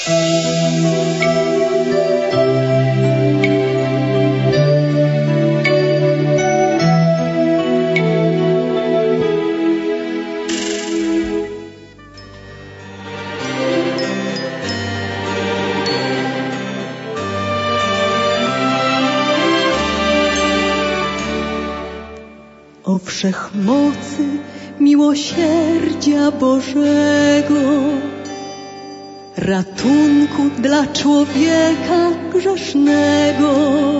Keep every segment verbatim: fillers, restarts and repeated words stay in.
O wszechmocy miłosierdzia Bożego, ratunku dla człowieka grzesznego.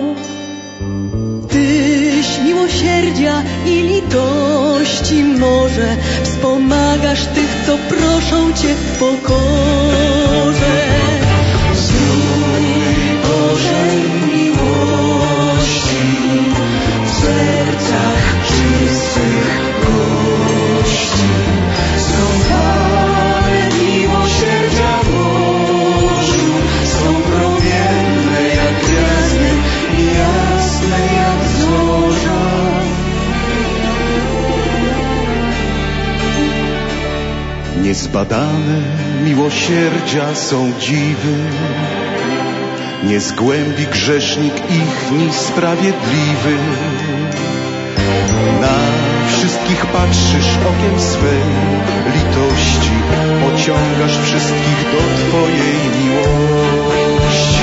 Tyś miłosierdzia i litości morze, wspomagasz tych, co proszą Cię w pokorze. Zrój Boże miłości w sercach czystych gości, skąpane miłosierdzia Bożu, są promienne jak gwiazdy i jasne jak zorza. Niezbadane miłosierdzia są dziwy, nie zgłębi grzesznik ich ni sprawiedliwy. Na wszystkich patrzysz okiem swej litości, pociągasz wszystkich do Twojej miłości.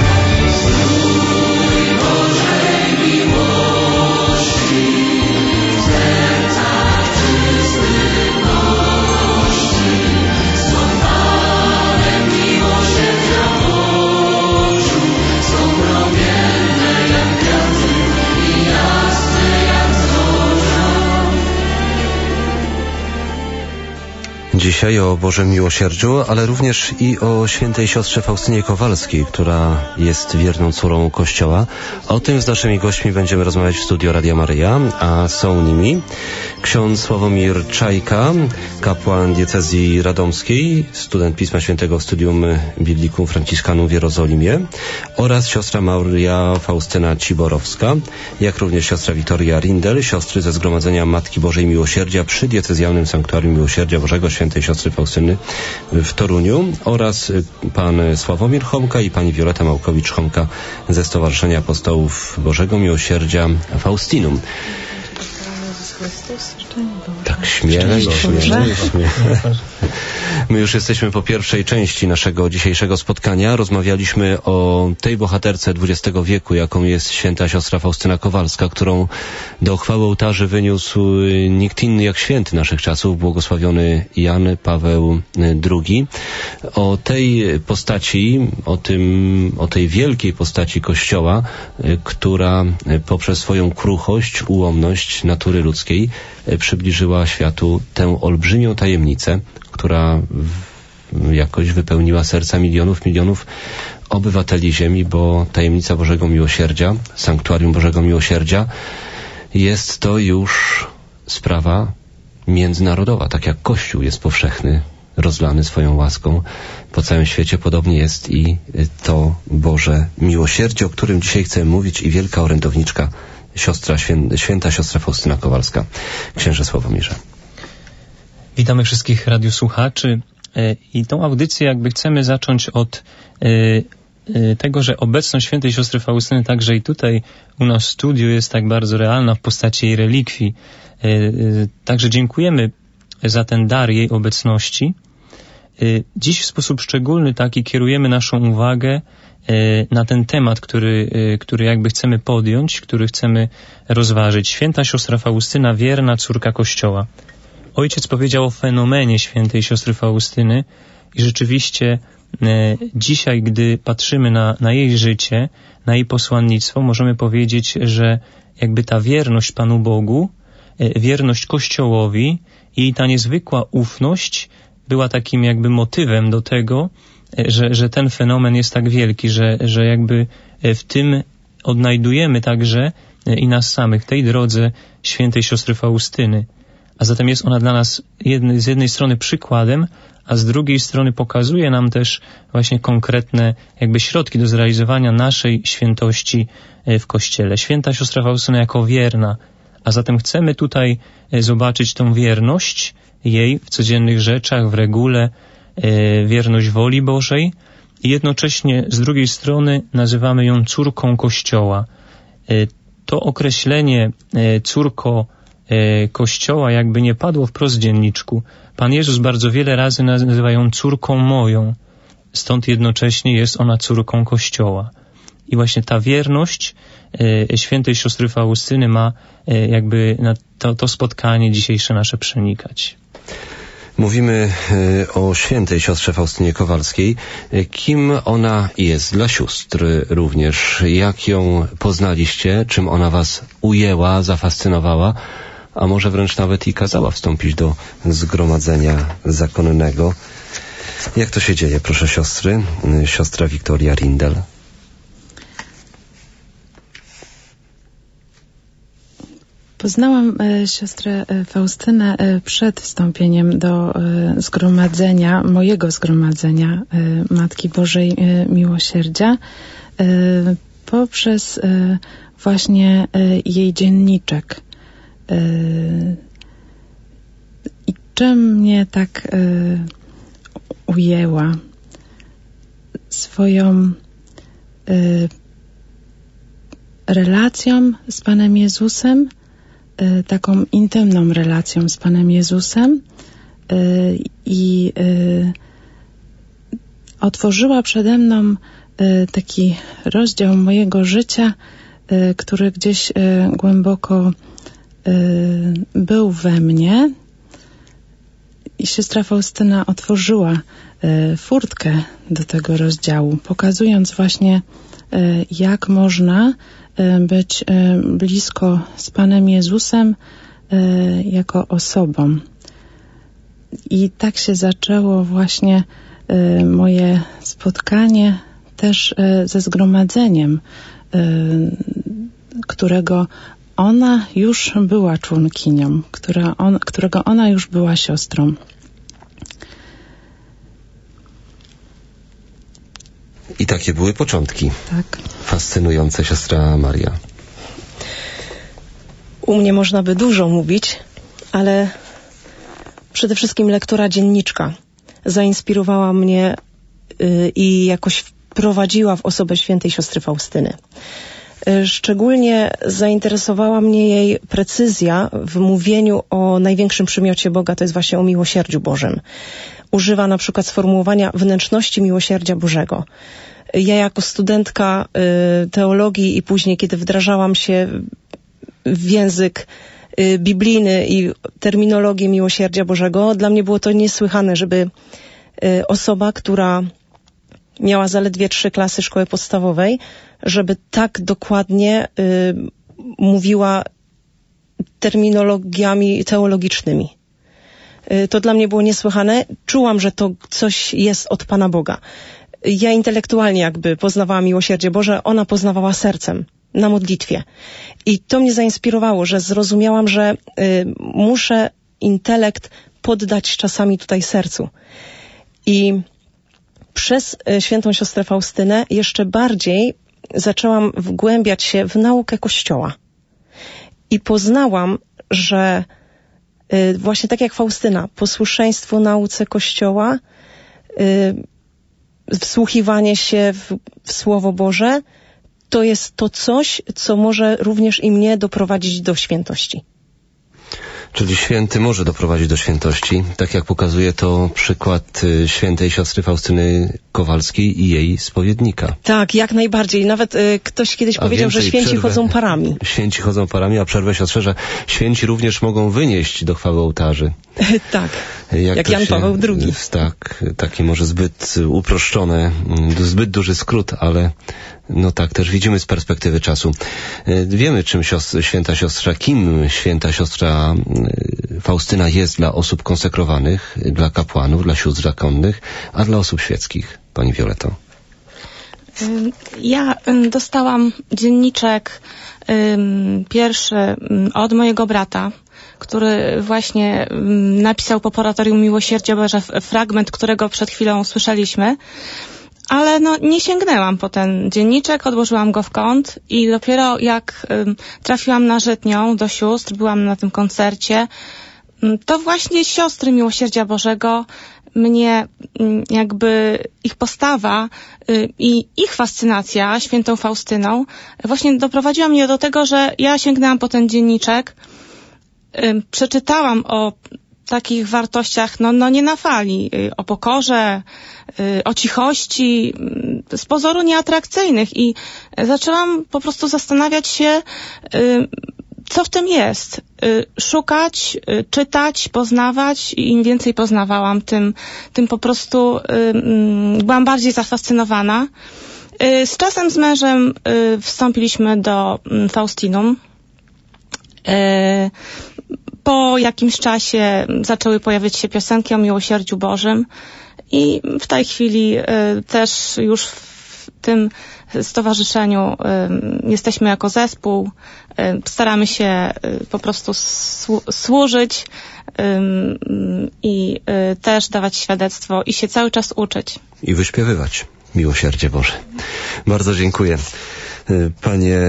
Zrój Bożej miłości w sercach czystych gości, skąpane miłosierdzia Bożu, są promienne jak gwiazdy i jasne jak zorza. Dzisiaj o Bożym Miłosierdziu, ale również i o świętej siostrze Faustynie Kowalskiej, która jest wierną córą Kościoła. O tym z naszymi gośćmi będziemy rozmawiać w studio Radia Maryja, a są nimi ksiądz Sławomir Czajka, kapłan diecezji radomskiej, student Pisma Świętego w Studium Biblicum Franciszkanum w Jerozolimie, oraz siostra Maria Faustyna Ciborowska, jak również siostra Wiktoria Rindel, siostry ze Zgromadzenia Matki Bożej Miłosierdzia przy diecezjalnym Sanktuarium Miłosierdzia Bożego świętej siostry Faustyny w Toruniu, oraz pan Sławomir Chomka i pani Wioleta Małkowicz-Chomka ze Stowarzyszenia Apostołów Bożego Miłosierdzia Faustinum. Tak, śmielej, śmielej, śmielej. My już jesteśmy po pierwszej części naszego dzisiejszego spotkania. Rozmawialiśmy o tej bohaterce dwudziestego wieku, jaką jest święta siostra Faustyna Kowalska, którą do chwały ołtarzy wyniósł nikt inny jak święty naszych czasów, błogosławiony Jan Paweł drugi. O tej postaci, o tym, o tej wielkiej postaci Kościoła, która poprzez swoją kruchość, ułomność natury ludzkiej przybliżyła światu tę olbrzymią tajemnicę, która jakoś wypełniła serca milionów, milionów obywateli ziemi, bo tajemnica Bożego Miłosierdzia, Sanktuarium Bożego Miłosierdzia, jest to już sprawa międzynarodowa. Tak jak Kościół jest powszechny, rozlany swoją łaską po całym świecie, podobnie jest i to Boże Miłosierdzie, o którym dzisiaj chcę mówić, i wielka orędowniczka, siostra, święta, święta siostra Faustyna Kowalska. Księże Sławomirze. Witamy wszystkich radiosłuchaczy i tą audycję jakby chcemy zacząć od tego, że obecność świętej siostry Faustyny także i tutaj u nas w studiu jest tak bardzo realna w postaci jej relikwii. Także dziękujemy za ten dar jej obecności. Dziś w sposób szczególny taki kierujemy naszą uwagę na ten temat, który, który jakby chcemy podjąć, który chcemy rozważyć. Święta siostra Faustyna, wierna córka Kościoła. Ojciec powiedział o fenomenie świętej siostry Faustyny i rzeczywiście e, dzisiaj, gdy patrzymy na, na jej życie, na jej posłannictwo, możemy powiedzieć, że jakby ta wierność Panu Bogu, e, wierność Kościołowi i ta niezwykła ufność była takim jakby motywem do tego, e, że, że ten fenomen jest tak wielki, że, że jakby w tym odnajdujemy także e, i nas samych, tej drodze świętej siostry Faustyny. A zatem jest ona dla nas jednej, z jednej strony przykładem, a z drugiej strony pokazuje nam też właśnie konkretne jakby środki do zrealizowania naszej świętości w Kościele. Święta siostra Faustyna jako wierna, a zatem chcemy tutaj zobaczyć tą wierność jej w codziennych rzeczach, w regule, wierność woli Bożej, i jednocześnie z drugiej strony nazywamy ją córką Kościoła. To określenie córko Kościoła jakby nie padło wprost w dzienniczku. Pan Jezus bardzo wiele razy nazywa ją córką moją, stąd jednocześnie jest ona córką Kościoła. I właśnie ta wierność świętej siostry Faustyny ma jakby na to, to spotkanie dzisiejsze nasze przenikać. Mówimy o świętej siostrze Faustynie Kowalskiej. Kim ona jest dla sióstr również? Jak ją poznaliście? Czym ona was ujęła, zafascynowała? A może wręcz nawet i kazała wstąpić do zgromadzenia zakonnego? Jak to się dzieje, proszę siostry? Siostra Wiktoria Rindel. Poznałam e, siostrę Faustynę e, przed wstąpieniem do e, zgromadzenia, mojego zgromadzenia e, Matki Bożej e, Miłosierdzia e, poprzez e, właśnie e, jej dzienniczek. E, I czym mnie tak e, ujęła? Swoją e, relacją z Panem Jezusem, taką intymną relacją z Panem Jezusem i otworzyła przede mną taki rozdział mojego życia, który gdzieś głęboko był we mnie. I siostra Faustyna otworzyła furtkę do tego rozdziału, pokazując właśnie, jak można być blisko z Panem Jezusem jako osobą. I tak się zaczęło właśnie moje spotkanie też ze zgromadzeniem, którego ona już była członkinią, która on, którego ona już była siostrą. I takie były początki. Tak. Fascynujące, siostra Maria. U mnie można by dużo mówić, ale przede wszystkim lektura dzienniczka zainspirowała mnie yy, i jakoś wprowadziła w osobę świętej siostry Faustyny. Yy, szczególnie zainteresowała mnie jej precyzja w mówieniu o największym przymiocie Boga, to jest właśnie o miłosierdziu Bożym. Używa na przykład sformułowania wnętrzności miłosierdzia Bożego. Ja jako studentka y, teologii i później, kiedy wdrażałam się w język y, biblijny i terminologię miłosierdzia Bożego, dla mnie było to niesłychane, żeby y, osoba, która miała zaledwie trzy klasy szkoły podstawowej, żeby tak dokładnie y, mówiła terminologiami teologicznymi. To dla mnie było niesłychane. Czułam, że to coś jest od Pana Boga. Ja intelektualnie jakby poznawałam miłosierdzie Boże, ona poznawała sercem, na modlitwie. I to mnie zainspirowało, że zrozumiałam, że y, muszę intelekt poddać czasami tutaj sercu. I przez y, świętą siostrę Faustynę jeszcze bardziej zaczęłam wgłębiać się w naukę Kościoła. I poznałam, że właśnie tak jak Faustyna, posłuszeństwo nauce Kościoła, wsłuchiwanie się w, w Słowo Boże, to jest to coś, co może również i mnie doprowadzić do świętości. Czyli święty może doprowadzić do świętości, tak jak pokazuje to przykład świętej siostry Faustyny Kowalskiej i jej spowiednika. Tak, jak najbardziej. Nawet y, ktoś kiedyś a powiedział, że święci przerwę, chodzą parami. Święci chodzą parami, a przerwę siostrze, że święci również mogą wynieść do chwały ołtarzy. Tak, jak, jak Jan się, Paweł drugi. Tak, taki może zbyt uproszczony, zbyt duży skrót, ale no tak, też widzimy z perspektywy czasu. Wiemy, czym siostra, święta siostra, kim święta siostra Faustyna jest dla osób konsekrowanych, dla kapłanów, dla sióstr zakonnych, a dla osób świeckich. Pani Violeto. Ja dostałam dzienniczek pierwszy od mojego brata, który właśnie napisał po Oratorium Miłosierdzia Boże fragment, którego przed chwilą słyszeliśmy. Ale no, nie sięgnęłam po ten dzienniczek, odłożyłam go w kąt i dopiero jak y, trafiłam na Żytnią do sióstr, byłam na tym koncercie, y, to właśnie siostry Miłosierdzia Bożego mnie jakby ich postawa i ich fascynacja świętą Faustyną właśnie doprowadziła mnie do tego, że ja sięgnęłam po ten dzienniczek, przeczytałam o takich wartościach, no, no nie na fali, o pokorze, o cichości, z pozoru nieatrakcyjnych i zaczęłam po prostu zastanawiać się, co w tym jest. Szukać, czytać, poznawać i im więcej poznawałam, tym, tym po prostu byłam bardziej zafascynowana. Z czasem z mężem wstąpiliśmy do Faustinum. Po jakimś czasie zaczęły pojawiać się piosenki o miłosierdziu Bożym i w tej chwili też już w tym stowarzyszeniu jesteśmy jako zespół, staramy się po prostu służyć i też dawać świadectwo i się cały czas uczyć. I wyśpiewywać miłosierdzie Boże. Bardzo dziękuję. Panie,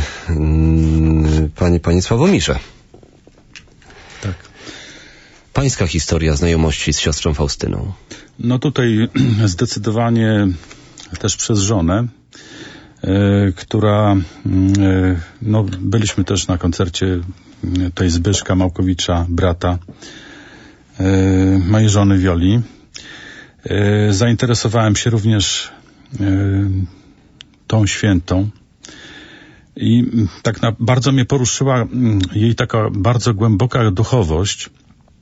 panie, panie Sławomirze. Tak. Pańska historia znajomości z siostrą Faustyną. No tutaj zdecydowanie też przez żonę, y, która, y, no byliśmy też na koncercie tej Zbyszka Małkowicza, brata y, mojej żony Wioli. Y, zainteresowałem się również y, tą świętą i tak na, bardzo mnie poruszyła jej taka bardzo głęboka duchowość,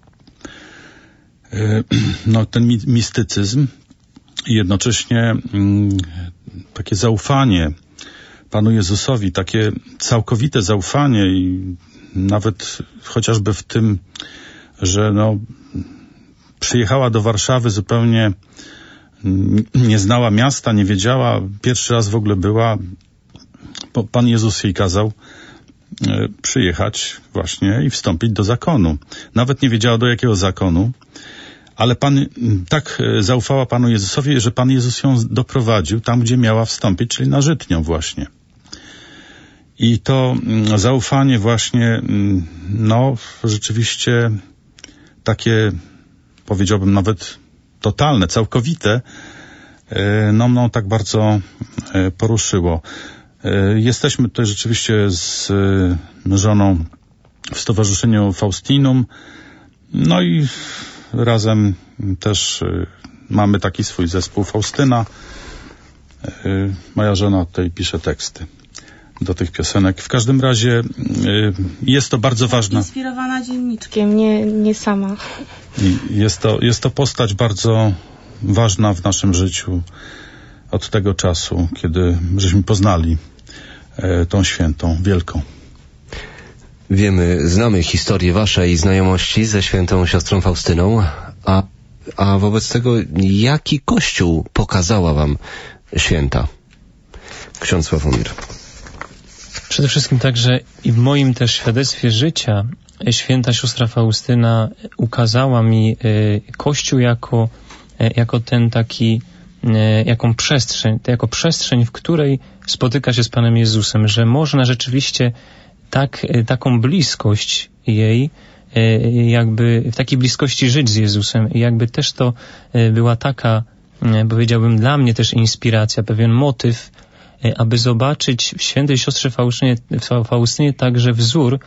y, no ten mi, mistycyzm i jednocześnie mm, takie zaufanie Panu Jezusowi, takie całkowite zaufanie i nawet chociażby w tym, że no przyjechała do Warszawy zupełnie, nie znała miasta, nie wiedziała, pierwszy raz w ogóle była, bo Pan Jezus jej kazał e, przyjechać właśnie i wstąpić do zakonu. Nawet nie wiedziała do jakiego zakonu, ale Pan tak zaufała Panu Jezusowi, że Pan Jezus ją doprowadził tam, gdzie miała wstąpić, czyli na Żytnią właśnie. I to zaufanie właśnie, no rzeczywiście takie, powiedziałbym nawet totalne, całkowite, no mną tak bardzo poruszyło. Jesteśmy tutaj rzeczywiście z żoną w Stowarzyszeniu Faustinum, no i razem też mamy taki swój zespół Faustyna. Moja żona tutaj pisze teksty do tych piosenek. W każdym razie jest to bardzo ważna. Inspirowana dzienniczkiem, nie, nie sama. I jest to, jest to postać bardzo ważna w naszym życiu od tego czasu, kiedy żeśmy poznali tą świętą, wielką. Wiemy, znamy historię waszej znajomości ze świętą siostrą Faustyną, a, a wobec tego jaki kościół pokazała wam święta? Ksiądz Sławomir. Przede wszystkim także i w moim też świadectwie życia święta siostra Faustyna ukazała mi Kościół jako, jako ten taki, jaką przestrzeń, jako przestrzeń, w której spotyka się z Panem Jezusem, że można rzeczywiście tak, taką bliskość jej, jakby w takiej bliskości żyć z Jezusem i jakby też to była taka, powiedziałbym, dla mnie też inspiracja, pewien motyw, aby zobaczyć w świętej siostrze Faustynie, Faustynie także wzór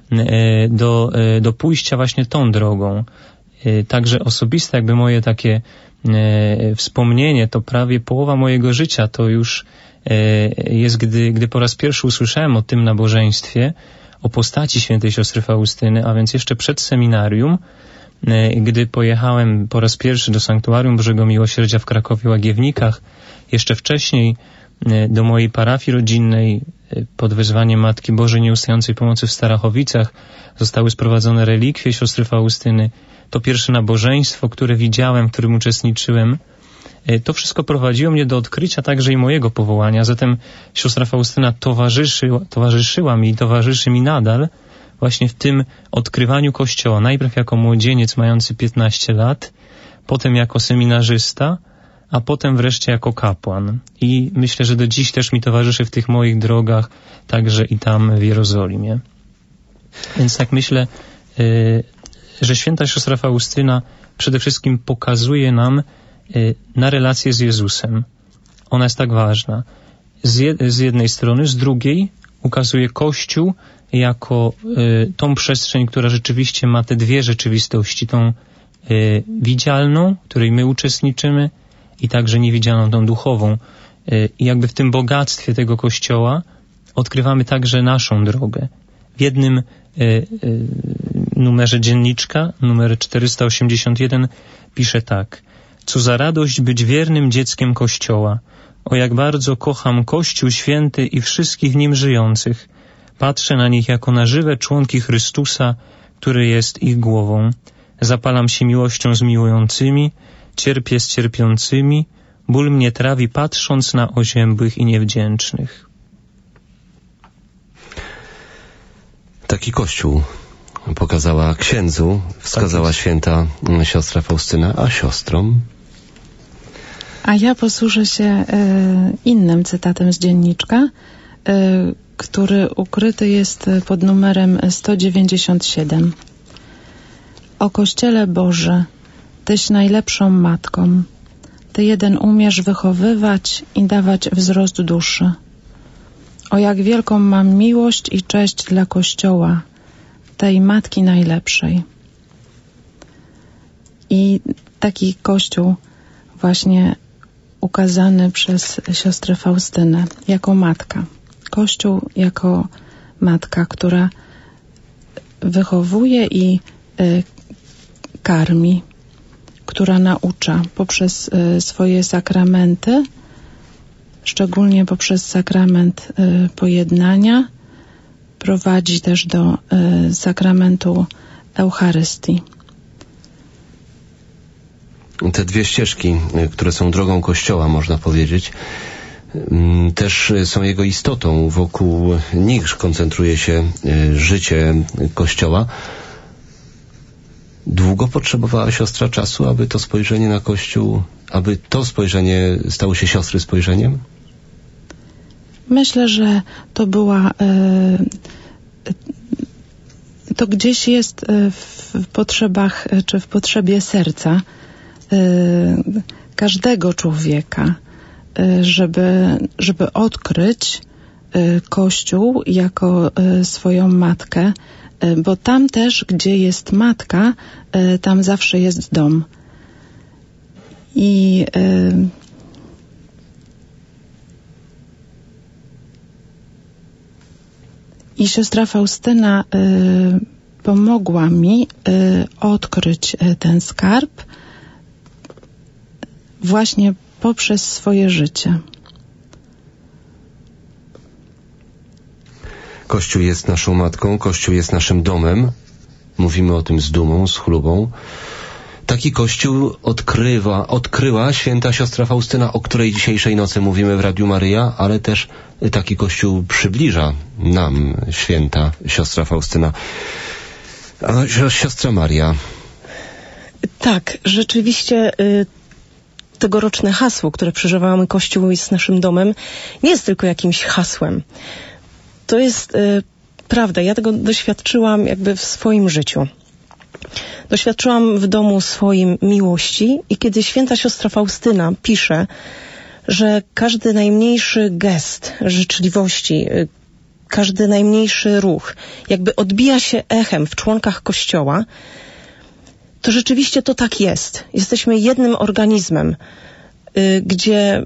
do, do pójścia właśnie tą drogą. Także osobiste jakby moje takie wspomnienie, to prawie połowa mojego życia to już jest, gdy, gdy po raz pierwszy usłyszałem o tym nabożeństwie, o postaci świętej siostry Faustyny, a więc jeszcze przed seminarium, gdy pojechałem po raz pierwszy do Sanktuarium Bożego Miłosierdzia w Krakowie Łagiewnikach, jeszcze wcześniej do mojej parafii rodzinnej pod wezwaniem Matki Bożej Nieustającej Pomocy w Starachowicach zostały sprowadzone relikwie siostry Faustyny. To pierwsze nabożeństwo, które widziałem, w którym uczestniczyłem, to wszystko prowadziło mnie do odkrycia także i mojego powołania. Zatem siostra Faustyna towarzyszyła, towarzyszyła mi i towarzyszy mi nadal właśnie w tym odkrywaniu Kościoła. Najpierw jako młodzieniec mający piętnaście lat, potem jako seminarzysta, a potem wreszcie jako kapłan. I myślę, że do dziś też mi towarzyszy w tych moich drogach, także i tam w Jerozolimie. Więc tak myślę, yy, że święta siostra Faustyna przede wszystkim pokazuje nam na relację z Jezusem. Ona jest tak ważna. Z, jed, z jednej strony, z drugiej ukazuje Kościół jako y, tą przestrzeń, która rzeczywiście ma te dwie rzeczywistości. Tą y, widzialną, w której my uczestniczymy, i także niewidzialną, tą duchową. Y, I jakby w tym bogactwie tego Kościoła odkrywamy także naszą drogę. W jednym y, y, numerze dzienniczka, numer czterysta osiemdziesiąt jeden, pisze tak. Co za radość być wiernym dzieckiem Kościoła. O jak bardzo kocham Kościół święty i wszystkich w nim żyjących. Patrzę na nich jako na żywe członki Chrystusa, który jest ich głową. Zapalam się miłością z miłującymi, cierpię z cierpiącymi, ból mnie trawi patrząc na oziębłych i niewdzięcznych. Taki Kościół pokazała księdzu, wskazała tak święta siostra Faustyna, a siostrom? A ja posłużę się y, innym cytatem z dzienniczka, y, który ukryty jest pod numerem sto dziewięćdziesiąt siedem. O Kościele Boży, Tyś najlepszą matką. Ty jeden umiesz wychowywać i dawać wzrost duszy. O jak wielką mam miłość i cześć dla Kościoła, tej Matki najlepszej. I taki Kościół właśnie ukazany przez siostrę Faustynę jako matka. Kościół jako matka, która wychowuje i y, karmi, która naucza poprzez y, swoje sakramenty, szczególnie poprzez sakrament y, pojednania, prowadzi też do y, sakramentu Eucharystii. Te dwie ścieżki, które są drogą Kościoła, można powiedzieć, też są jego istotą. Wokół nich koncentruje się życie Kościoła. Długo potrzebowała siostra czasu, aby to spojrzenie na Kościół, aby to spojrzenie stało się siostry spojrzeniem? Myślę, że to była to gdzieś jest w potrzebach, czy w potrzebie serca każdego człowieka, żeby, żeby odkryć Kościół jako swoją matkę, bo tam też, gdzie jest matka, tam zawsze jest dom. I i siostra Faustyna pomogła mi odkryć ten skarb właśnie poprzez swoje życie. Kościół jest naszą matką, Kościół jest naszym domem. Mówimy o tym z dumą, z chlubą. Taki Kościół odkrywa, odkryła święta siostra Faustyna, o której dzisiejszej nocy mówimy w Radiu Maryja, ale też taki Kościół przybliża nam święta siostra Faustyna. A siostra Maria. Tak, rzeczywiście y, tegoroczne hasło, które przeżywamy, Kościół jest naszym domem, nie jest tylko jakimś hasłem. To jest y, prawda. Ja tego doświadczyłam jakby w swoim życiu. Doświadczyłam w domu swoim miłości i kiedy święta siostra Faustyna pisze, że każdy najmniejszy gest życzliwości, y, każdy najmniejszy ruch jakby odbija się echem w członkach Kościoła, to rzeczywiście to tak jest. Jesteśmy jednym organizmem, y, gdzie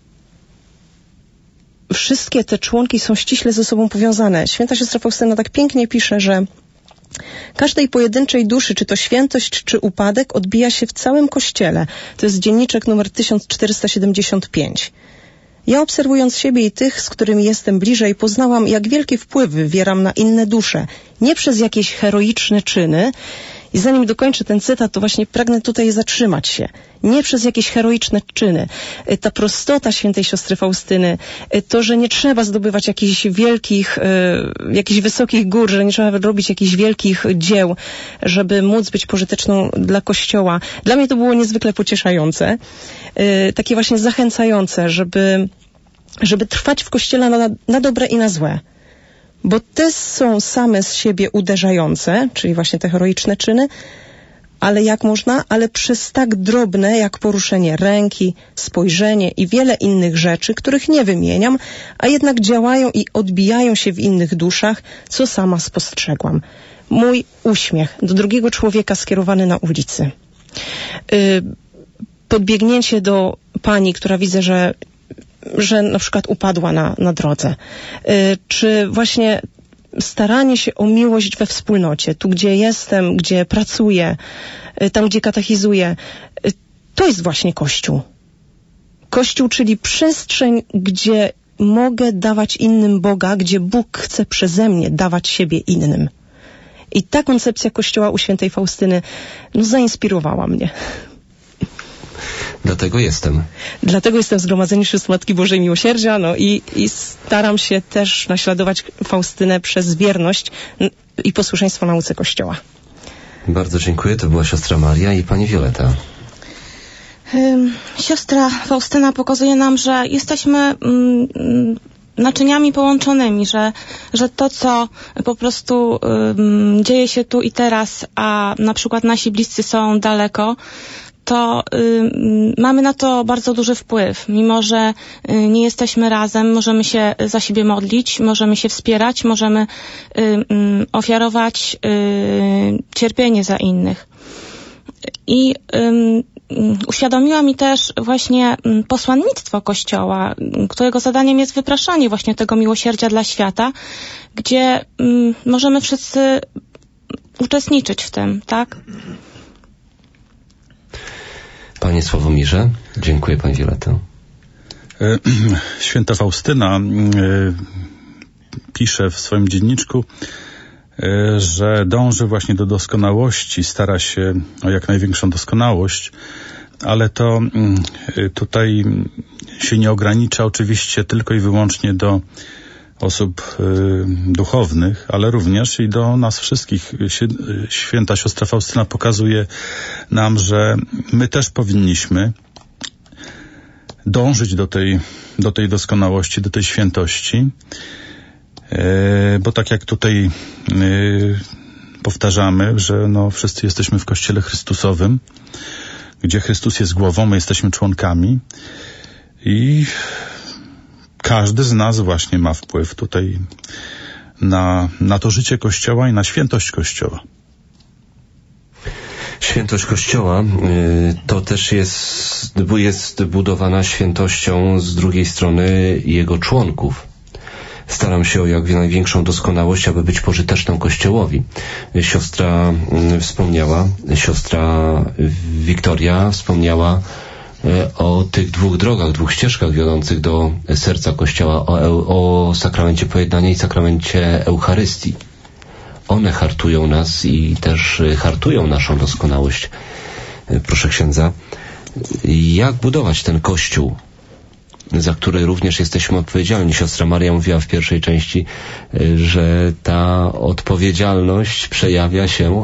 wszystkie te członki są ściśle ze sobą powiązane. Święta siostra Faustyna tak pięknie pisze, że każdej pojedynczej duszy, czy to świętość, czy upadek, odbija się w całym Kościele. To jest dzienniczek numer tysiąc czterysta siedemdziesiąt pięć. Ja obserwując siebie i tych, z którymi jestem bliżej, poznałam, jak wielki wpływ wywieram na inne dusze. Nie przez jakieś heroiczne czyny. I zanim dokończę ten cytat, to właśnie pragnę tutaj zatrzymać się. Nie przez jakieś heroiczne czyny. Ta prostota świętej siostry Faustyny, to, że nie trzeba zdobywać jakichś wielkich, jakichś wysokich gór, że nie trzeba robić jakichś wielkich dzieł, żeby móc być pożyteczną dla Kościoła. Dla mnie to było niezwykle pocieszające. Takie właśnie zachęcające, żeby, żeby trwać w Kościele na, na dobre i na złe. Bo te są same z siebie uderzające, czyli właśnie te heroiczne czyny, Ale jak można? Ale przez tak drobne jak poruszenie ręki, spojrzenie i wiele innych rzeczy, których nie wymieniam, a jednak działają i odbijają się w innych duszach, co sama spostrzegłam. Mój uśmiech do drugiego człowieka skierowany na ulicy. Yy, podbiegnięcie do pani, która widzę, że, że na przykład upadła na, na drodze. Yy, czy właśnie staranie się o miłość we wspólnocie, tu gdzie jestem, gdzie pracuję, yy, tam gdzie katechizuję, yy, to jest właśnie Kościół. Kościół, czyli przestrzeń, gdzie mogę dawać innym Boga, gdzie Bóg chce przeze mnie dawać siebie innym. I ta koncepcja Kościoła u świętej Faustyny no, zainspirowała mnie. Dlatego jestem. Dlatego jestem w Zgromadzeniu Sióstr Matki Bożej Miłosierdzia, no i, i staram się też naśladować Faustynę przez wierność i posłuszeństwo nauce Kościoła. Bardzo dziękuję. To była siostra Maria i pani Wioleta. Siostra Faustyna pokazuje nam, że jesteśmy mm, naczyniami połączonymi, że, że to, co po prostu um, dzieje się tu i teraz, a na przykład nasi bliscy są daleko, to um, mamy na to bardzo duży wpływ. Mimo że um, nie jesteśmy razem, możemy się za siebie modlić, możemy się wspierać, możemy um, ofiarować um, cierpienie za innych. I um, uświadomiła mi też właśnie posłannictwo Kościoła, którego zadaniem jest wypraszanie właśnie tego miłosierdzia dla świata, gdzie um, możemy wszyscy uczestniczyć w tym, tak? Panie Sławomirze, dziękuję pani Wioleto. Święta Faustyna pisze w swoim dzienniczku, że dąży właśnie do doskonałości, stara się o jak największą doskonałość, ale to tutaj się nie ogranicza oczywiście tylko i wyłącznie do osób duchownych, ale również i do nas wszystkich. Święta siostra Faustyna pokazuje nam, że my też powinniśmy dążyć do tej, do tej doskonałości, do tej świętości, bo tak jak tutaj powtarzamy, że no wszyscy jesteśmy w Kościele Chrystusowym, gdzie Chrystus jest głową, my jesteśmy członkami i każdy z nas właśnie ma wpływ tutaj na, na to życie Kościoła i na świętość Kościoła. Świętość Kościoła y, to też jest, jest budowana świętością z drugiej strony jego członków. Staram się o jak największą doskonałość, aby być pożyteczną Kościołowi. Siostra y, wspomniała, siostra Wiktoria wspomniała y, o tych dwóch drogach, dwóch ścieżkach wiodących do serca Kościoła, o, o sakramencie pojednania i sakramencie Eucharystii. One hartują nas i też hartują naszą doskonałość. Proszę księdza, jak budować ten Kościół, za który również jesteśmy odpowiedzialni? Siostra Maria mówiła w pierwszej części, że ta odpowiedzialność przejawia się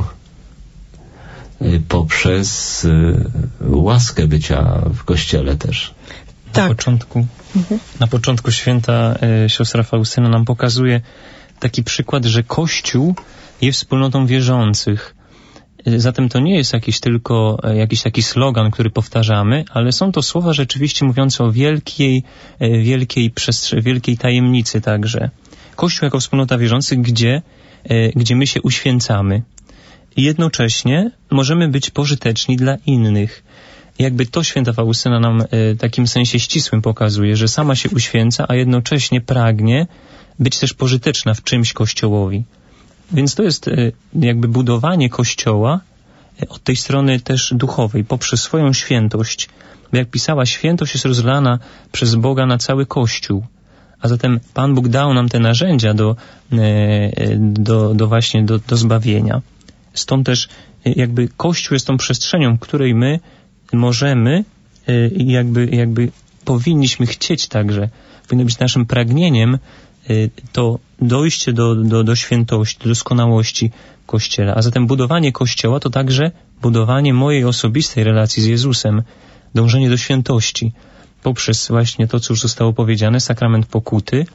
poprzez łaskę bycia w Kościele też. Tak. Na początku, mhm. na początku święta e, siostra Faustyna nam pokazuje taki przykład, że Kościół jest wspólnotą wierzących. Zatem to nie jest jakiś tylko jakiś taki slogan, który powtarzamy, ale są to słowa rzeczywiście mówiące o wielkiej, wielkiej przestrze- wielkiej tajemnicy także. Kościół jako wspólnota wierzących, gdzie, gdzie my się uświęcamy. I jednocześnie możemy być pożyteczni dla innych. Jakby to święta Faustyna nam w takim sensie ścisłym pokazuje, że sama się uświęca, a jednocześnie pragnie być też pożyteczna w czymś Kościołowi. Więc to jest jakby budowanie Kościoła od tej strony też duchowej, poprzez swoją świętość. Bo jak pisała, świętość jest rozlana przez Boga na cały Kościół. A zatem Pan Bóg dał nam te narzędzia do, do, do właśnie do, do zbawienia. Stąd też jakby Kościół jest tą przestrzenią, w której my możemy i jakby, jakby powinniśmy chcieć także, powinno być naszym pragnieniem to dojście do, do, do świętości, do doskonałości Kościoła. A zatem budowanie Kościoła to także budowanie mojej osobistej relacji z Jezusem, dążenie do świętości poprzez właśnie to, co już zostało powiedziane, sakrament pokuty,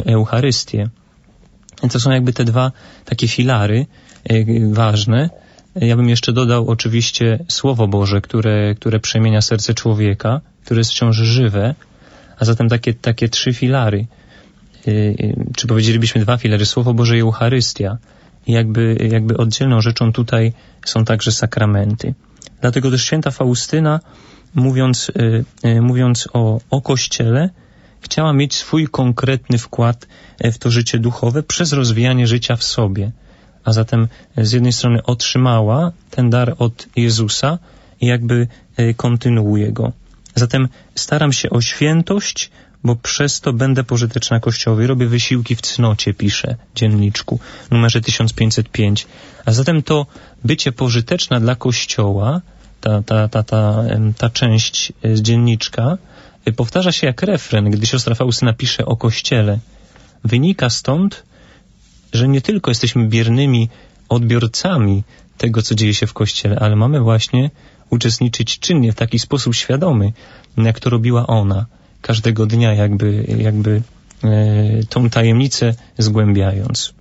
Eucharystię. To są jakby te dwa takie filary ważne, Ja bym jeszcze dodał oczywiście Słowo Boże, które, które przemienia serce człowieka, które jest wciąż żywe, a zatem takie, takie trzy filary, yy, czy powiedzielibyśmy dwa filary, Słowo Boże i Eucharystia. I jakby, jakby oddzielną rzeczą tutaj są także sakramenty. Dlatego też święta Faustyna, mówiąc, yy, yy, mówiąc o, o Kościele, chciała mieć swój konkretny wkład w to życie duchowe przez rozwijanie życia w sobie. A zatem z jednej strony otrzymała ten dar od Jezusa i jakby kontynuuje go. Zatem staram się o świętość, bo przez to będę pożyteczna Kościołowi. Robię wysiłki w cnocie, pisze w dzienniczku, numerze tysiąc pięćset pięć. A zatem to bycie pożyteczna dla Kościoła, ta, ta, ta, ta, ta część z dzienniczka, powtarza się jak refren, gdy siostra Faustyna pisze o Kościele. Wynika stąd, że nie tylko jesteśmy biernymi odbiorcami tego, co dzieje się w Kościele, ale mamy właśnie uczestniczyć czynnie, w taki sposób świadomy, jak to robiła ona, każdego dnia jakby, jakby e, tą tajemnicę zgłębiając.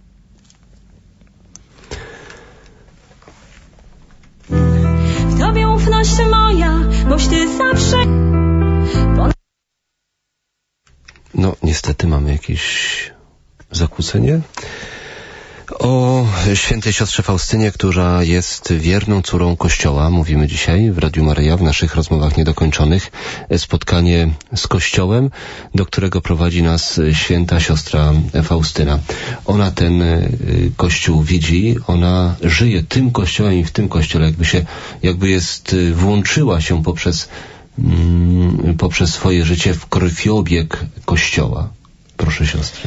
W Tobie ufność moja, boś Ty zawsze... No, niestety mamy jakieś zakłócenie. O świętej siostrze Faustynie, która jest wierną córą Kościoła. Mówimy dzisiaj w Radiu Maryja w naszych rozmowach niedokończonych. Spotkanie z Kościołem, do którego prowadzi nas święta siostra Faustyna. Ona ten Kościół widzi, ona żyje tym Kościołem i w tym Kościele, jakby się, jakby jest, włączyła się poprzez, mm, poprzez swoje życie w krwiobieg Kościoła. Proszę siostry.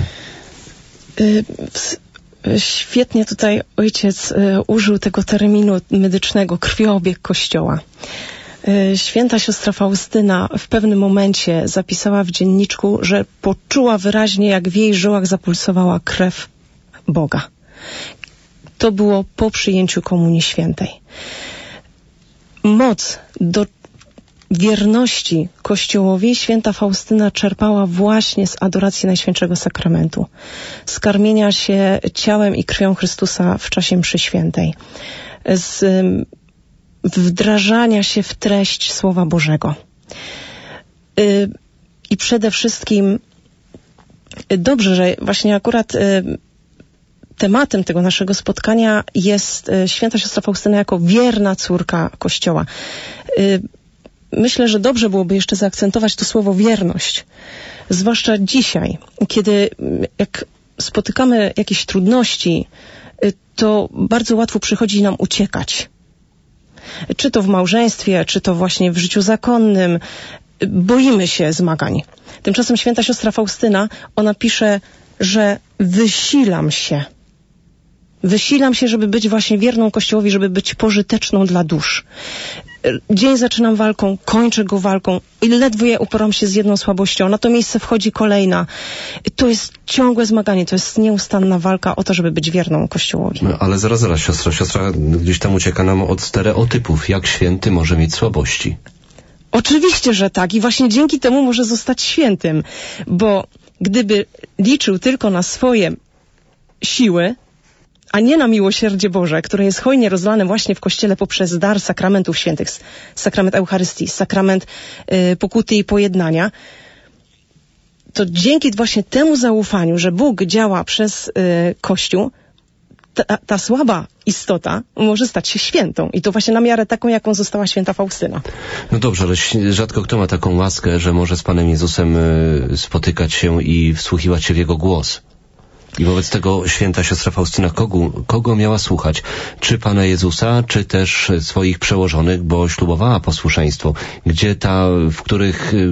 Świetnie tutaj ojciec użył tego terminu medycznego, krwiobieg Kościoła. Święta siostra Faustyna w pewnym momencie zapisała w dzienniczku, że poczuła wyraźnie, jak w jej żyłach zapulsowała krew Boga. To było po przyjęciu Komunii Świętej. Moc do wierności Kościołowi święta Faustyna czerpała właśnie z adoracji Najświętszego Sakramentu, z karmienia się ciałem i krwią Chrystusa w czasie mszy świętej, z wdrażania się w treść Słowa Bożego. I przede wszystkim dobrze, że właśnie akurat tematem tego naszego spotkania jest święta siostra Faustyna jako wierna córka Kościoła. Myślę, że dobrze byłoby jeszcze zaakcentować to słowo wierność. Zwłaszcza dzisiaj, kiedy jak spotykamy jakieś trudności, to bardzo łatwo przychodzi nam uciekać. Czy to w małżeństwie, czy to właśnie w życiu zakonnym. Boimy się zmagań. Tymczasem święta siostra Faustyna, ona pisze, że wysilam się. Wysilam się, żeby być właśnie wierną Kościołowi, żeby być pożyteczną dla dusz. Dzień zaczynam walką, kończę go walką i ledwie uporam się z jedną słabością. Na to miejsce wchodzi kolejna. To jest ciągłe zmaganie, to jest nieustanna walka o to, żeby być wierną Kościołowi. No, ale zaraz, zaraz, siostra, siostra gdzieś tam ucieka nam od stereotypów. Jak święty może mieć słabości? Oczywiście, że tak. I właśnie dzięki temu może zostać świętym. Bo gdyby liczył tylko na swoje siły, a nie na miłosierdzie Boże, które jest hojnie rozlane właśnie w Kościele poprzez dar sakramentów świętych, sakrament Eucharystii, sakrament y, pokuty i pojednania, to dzięki właśnie temu zaufaniu, że Bóg działa przez y, Kościół, ta, ta słaba istota może stać się świętą. I to właśnie na miarę taką, jaką została święta Faustyna. No dobrze, ale rzadko kto ma taką łaskę, że może z Panem Jezusem y, spotykać się i wsłuchiwać się w Jego głos. I wobec tego święta siostra Faustyna kogo, kogo miała słuchać? Czy Pana Jezusa, czy też swoich przełożonych, bo ślubowała posłuszeństwo? Gdzie ta, w których y,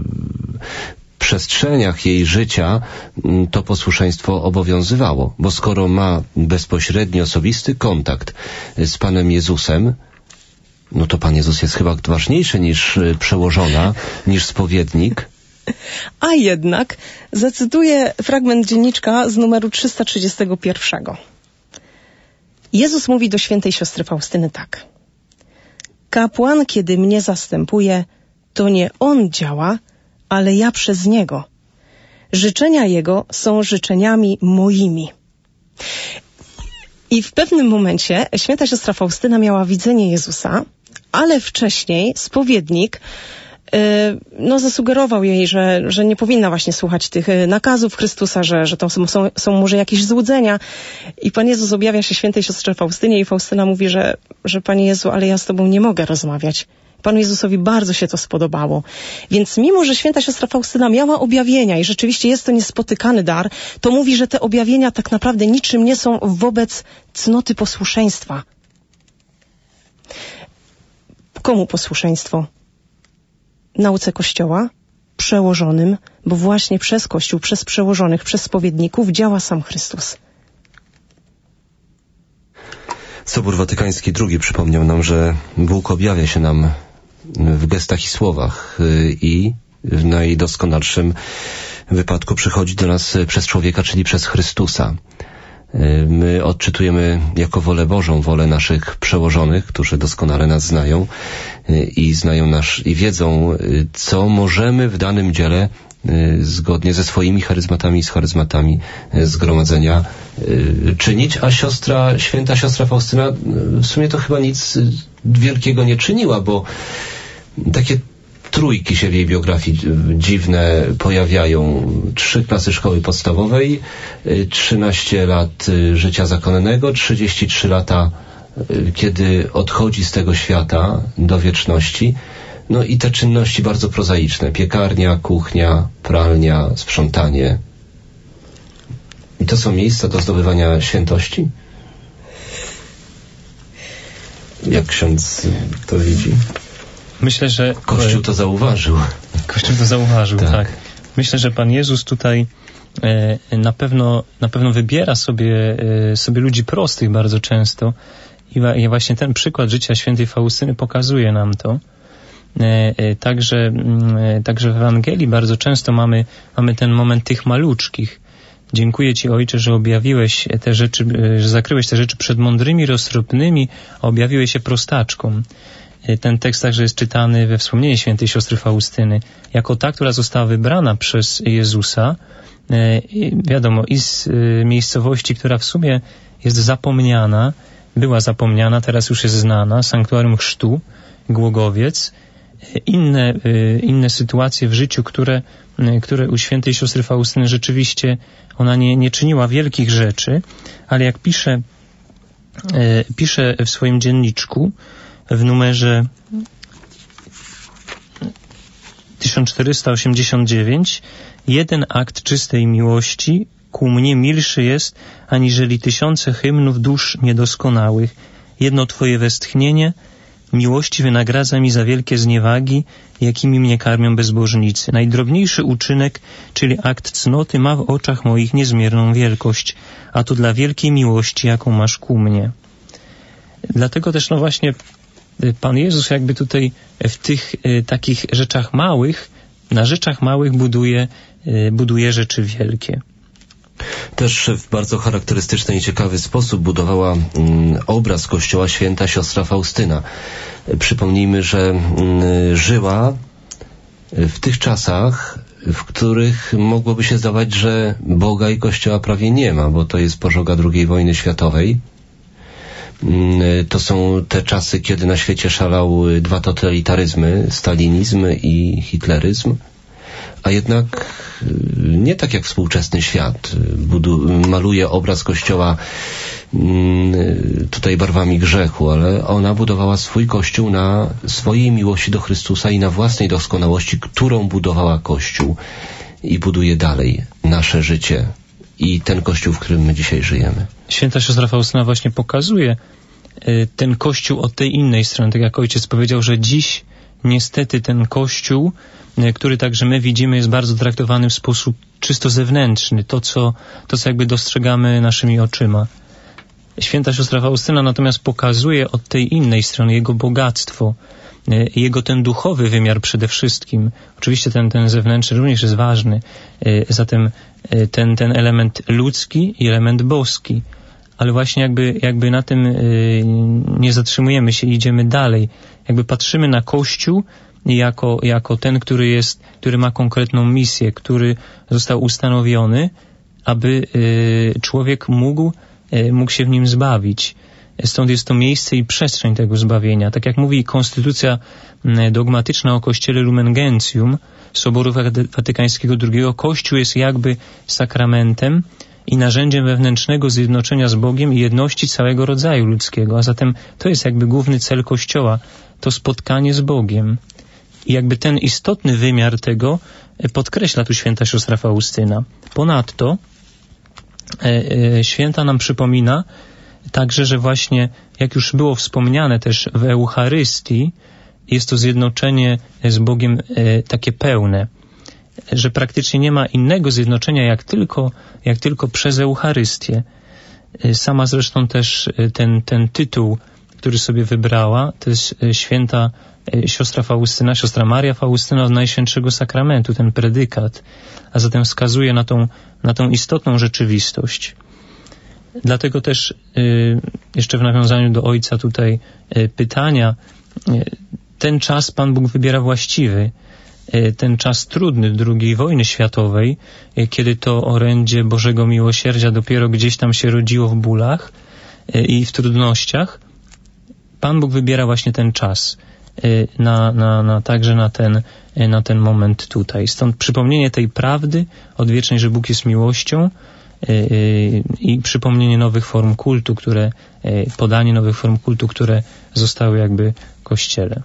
przestrzeniach jej życia y, to posłuszeństwo obowiązywało? Bo skoro ma bezpośredni, osobisty kontakt z Panem Jezusem, no to Pan Jezus jest chyba ważniejszy niż y, przełożona, niż spowiednik. A jednak zacytuję fragment dzienniczka z numeru trzysta trzydziestego pierwszego. Jezus mówi do świętej siostry Faustyny tak. Kapłan, kiedy mnie zastępuje, to nie on działa, ale ja przez niego. Życzenia jego są życzeniami moimi. I w pewnym momencie święta siostra Faustyna miała widzenie Jezusa, ale wcześniej spowiednik no, zasugerował jej, że, że nie powinna właśnie słuchać tych nakazów Chrystusa, że, że to są, są, są może jakieś złudzenia. I Pan Jezus objawia się świętej siostrze Faustynie i Faustyna mówi, że, że Panie Jezu, ale ja z Tobą nie mogę rozmawiać. Panu Jezusowi bardzo się to spodobało. Więc mimo, że święta siostra Faustyna miała objawienia i rzeczywiście jest to niespotykany dar, to mówi, że te objawienia tak naprawdę niczym nie są wobec cnoty posłuszeństwa. Komu posłuszeństwo? Nauce Kościoła, przełożonym, bo właśnie przez Kościół, przez przełożonych, przez spowiedników działa sam Chrystus. Sobór Watykański drugi przypomniał nam, że Bóg objawia się nam w gestach i słowach i w najdoskonalszym wypadku przychodzi do nas przez człowieka, czyli przez Chrystusa. My odczytujemy jako wolę Bożą, wolę naszych przełożonych, którzy doskonale nas znają i znają nasz, i wiedzą, co możemy w danym dziele zgodnie ze swoimi charyzmatami i z charyzmatami zgromadzenia czynić, a siostra, święta siostra Faustyna w sumie to chyba nic wielkiego nie czyniła, bo takie trójki się w jej biografii dziwne pojawiają. Trzy klasy szkoły podstawowej, trzynaście lat życia zakonnego, trzydzieści trzy lata, kiedy odchodzi z tego świata do wieczności. No i te czynności bardzo prozaiczne. Piekarnia, kuchnia, pralnia, sprzątanie. I to są miejsca do zdobywania świętości? Jak ksiądz to widzi? Myślę, że Kościół to zauważył. Kościół to zauważył, tak. tak. Myślę, że Pan Jezus tutaj e, na pewno na pewno wybiera sobie, e, sobie ludzi prostych bardzo często i, wa, i właśnie ten przykład życia świętej Faustyny pokazuje nam to. E, e, także, e, także w Ewangelii bardzo często mamy, mamy ten moment tych maluczkich. Dziękuję Ci, Ojcze, że objawiłeś te rzeczy, że zakryłeś te rzeczy przed mądrymi, roztropnymi, a objawiłeś się prostaczkom. Ten tekst także jest czytany we wspomnieniu świętej siostry Faustyny jako ta, która została wybrana przez Jezusa, wiadomo, i z miejscowości, która w sumie jest zapomniana, była zapomniana, teraz już jest znana, sanktuarium chrztu, Głogowiec, inne, inne sytuacje w życiu, które, które u świętej siostry Faustyny rzeczywiście ona nie, nie czyniła wielkich rzeczy, ale jak pisze, pisze w swoim dzienniczku, w numerze tysiąc czterysta osiemdziesiąt dziewięć jeden akt czystej miłości ku mnie milszy jest, aniżeli tysiące hymnów dusz niedoskonałych. Jedno Twoje westchnienie miłości wynagradza mi za wielkie zniewagi, jakimi mnie karmią bezbożnicy. Najdrobniejszy uczynek, czyli akt cnoty, ma w oczach moich niezmierną wielkość, a to dla wielkiej miłości, jaką masz ku mnie. Dlatego też no właśnie Pan Jezus jakby tutaj w tych y, takich rzeczach małych, na rzeczach małych buduje, y, buduje rzeczy wielkie. Też w bardzo charakterystyczny i ciekawy sposób budowała mm, obraz Kościoła święta siostra Faustyna. Przypomnijmy, że mm, żyła w tych czasach, w których mogłoby się zdawać, że Boga i Kościoła prawie nie ma, bo to jest pożoga drugiej wojny światowej. To są te czasy, kiedy na świecie szalały dwa totalitaryzmy, stalinizm i hitleryzm, a jednak nie tak jak współczesny świat budu- maluje obraz Kościoła tutaj barwami grzechu, ale ona budowała swój Kościół na swojej miłości do Chrystusa i na własnej doskonałości, którą budowała Kościół i buduje dalej nasze życie i ten Kościół, w którym my dzisiaj żyjemy. Święta siostra Faustyna właśnie pokazuje y, ten Kościół od tej innej strony. Tak jak ojciec powiedział, że dziś niestety ten Kościół, y, który także my widzimy, jest bardzo traktowany w sposób czysto zewnętrzny. To, co, to, co jakby dostrzegamy naszymi oczyma. Święta siostra Faustyna natomiast pokazuje od tej innej strony jego bogactwo, y, jego ten duchowy wymiar przede wszystkim. Oczywiście ten, ten zewnętrzny również jest ważny. Y, zatem ten, ten element ludzki i element boski. Ale właśnie jakby, jakby na tym y, nie zatrzymujemy się, idziemy dalej. Jakby patrzymy na Kościół jako, jako ten, który jest, który ma konkretną misję, który został ustanowiony, aby y, człowiek mógł mógł się w nim zbawić. Stąd jest to miejsce i przestrzeń tego zbawienia. Tak jak mówi konstytucja dogmatyczna o Kościele Lumen Gentium Soboru Watykańskiego drugiego, Kościół jest jakby sakramentem i narzędziem wewnętrznego zjednoczenia z Bogiem i jedności całego rodzaju ludzkiego. A zatem to jest jakby główny cel Kościoła, to spotkanie z Bogiem. I jakby ten istotny wymiar tego podkreśla tu święta siostra Faustyna. Ponadto e, e, święta nam przypomina także, że właśnie, jak już było wspomniane też w Eucharystii, jest to zjednoczenie z Bogiem e, takie pełne, że praktycznie nie ma innego zjednoczenia jak tylko, jak tylko przez Eucharystię. E, sama zresztą też ten, ten tytuł, który sobie wybrała, to jest święta e, siostra Faustyna, siostra Maria Faustyna od Najświętszego Sakramentu, ten predykat, a zatem wskazuje na tą, na tą istotną rzeczywistość. Dlatego też y, jeszcze w nawiązaniu do ojca tutaj y, pytania, y, ten czas Pan Bóg wybiera właściwy, y, ten czas trudny drugiej wojny światowej, y, kiedy to orędzie Bożego Miłosierdzia dopiero gdzieś tam się rodziło w bólach y, i w trudnościach. Pan Bóg wybiera właśnie ten czas, y, na, na, na, także na ten, y, na ten moment tutaj. Stąd przypomnienie tej prawdy odwiecznej, że Bóg jest miłością, i przypomnienie nowych form kultu, które, podanie nowych form kultu, które zostały jakby w Kościele.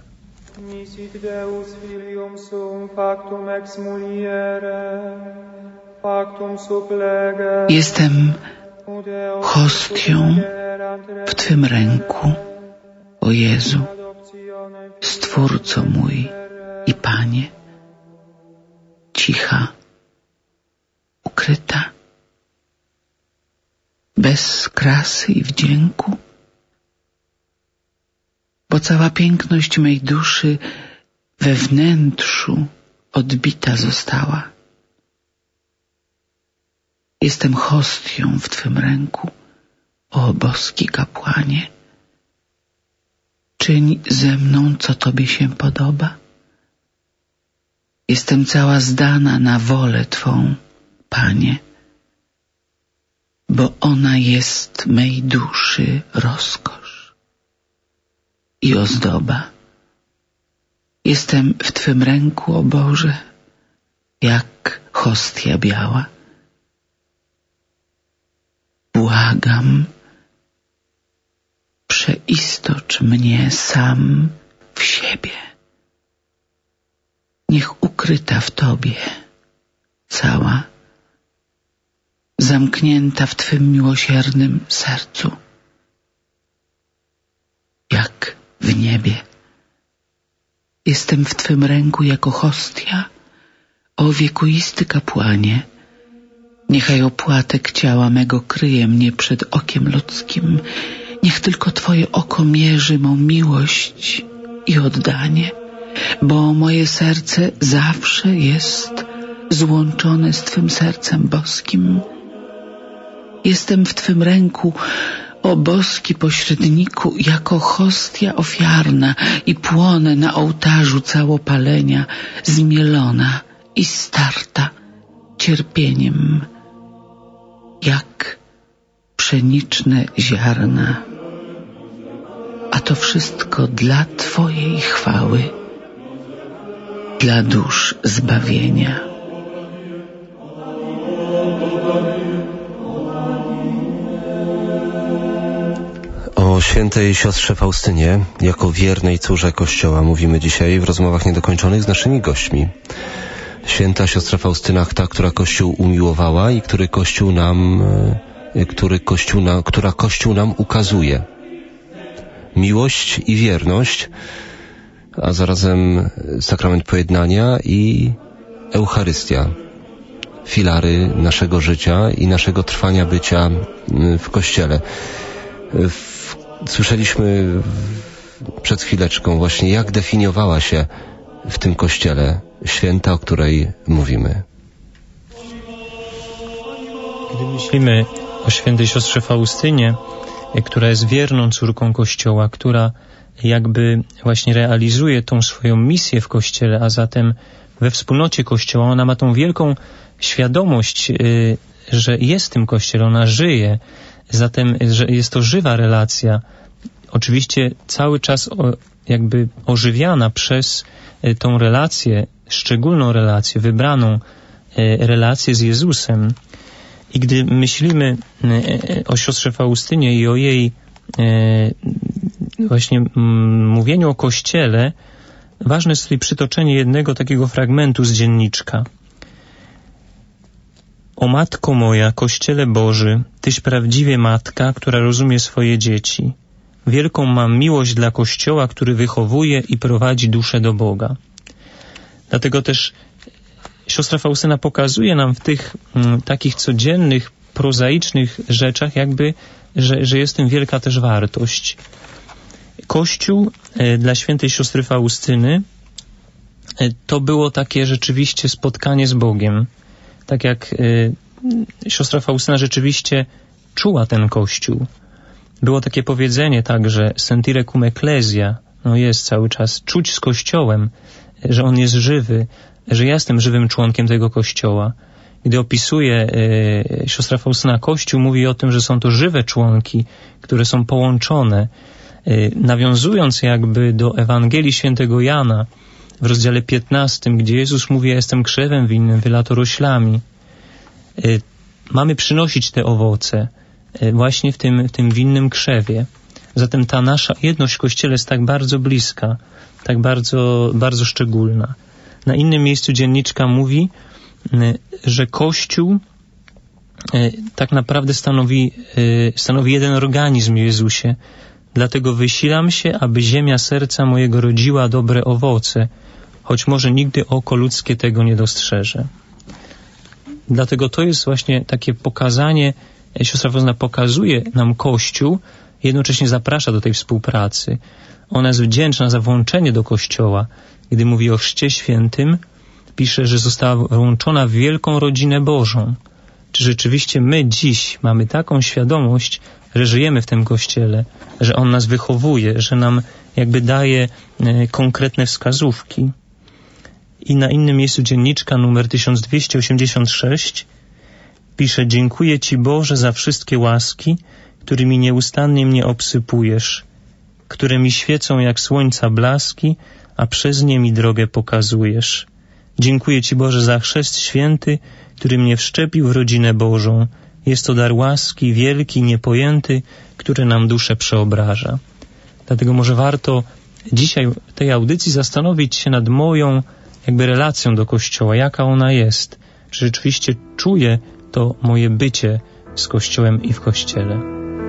Jestem hostią w Twym ręku, o Jezu, Stwórco mój i Panie, cicha, ukryta, bez krasy i wdzięku, bo cała piękność mej duszy we wnętrzu odbita została. Jestem hostią w Twym ręku, o boski kapłanie. Czyń ze mną, co Tobie się podoba. Jestem cała zdana na wolę Twą, Panie, bo ona jest mej duszy rozkosz i ozdoba. Jestem w Twym ręku, o Boże, jak hostia biała. Błagam, przeistocz mnie sam w siebie. Niech ukryta w Tobie, cała, zamknięta w Twym miłosiernym sercu, jak w niebie. Jestem w Twym ręku jako hostia, o wiekuisty kapłanie. Niechaj opłatek ciała mego kryje mnie przed okiem ludzkim. Niech tylko Twoje oko mierzy mą miłość i oddanie, bo moje serce zawsze jest złączone z Twym sercem boskim. Jestem w Twym ręku, o boski pośredniku, jako hostia ofiarna i płonę na ołtarzu całopalenia, zmielona i starta cierpieniem, jak pszeniczne ziarna. A to wszystko dla Twojej chwały, dla dusz zbawienia. O świętej siostrze Faustynie, jako wiernej córze Kościoła, mówimy dzisiaj w rozmowach niedokończonych z naszymi gośćmi. Święta siostra Faustyna, ta, która Kościół umiłowała i który Kościół nam, który Kościół na, która Kościół nam ukazuje. Miłość i wierność, a zarazem sakrament pojednania i Eucharystia. Filary naszego życia i naszego trwania bycia w Kościele. Słyszeliśmy przed chwileczką właśnie, jak definiowała się w tym Kościele święta, o której mówimy. Gdy myślimy o świętej siostrze Faustynie, która jest wierną córką Kościoła, która jakby właśnie realizuje tą swoją misję w Kościele, a zatem we wspólnocie Kościoła, ona ma tą wielką świadomość, że jest w tym Kościele, ona żyje Zatem, że jest to żywa relacja, oczywiście cały czas o, jakby ożywiana przez tą relację, szczególną relację, wybraną relację z Jezusem. I gdy myślimy o siostrze Faustynie i o jej właśnie mówieniu o Kościele, ważne jest tutaj przytoczenie jednego takiego fragmentu z dzienniczka. O Matko moja, Kościele Boży, Tyś prawdziwie Matka, która rozumie swoje dzieci. Wielką mam miłość dla Kościoła, który wychowuje i prowadzi duszę do Boga. Dlatego też siostra Faustyna pokazuje nam w tych m, takich codziennych, prozaicznych rzeczach jakby, że, że jest w tym wielka też wartość. Kościół e, dla świętej siostry Faustyny e, to było takie rzeczywiście spotkanie z Bogiem. Tak jak e, siostra Faustyna rzeczywiście czuła ten Kościół. Było takie powiedzenie także sentire cum ecclesia, no jest cały czas, czuć z Kościołem, że on jest żywy, że ja jestem żywym członkiem tego Kościoła. Gdy opisuje e, siostra Faustyna Kościół, mówi o tym, że są to żywe członki, które są połączone. E, nawiązując jakby do Ewangelii świętego Jana w rozdziale piętnastym, gdzie Jezus mówi, ja jestem krzewem winnym, wy latoroślami. E, mamy przynosić te owoce e, właśnie w tym, w tym winnym krzewie. Zatem ta nasza jedność w Kościele jest tak bardzo bliska, tak bardzo, bardzo szczególna. Na innym miejscu dzienniczka mówi, że Kościół tak naprawdę stanowi, stanowi jeden organizm w Jezusie. Dlatego wysilam się, aby ziemia serca mojego rodziła dobre owoce, choć może nigdy oko ludzkie tego nie dostrzeże. Dlatego to jest właśnie takie pokazanie, siostra Faustyna pokazuje nam Kościół, jednocześnie zaprasza do tej współpracy. Ona jest wdzięczna za włączenie do Kościoła. Gdy mówi o Chrzcie Świętym, pisze, że została włączona w wielką rodzinę Bożą. Czy rzeczywiście my dziś mamy taką świadomość, że żyjemy w tym Kościele, że On nas wychowuje, że nam jakby daje e, konkretne wskazówki. I na innym miejscu dzienniczka numer tysiąc dwieście osiemdziesiąt sześć pisze, dziękuję Ci Boże za wszystkie łaski, którymi nieustannie mnie obsypujesz, które mi świecą jak słońca blaski, a przez nie mi drogę pokazujesz. Dziękuję Ci Boże za chrzest święty, który mnie wszczepił w rodzinę Bożą. Jest to dar łaski, wielki, niepojęty, który nam duszę przeobraża. Dlatego może warto dzisiaj w tej audycji zastanowić się nad moją jakby relacją do Kościoła, jaka ona jest. Czy rzeczywiście czuję to moje bycie z Kościołem i w Kościele.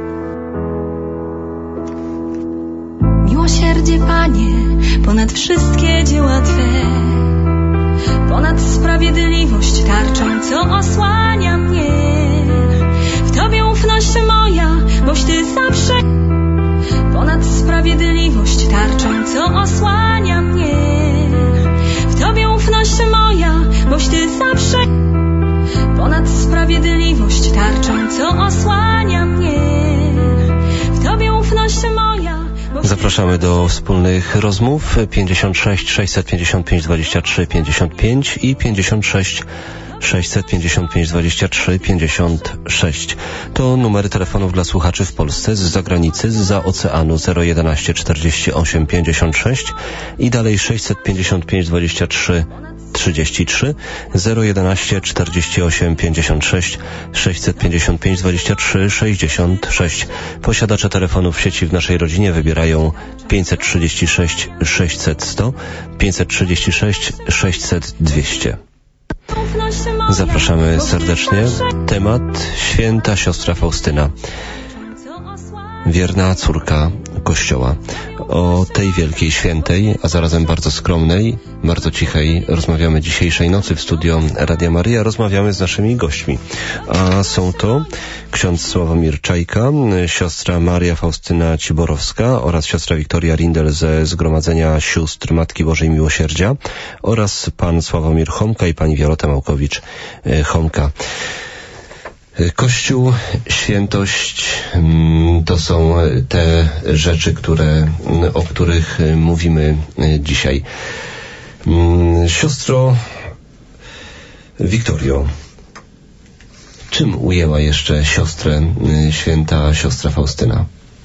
Miłosierdzie, Panie, ponad wszystkie dzieła Twe, ponad sprawiedliwość tarczą, co osłania mnie. W Tobie ufność moja, boś Ty zawsze ponad sprawiedliwość tarczą, co osłania mnie. W Tobie ufność moja, boś Ty zawsze ponad sprawiedliwość tarczą, co osłania mnie. W Tobie ufność moja. Zapraszamy do wspólnych rozmów pięćdziesiąt sześć sześćset pięćdziesiąt pięć dwadzieścia trzy pięćdziesiąt pięć i pięćdziesiąt sześć sześćset pięćdziesiąt pięć dwadzieścia trzy pięćdziesiąt sześć. To numery telefonów dla słuchaczy w Polsce, z zagranicy, zza oceanu zero jedenaście czterdzieści osiem pięćdziesiąt sześć i dalej sześćset pięćdziesiąt pięć dwadzieścia trzy trzydzieści trzy, zero jedenaście czterdzieści osiem pięćdziesiąt sześć, sześćset pięćdziesiąt pięć dwadzieścia trzy sześćdziesiąt sześć. Posiadacze telefonów w sieci w naszej rodzinie wybierają pięćset trzydzieści sześć sześćset sto, pięćset trzydzieści sześć sześćset dwieście. Zapraszamy serdecznie. Temat święta siostra Faustyna, wierna córka Kościoła. O tej wielkiej świętej, a zarazem bardzo skromnej, bardzo cichej rozmawiamy dzisiejszej nocy w studio Radia Maryja. Rozmawiamy z naszymi gośćmi. A są to ksiądz Sławomir Czajka, siostra Maria Faustyna Ciborowska oraz siostra Wiktoria Rindel ze Zgromadzenia Sióstr Matki Bożej Miłosierdzia oraz pan Sławomir Chomka i pani Wiolota Małkowicz-Chomka. Kościół, świętość to są te rzeczy, które, o których mówimy dzisiaj. Siostro Wiktorio, Czym ujęła jeszcze siostrę, święta siostra Faustyna?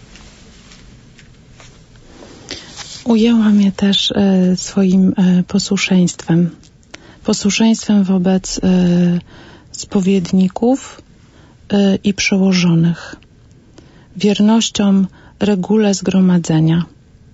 Ujęła mnie też e, swoim e, posłuszeństwem. Posłuszeństwem wobec e, spowiedników e, i przełożonych. Wiernością regule zgromadzenia.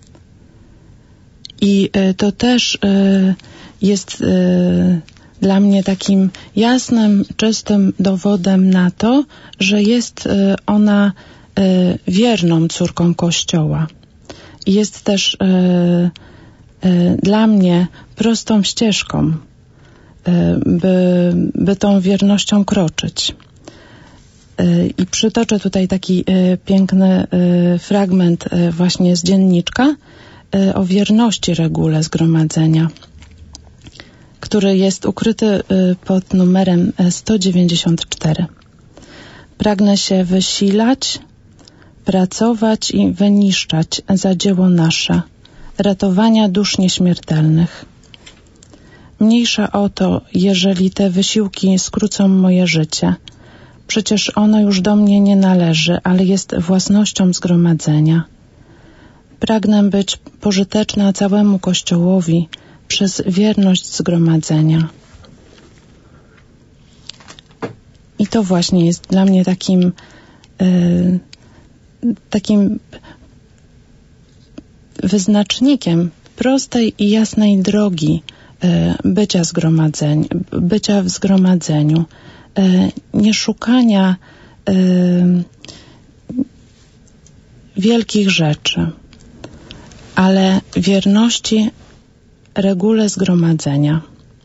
I e, to też e, jest e, dla mnie takim jasnym, czystym dowodem na to, że jest e, ona e, wierną córką Kościoła. Jest też e, e, dla mnie prostą ścieżką, e, by, by tą wiernością kroczyć. E, I przytoczę tutaj taki e, piękny e, fragment e, właśnie z dzienniczka e, o wierności regule zgromadzenia, który jest ukryty e, pod numerem sto dziewięćdziesiąt cztery. Pragnę się wysilać, pracować i wyniszczać za dzieło nasze, ratowania dusz nieśmiertelnych. Mniejsza o to, jeżeli te wysiłki skrócą moje życie. Przecież ono już do mnie nie należy, ale jest własnością zgromadzenia. Pragnę być pożyteczna całemu Kościołowi przez wierność zgromadzenia. I to właśnie jest dla mnie takim yy, takim wyznacznikiem prostej i jasnej drogi bycia, zgromadzeń, bycia w zgromadzeniu, nie szukania wielkich rzeczy, ale wierności regule zgromadzenia.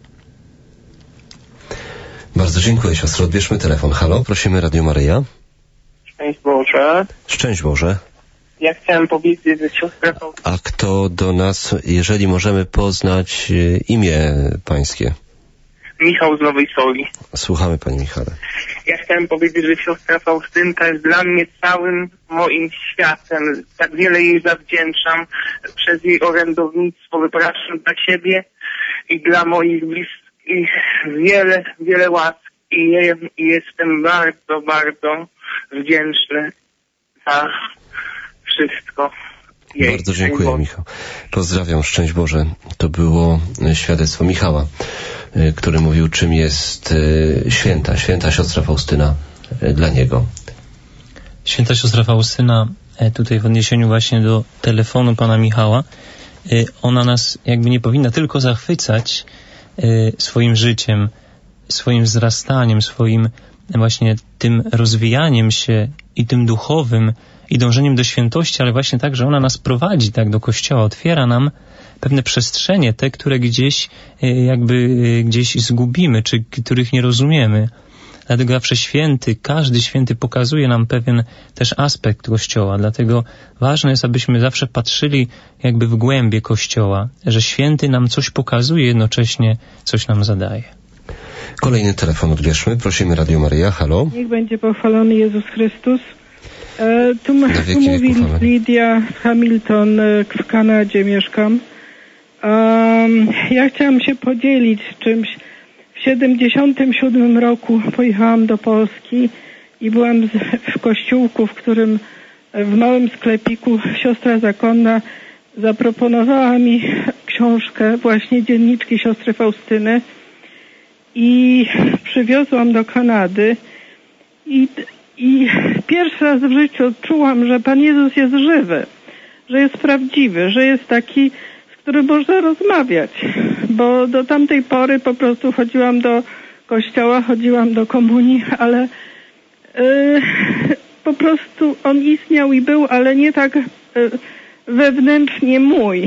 Bardzo dziękuję, siostro. Odbierzmy telefon. Halo, prosimy, Radio Maryja. Szczęść Boże. Szczęść Boże. Ja chciałem powiedzieć, że siostra Faustyna... A kto do nas, jeżeli możemy poznać imię pańskie? Michał z Nowej Soli. Słuchamy, panie Michale. Ja chciałem powiedzieć, że siostra Faustynka jest dla mnie całym moim światem. Tak wiele jej zawdzięczam przez jej orędownictwo. Wypraszam dla siebie i dla moich bliskich wiele, wiele łask. I, je, i jestem bardzo, bardzo wdzięczny za wszystko. Jej. Bardzo dziękuję, Michał. Pozdrawiam, szczęść Boże. To było świadectwo Michała, który mówił, czym jest święta, święta siostra Faustyna dla niego. Święta siostra Faustyna, tutaj w odniesieniu właśnie do telefonu pana Michała, ona nas jakby nie powinna tylko zachwycać swoim życiem, swoim wzrastaniem, swoim właśnie tym rozwijaniem się i tym duchowym i dążeniem do świętości, ale właśnie tak, że ona nas prowadzi tak do Kościoła, otwiera nam pewne przestrzenie, te, które gdzieś jakby gdzieś zgubimy, czy których nie rozumiemy. Dlatego zawsze święty, każdy święty pokazuje nam pewien też aspekt Kościoła. Dlatego ważne jest, abyśmy zawsze patrzyli jakby w głębie Kościoła, że święty nam coś pokazuje, jednocześnie coś nam zadaje. Kolejny telefon odbierzmy. Prosimy, Radio Maryja. Halo. Niech będzie pochwalony Jezus Chrystus. E, tu, tu mówi Lidia z Hamilton, e, w Kanadzie mieszkam. Um, ja chciałam się podzielić czymś. W siedemdziesiątym siódmym roku pojechałam do Polski i byłam z, w kościółku, w którym w małym sklepiku siostra zakonna zaproponowała mi książkę, właśnie dzienniczki siostry Faustyny, i przywiozłam do Kanady i, i pierwszy raz w życiu odczułam, że Pan Jezus jest żywy, że jest prawdziwy, że jest taki, z którym można rozmawiać, bo do tamtej pory po prostu chodziłam do kościoła, chodziłam do komunii, ale yy, po prostu on istniał i był, ale nie tak yy, wewnętrznie mój.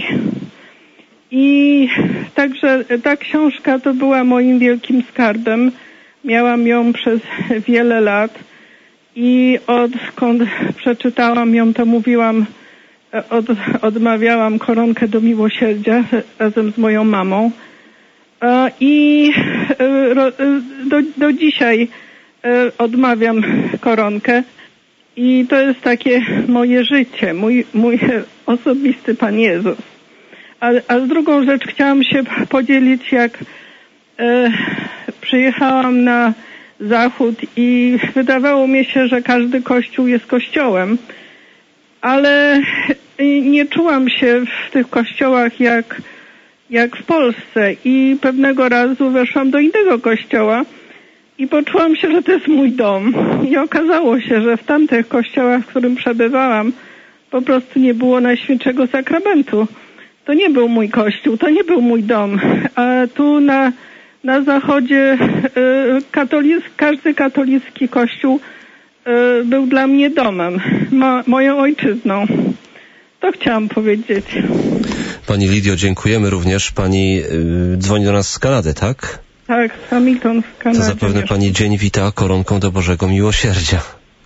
I także ta książka to była moim wielkim skarbem. Miałam ją przez wiele lat i odkąd przeczytałam ją, to mówiłam, od, odmawiałam koronkę do miłosierdzia razem z moją mamą. I do, do dzisiaj odmawiam koronkę. I to jest takie moje życie, mój, mój osobisty Pan Jezus. A, a z drugą rzecz chciałam się podzielić, jak e, przyjechałam na zachód i wydawało mi się, że każdy kościół jest kościołem, ale nie czułam się w tych kościołach jak, jak w Polsce i pewnego razu weszłam do innego kościoła i poczułam się, że to jest mój dom. I okazało się, że w tamtych kościołach, w którym przebywałam, po prostu nie było Najświętszego Sakramentu. To nie był mój kościół, to nie był mój dom. A tu na, na zachodzie y, katolic, każdy katolicki kościół y, był dla mnie domem, mo, moją ojczyzną. To chciałam powiedzieć. Pani Lidio, dziękujemy również. Pani y, dzwoni do nas z Kanady, tak? Tak, z Hamilton w Kanadzie. To zapewne pani dzień wita koronką do Bożego Miłosierdzia.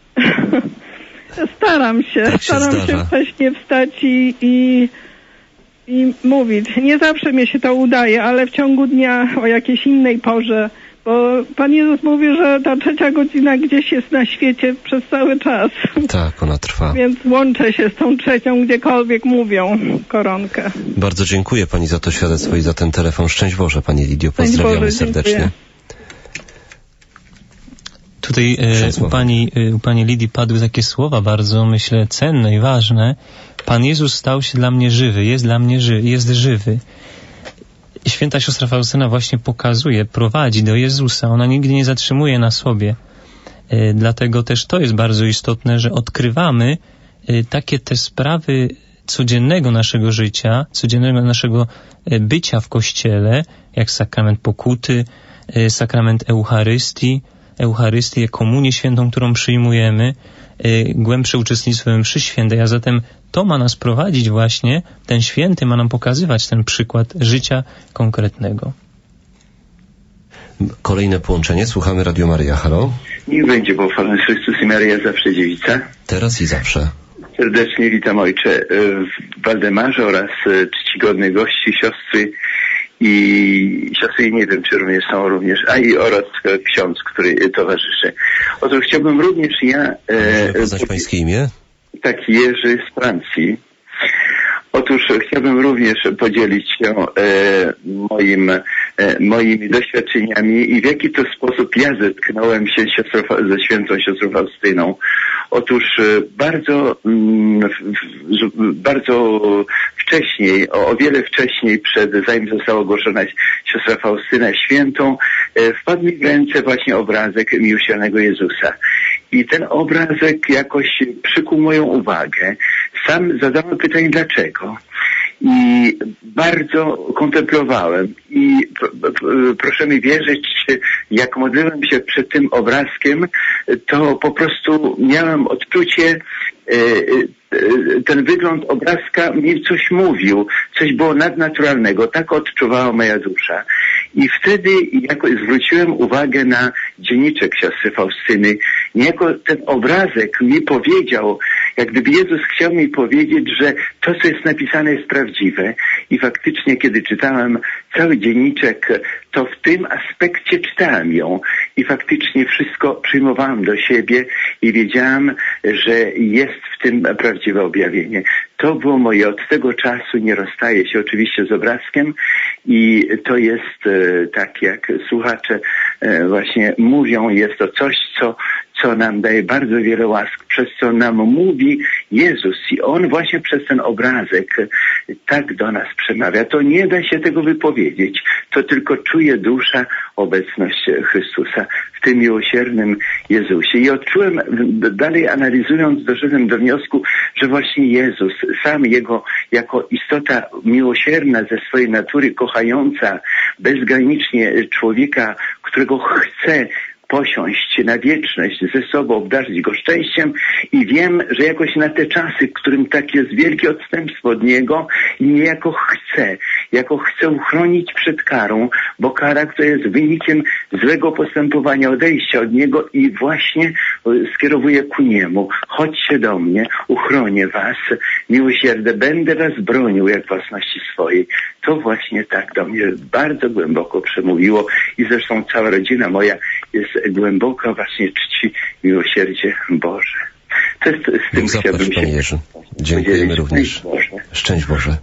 Staram się, tak się staram zdarza. się wcześniej wstać i, i, i mówić. Nie zawsze mi się to udaje, ale w ciągu dnia o jakiejś innej porze, bo Pan Jezus mówi, że ta trzecia godzina gdzieś jest na świecie przez cały czas. Tak, ona trwa. Więc łączę się z tą trzecią, gdziekolwiek mówią koronkę. Bardzo dziękuję pani za to świadectwo i za ten telefon. Szczęść Boże, pani Lidio. Pozdrawiamy Boże, serdecznie. dziękuję. Tutaj e, u, pani, e, u pani Lidii padły takie słowa bardzo, myślę, cenne i ważne. Pan Jezus stał się dla mnie żywy, jest dla mnie ży, jest żywy. Święta siostra Faustyna właśnie pokazuje, prowadzi do Jezusa. Ona nigdy nie zatrzymuje na sobie. E, dlatego też to jest bardzo istotne, że odkrywamy e, takie te sprawy codziennego naszego życia, codziennego naszego e, bycia w Kościele, jak sakrament pokuty, e, sakrament Eucharystii, Eucharystię, komunię świętą, którą przyjmujemy, y, głębsze uczestnictwo w mszy świętej, a zatem to ma nas prowadzić właśnie, ten święty ma nam pokazywać ten przykład życia konkretnego. Kolejne połączenie, słuchamy Radio Maryja. Halo? Niech będzie pochwalony Chrystus i Maryja, zawsze dziewica. Teraz i zawsze. Serdecznie witam ojcze w Waldemarze oraz czcigodnych gości, siostry i siostry, nie wiem, czy również są również, a i oraz ksiądz, który towarzyszy. Otóż chciałbym również ja... Może poznać pańskie imię? Tak, Jerzy z Francji. Otóż chciałbym również podzielić się e, moim, e, moimi doświadczeniami i w jaki to sposób ja zetknąłem się siostrą, ze świętą siostrą Faustyną. Otóż e, bardzo, m, w, bardzo wcześniej, o, o wiele wcześniej, przed, zanim została ogłoszona siostra Faustyna świętą, e, wpadł mi w ręce właśnie obrazek miłosiernego Jezusa. I ten obrazek jakoś przykuł moją uwagę. Sam zadałem pytanie, dlaczego. I bardzo kontemplowałem. I proszę mi wierzyć, jak modliłem się przed tym obrazkiem, to po prostu miałem odczucie, ten wygląd obrazka mi coś mówił, coś było nadnaturalnego, tak odczuwała moja dusza. I wtedy jakoś zwróciłem uwagę na dzienniczek siostry Faustyny. Niejako ten obrazek mi powiedział, jak gdyby Jezus chciał mi powiedzieć, że to, co jest napisane, jest prawdziwe. I faktycznie, kiedy czytałem cały dzienniczek, to w tym aspekcie czytałem ją. I faktycznie wszystko przyjmowałem do siebie i wiedziałem, że jest w tym prawdziwe objawienie. To było moje, od tego czasu nie rozstaję się oczywiście z obrazkiem i to jest e, tak, jak słuchacze e, właśnie mówią, jest to coś, co co nam daje bardzo wiele łask, przez co nam mówi Jezus i On właśnie przez ten obrazek tak do nas przemawia. To nie da się tego wypowiedzieć, to tylko czuje dusza obecność Chrystusa w tym miłosiernym Jezusie. I odczułem, dalej analizując, doszedłem do wniosku, że właśnie Jezus, sam Jego jako istota miłosierna ze swojej natury, kochająca bezgranicznie człowieka, którego chce posiąść na wieczność ze sobą, obdarzyć go szczęściem i wiem, że jakoś na te czasy, w którym tak jest wielkie odstępstwo od Niego i niejako chce, jako chce uchronić przed karą, bo kara, która jest wynikiem złego postępowania, odejścia od Niego i właśnie skierowuje ku Niemu. Chodźcie do mnie, uchronię was, miłosierne, będę was bronił jak własności swojej. To właśnie tak do mnie bardzo głęboko przemówiło i zresztą cała rodzina moja jest głęboko właśnie czci miłosierdzie Boże. To jest, z tym Zapłać, chciałbym Panie się Jerzy. Dziękujemy również. Szczęść Boże. Szczęść Boże.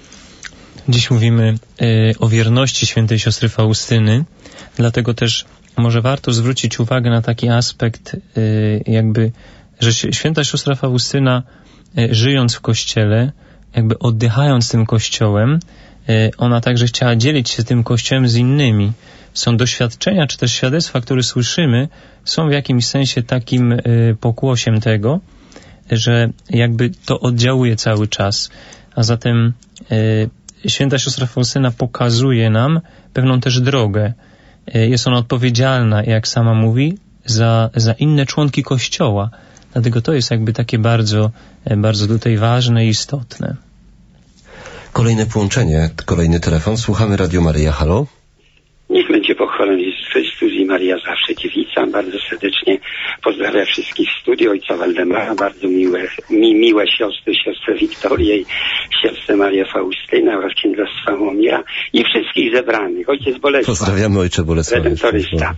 Dziś mówimy y, o wierności świętej siostry Faustyny, dlatego też może warto zwrócić uwagę na taki aspekt, jakby, że święta siostra Faustyna, żyjąc w Kościele, jakby oddychając tym Kościołem, ona także chciała dzielić się tym Kościołem z innymi. Są doświadczenia, czy też świadectwa, które słyszymy, są w jakimś sensie takim pokłosiem tego, że jakby to oddziałuje cały czas. A zatem święta siostra Faustyna pokazuje nam pewną też drogę. Jest ona odpowiedzialna, jak sama mówi, za, za inne członki Kościoła. Dlatego to jest jakby takie bardzo, bardzo tutaj ważne i istotne. Kolejne połączenie, kolejny telefon. Słuchamy Radio Maryja. Halo? Niech będzie pochwalony Jezus Chrystus i Maria zawsze dziewica. Bardzo serdecznie pozdrawiam wszystkich w studiu, ojca Waldemara, bardzo miłe, mi, miłe siostry, siostrę Wiktorię i siostrę Marię Faustynę oraz księdza Sławomira i wszystkich zebranych. Ojciec Bolesław. Pozdrawiamy ojcze Bolesław. Redentorysta.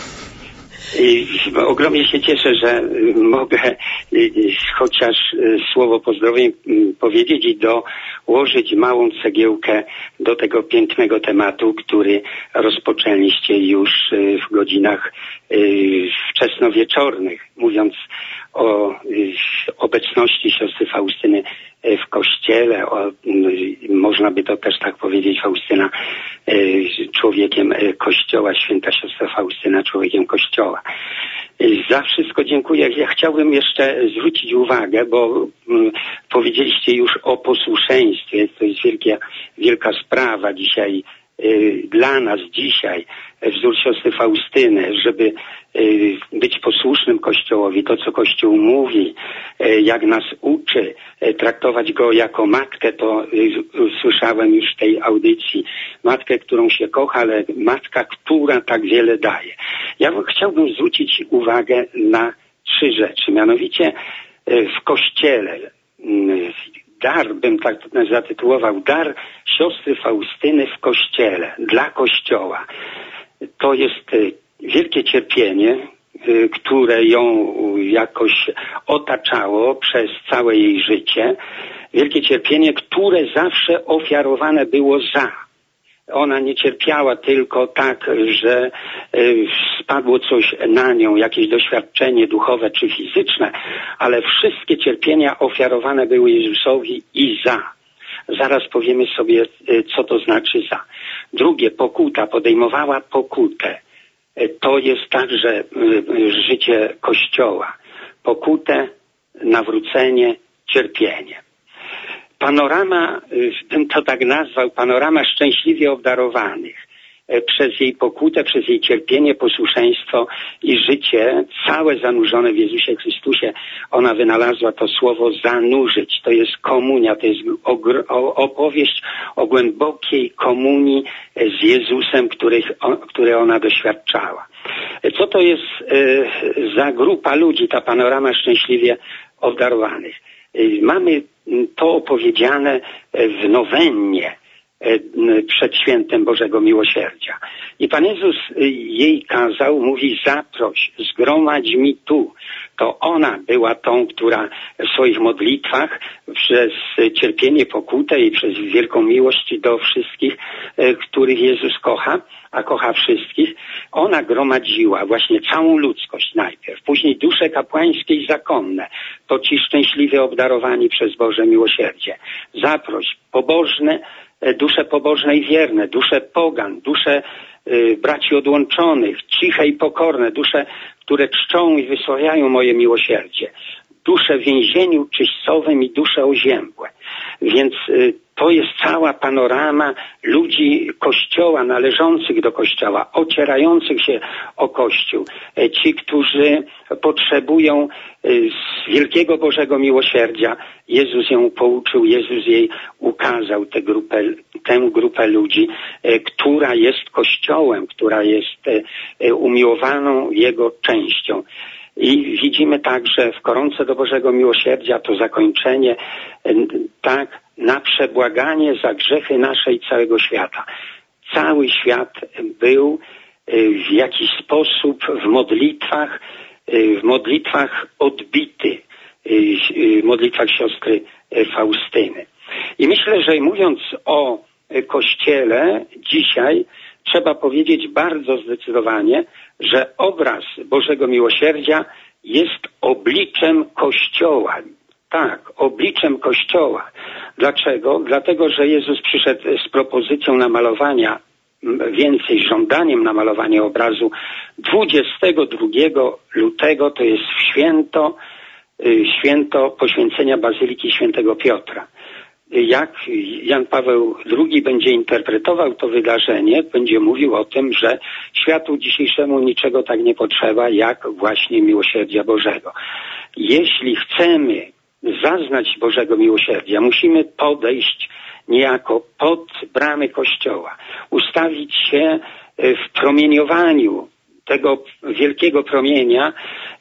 I ogromnie się cieszę, że mogę chociaż słowo pozdrowień powiedzieć i dołożyć małą cegiełkę do tego pięknego tematu, który rozpoczęliście już w godzinach wczesnowieczornych, mówiąc o obecności siostry Faustyny w Kościele, o, można by to też tak powiedzieć, Faustyna człowiekiem Kościoła, święta siostra Faustyna człowiekiem Kościoła. Za wszystko dziękuję. Ja chciałbym jeszcze zwrócić uwagę, bo mm, powiedzieliście już o posłuszeństwie. To jest wielka, wielka sprawa dzisiaj, y, dla nas dzisiaj, wzór siostry Faustyny, żeby y, być posłusznym Kościołowi, to co Kościół mówi, y, jak nas uczy, y, traktować go jako matkę, to y, słyszałem już w tej audycji, matkę, którą się kocha, ale matka, która tak wiele daje. Ja chciałbym zwrócić uwagę na trzy rzeczy, mianowicie y, w Kościele, y, dar, bym tak zatytułował, dar siostry Faustyny w Kościele, dla Kościoła. To jest wielkie cierpienie, które ją jakoś otaczało przez całe jej życie. Wielkie cierpienie, które zawsze ofiarowane było za. Ona nie cierpiała tylko tak, że spadło coś na nią, jakieś doświadczenie duchowe czy fizyczne, ale wszystkie cierpienia ofiarowane były Jezusowi i za. Zaraz powiemy sobie, co to znaczy za. Drugie, pokuta, podejmowała pokutę. To jest także życie Kościoła. Pokutę, nawrócenie, cierpienie. Panorama, bym to tak nazwał, panorama szczęśliwie obdarowanych. Przez jej pokutę, przez jej cierpienie, posłuszeństwo i życie całe zanurzone w Jezusie Chrystusie. Ona wynalazła to słowo zanurzyć. To jest komunia, to jest opowieść o głębokiej komunii z Jezusem, których, które ona doświadczała. Co to jest za grupa ludzi, ta panorama szczęśliwie obdarowanych? Mamy to opowiedziane w nowennie przed świętem Bożego Miłosierdzia. I Pan Jezus jej kazał, mówi, zaproś, zgromadź mi tu. To ona była tą, która w swoich modlitwach przez cierpienie, pokutę i przez wielką miłość do wszystkich, których Jezus kocha, a kocha wszystkich, ona gromadziła właśnie całą ludzkość najpierw, później dusze kapłańskie i zakonne, to ci szczęśliwie obdarowani przez Boże miłosierdzie. Zaproś, pobożne, dusze pobożne i wierne, dusze pogan, dusze y, braci odłączonych, ciche i pokorne, dusze, które czczą i wysławiają moje miłosierdzie, dusze w więzieniu czyścowym i dusze oziębłe. Więc y, to jest cała panorama ludzi Kościoła, należących do Kościoła, ocierających się o Kościół. Ci, którzy potrzebują z wielkiego Bożego miłosierdzia. Jezus ją pouczył, Jezus jej ukazał tę grupę, tę grupę ludzi, która jest Kościołem, która jest umiłowaną Jego częścią. I widzimy także w koronce do Bożego Miłosierdzia to zakończenie, tak, na przebłaganie za grzechy nasze i całego świata. Cały świat był w jakiś sposób w modlitwach, w modlitwach odbity, w modlitwach siostry Faustyny. I myślę, że mówiąc o Kościele dzisiaj, trzeba powiedzieć bardzo zdecydowanie, że obraz Bożego Miłosierdzia jest obliczem Kościoła. Tak, obliczem Kościoła. Dlaczego? Dlatego, że Jezus przyszedł z propozycją namalowania, więcej żądaniem namalowania obrazu dwudziestego drugiego lutego, to jest święto, święto poświęcenia Bazyliki Świętego Piotra. Jak Jan Paweł drugi będzie interpretował to wydarzenie, będzie mówił o tym, że światu dzisiejszemu niczego tak nie potrzeba, jak właśnie miłosierdzia Bożego. Jeśli chcemy zaznać Bożego miłosierdzia, musimy podejść niejako pod bramy Kościoła, ustawić się w promieniowaniu tego wielkiego promienia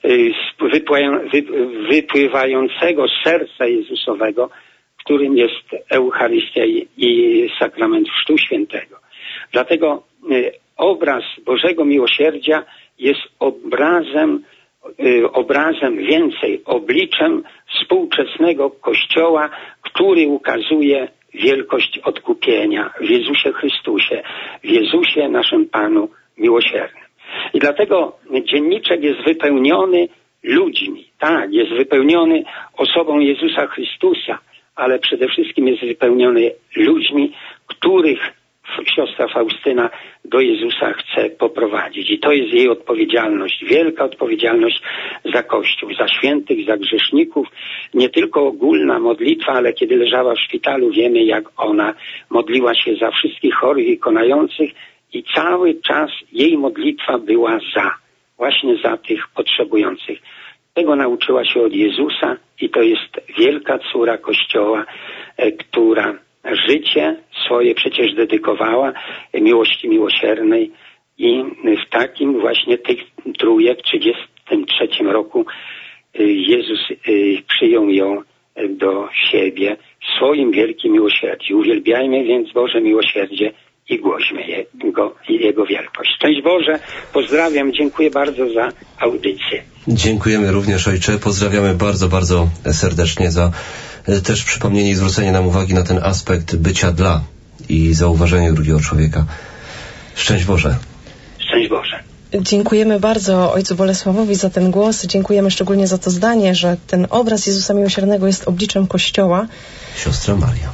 wypływającego z serca Jezusowego, którym jest Eucharystia i sakrament Chrztu Świętego. Dlatego obraz Bożego Miłosierdzia jest obrazem, obrazem więcej, obliczem współczesnego Kościoła, który ukazuje wielkość odkupienia w Jezusie Chrystusie, w Jezusie naszym Panu Miłosiernym. I dlatego dzienniczek jest wypełniony ludźmi. Tak, jest wypełniony osobą Jezusa Chrystusa, ale przede wszystkim jest wypełniony ludźmi, których siostra Faustyna do Jezusa chce poprowadzić. I to jest jej odpowiedzialność, wielka odpowiedzialność za Kościół, za świętych, za grzeszników. Nie tylko ogólna modlitwa, ale kiedy leżała w szpitalu, wiemy, jak ona modliła się za wszystkich chorych i konających i cały czas jej modlitwa była za, właśnie za tych potrzebujących. Tego nauczyła się od Jezusa i to jest wielka córa Kościoła, która życie swoje przecież dedykowała miłości miłosiernej i w takim właśnie tych trójek, trzydziestym trzecim roku Jezus przyjął ją do siebie w swoim wielkim miłosierdziu. Uwielbiajmy więc Boże miłosierdzie i głośmy Jego, Jego wielkość. Szczęść Boże, pozdrawiam, dziękuję bardzo za audycję. Dziękujemy również, ojcze, pozdrawiamy bardzo, bardzo serdecznie za też przypomnienie i zwrócenie nam uwagi na ten aspekt bycia dla i zauważenie drugiego człowieka. Szczęść Boże. Szczęść Boże. Dziękujemy bardzo ojcu Bolesławowi za ten głos. Dziękujemy szczególnie za to zdanie, że ten obraz Jezusa Miłosiernego jest obliczem Kościoła. Siostra Maria.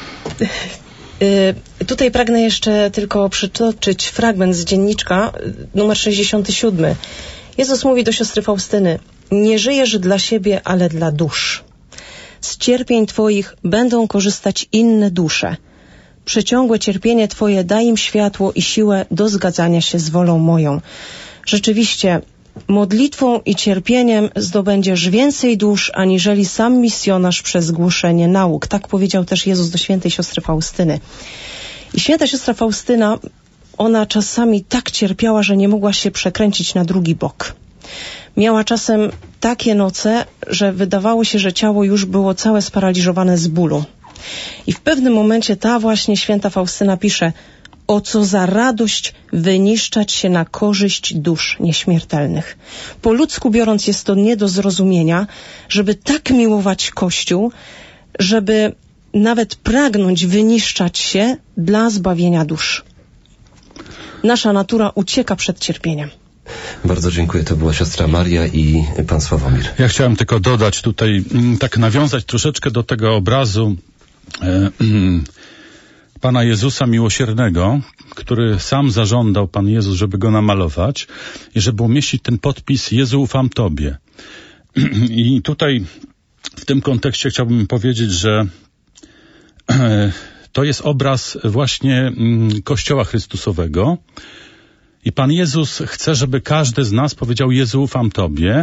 Y, tutaj pragnę jeszcze tylko przytoczyć fragment z dzienniczka numer sześćdziesiąty siódmy. Jezus mówi do siostry Faustyny: nie żyjesz dla siebie, ale dla dusz. Z cierpień Twoich będą korzystać inne dusze. Przeciągłe cierpienie Twoje da im światło i siłę do zgadzania się z wolą moją. Rzeczywiście, modlitwą i cierpieniem zdobędziesz więcej dusz, aniżeli sam misjonarz przez głoszenie nauk. Tak powiedział też Jezus do świętej siostry Faustyny. I święta siostra Faustyna, ona czasami tak cierpiała, że nie mogła się przekręcić na drugi bok. Miała czasem takie noce, że wydawało się, że ciało już było całe sparaliżowane z bólu. I w pewnym momencie ta właśnie święta Faustyna pisze: o co za radość wyniszczać się na korzyść dusz nieśmiertelnych. Po ludzku biorąc, jest to nie do zrozumienia, żeby tak miłować Kościół, żeby nawet pragnąć wyniszczać się dla zbawienia dusz. Nasza natura ucieka przed cierpieniem. Bardzo dziękuję. To była siostra Maria i pan Sławomir. Ja chciałem tylko dodać tutaj, tak nawiązać troszeczkę do tego obrazu e, Pana Jezusa Miłosiernego, który sam zażądał Pan Jezus, żeby go namalować i żeby umieścić ten podpis: Jezu, ufam Tobie. I tutaj w tym kontekście chciałbym powiedzieć, że e, to jest obraz właśnie Kościoła Chrystusowego. I Pan Jezus chce, żeby każdy z nas powiedział: Jezu, ufam Tobie.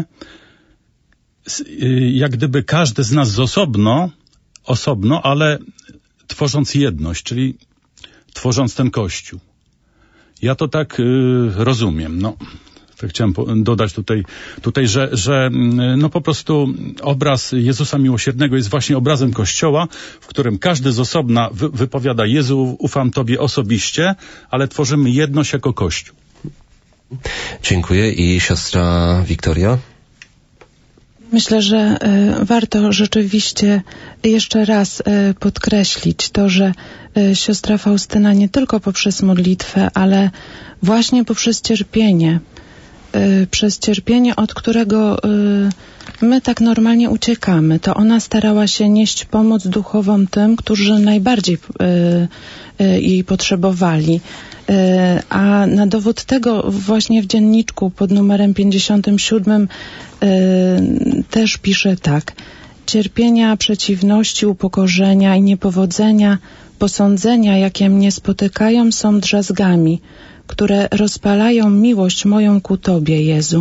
Jak gdyby każdy z nas z osobno, osobno, ale tworząc jedność, czyli tworząc ten Kościół. Ja to tak y, rozumiem. No, tak chciałem dodać tutaj, tutaj że, że no po prostu obraz Jezusa Miłosiernego jest właśnie obrazem Kościoła, w którym każdy z osobna wy, wypowiada: Jezu, ufam Tobie osobiście, ale tworzymy jedność jako Kościół. Dziękuję. I siostra Wiktoria? Myślę, że y, warto rzeczywiście jeszcze raz y, podkreślić to, że y, siostra Faustyna nie tylko poprzez modlitwę, ale właśnie poprzez cierpienie, y, przez cierpienie, od którego y, my tak normalnie uciekamy, to ona starała się nieść pomoc duchową tym, którzy najbardziej y, y, jej potrzebowali. A na dowód tego właśnie w dzienniczku pod numerem pięćdziesiątym siódmym y, też pisze tak. Cierpienia, przeciwności, upokorzenia i niepowodzenia, posądzenia, jakie mnie spotykają, są drzazgami, które rozpalają miłość moją ku Tobie, Jezu.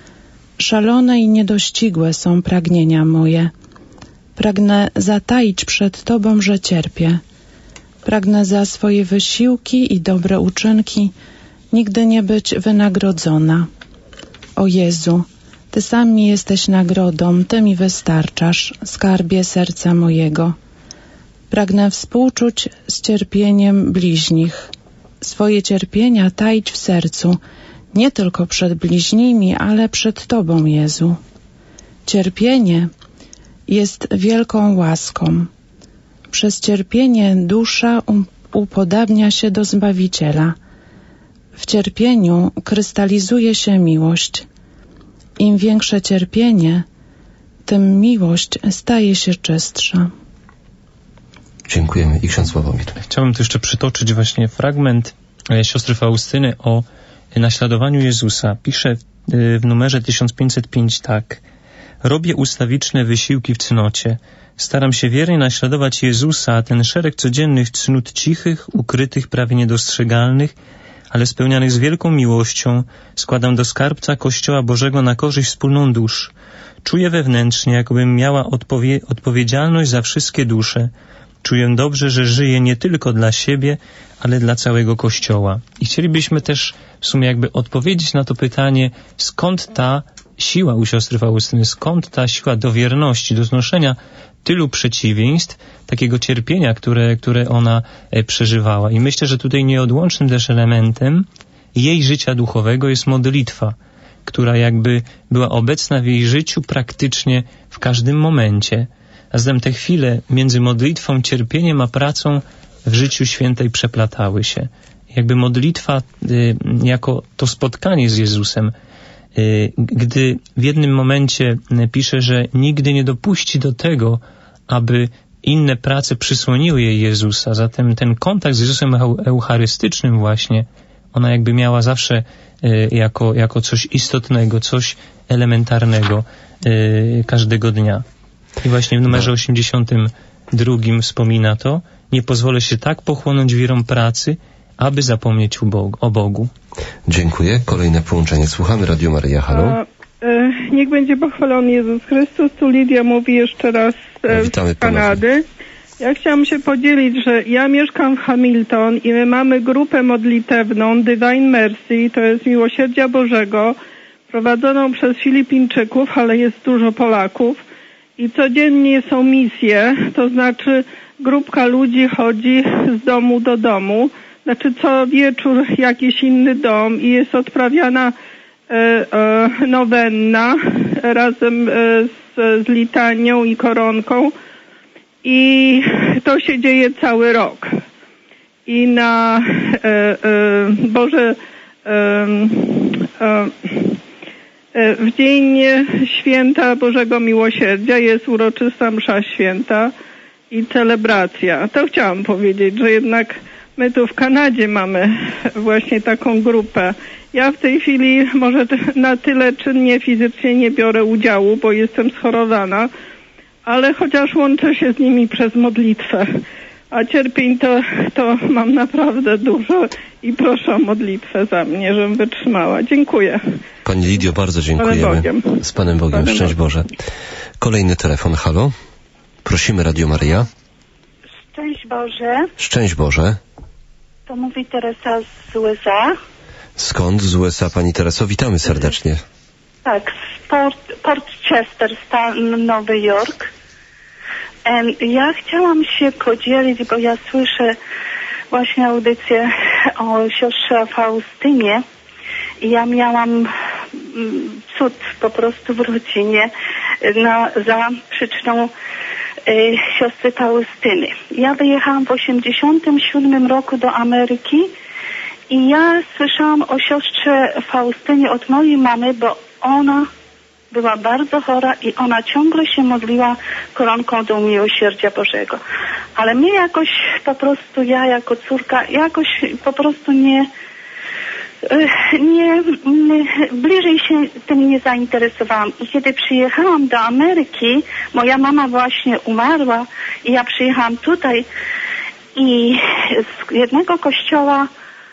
Szalone i niedościgłe są pragnienia moje. Pragnę zataić przed Tobą, że cierpię. Pragnę za swoje wysiłki i dobre uczynki nigdy nie być wynagrodzona. O Jezu, Ty sam mi jesteś nagrodą, Ty mi wystarczasz, skarbie serca mojego. Pragnę współczuć z cierpieniem bliźnich. Swoje cierpienia taić w sercu, nie tylko przed bliźnimi, ale przed Tobą, Jezu. Cierpienie jest wielką łaską. Przez cierpienie dusza upodabnia się do Zbawiciela. W cierpieniu krystalizuje się miłość. Im większe cierpienie, tym miłość staje się czystsza. Dziękujemy. I ksiądz Sławomir. Chciałbym tu jeszcze przytoczyć właśnie fragment siostry Faustyny o naśladowaniu Jezusa. Pisze w numerze tysiąc pięćset pięć tak. Robię ustawiczne wysiłki w cnocie. Staram się wiernie naśladować Jezusa, a ten szereg codziennych cnót cichych, ukrytych, prawie niedostrzegalnych, ale spełnianych z wielką miłością, składam do skarbca Kościoła Bożego na korzyść wspólną dusz. Czuję wewnętrznie, jakbym miała odpowie- odpowiedzialność za wszystkie dusze. Czuję dobrze, że żyję nie tylko dla siebie, ale dla całego Kościoła. I chcielibyśmy też w sumie jakby odpowiedzieć na to pytanie, skąd ta siła u siostry Faustyny, skąd ta siła do wierności, do znoszenia tylu przeciwieństw, takiego cierpienia, które, które ona e, przeżywała. I myślę, że tutaj nieodłącznym też elementem jej życia duchowego jest modlitwa, która jakby była obecna w jej życiu praktycznie w każdym momencie. A zatem te chwile między modlitwą, cierpieniem a pracą w życiu świętej przeplatały się. Jakby modlitwa y, jako to spotkanie z Jezusem, y, gdy w jednym momencie pisze, że nigdy nie dopuści do tego, aby inne prace przysłoniły jej Jezusa. Zatem ten kontakt z Jezusem eucharystycznym właśnie, ona jakby miała zawsze y, jako, jako coś istotnego, coś elementarnego y, każdego dnia. I właśnie w numerze osiemdziesiątym drugim wspomina to, nie pozwolę się tak pochłonąć wirą pracy, aby zapomnieć o Bogu. Dziękuję. Kolejne połączenie. Słuchamy Radio Maryja. Halo. A, e, niech będzie pochwalony Jezus Chrystus. Tu Lidia mówi jeszcze raz e, z Kanady. Ja chciałam się podzielić, że ja mieszkam w Hamilton i my mamy grupę modlitewną Divine Mercy, to jest Miłosierdzia Bożego, prowadzoną przez Filipińczyków, ale jest dużo Polaków. I codziennie są misje, to znaczy grupka ludzi chodzi z domu do domu, znaczy co wieczór jakiś inny dom i jest odprawiana e, e, nowenna razem e, z, z litanią i koronką i to się dzieje cały rok. I na e, e, Boże e, e, w dzień święta Bożego Miłosierdzia jest uroczysta msza święta i celebracja. To chciałam powiedzieć, że jednak my tu w Kanadzie mamy właśnie taką grupę. Ja w tej chwili może na tyle czynnie fizycznie nie biorę udziału, bo jestem schorowana, ale chociaż łączę się z nimi przez modlitwę. A cierpień to, to mam naprawdę dużo i proszę o modlitwę za mnie, żebym wytrzymała. Dziękuję. Pani Lidio, bardzo dziękujemy. Panem Bogiem. Z Panem Bogiem. Panem Szczęść Bogiem. Boże. Kolejny telefon. Halo. Prosimy Radio Maryja. Szczęść Boże. Szczęść Boże. To mówi Teresa z U S A. Skąd z U S A, Pani Tereso? Witamy serdecznie. Tak, z Port, Port Chester, stan Nowy Jork. Ja chciałam się podzielić, bo ja słyszę właśnie audycję o siostrze Faustynie i ja miałam cud po prostu w rodzinie. na, za przyczyną y, siostry Faustyny. Ja wyjechałam w osiemdziesiątym siódmym roku do Ameryki i ja słyszałam o siostrze Faustynie od mojej mamy, bo ona była bardzo chora i ona ciągle się modliła koronką do miłosierdzia Bożego. Ale my jakoś po prostu, ja jako córka, jakoś po prostu nie, nie, nie bliżej się tym nie zainteresowałam. I kiedy przyjechałam do Ameryki, moja mama właśnie umarła i ja przyjechałam tutaj i z jednego kościoła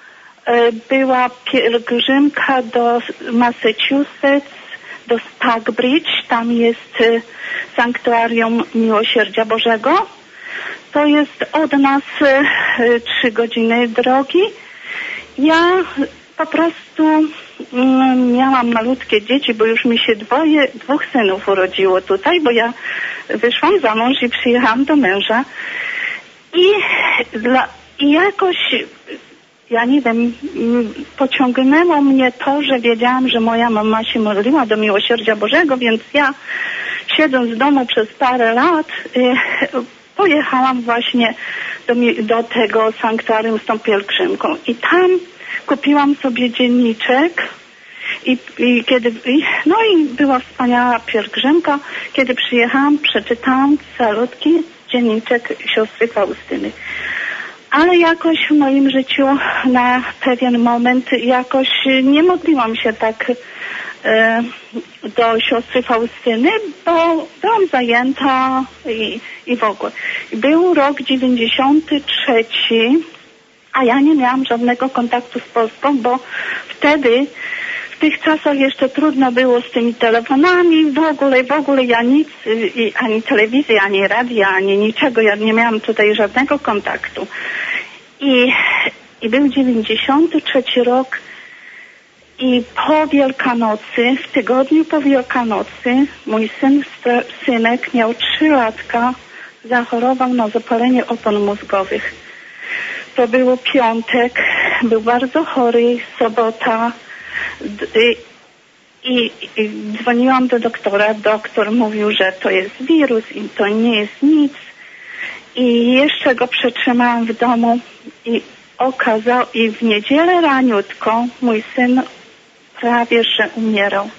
była pielgrzymka do Massachusetts, do Stockbridge, tam jest y, sanktuarium Miłosierdzia Bożego. To jest od nas y, trzy godziny drogi. Ja po prostu y, miałam malutkie dzieci, bo już mi się dwoje, dwóch synów urodziło tutaj, bo ja wyszłam za mąż i przyjechałam do męża. I, dla, i jakoś... Ja nie wiem, pociągnęło mnie to, że wiedziałam, że moja mama się modliła do Miłosierdzia Bożego, więc ja siedząc w domu przez parę lat y, pojechałam właśnie do, do tego sanktuarium z tą pielgrzymką i tam kupiłam sobie dzienniczek i, i kiedy, i, no i była wspaniała pielgrzymka. Kiedy przyjechałam, przeczytałam calutki dzienniczek siostry Faustyny. Ale jakoś w moim życiu na pewien moment jakoś nie modliłam się tak e, do siostry Faustyny, bo byłam zajęta i, i w ogóle. Był rok dziewięćdziesiąty trzeci, a ja nie miałam żadnego kontaktu z Polską, bo wtedy w tych czasach jeszcze trudno było z tymi telefonami, w ogóle, w ogóle ja nic, i, ani telewizji, ani radia, ani niczego, ja nie miałam tutaj żadnego kontaktu. I, i był dziewięćdziesiąty trzeci rok i po Wielkanocy, w tygodniu po Wielkanocy, mój syn, synek miał trzy latka, zachorował na zapalenie opon mózgowych. To było piątek, był bardzo chory, sobota, I, I dzwoniłam do doktora. Doktor mówił, że to jest wirus i to nie jest nic. I jeszcze go przetrzymałam w domu i okazał, i w niedzielę raniutko mój syn prawie że umierał.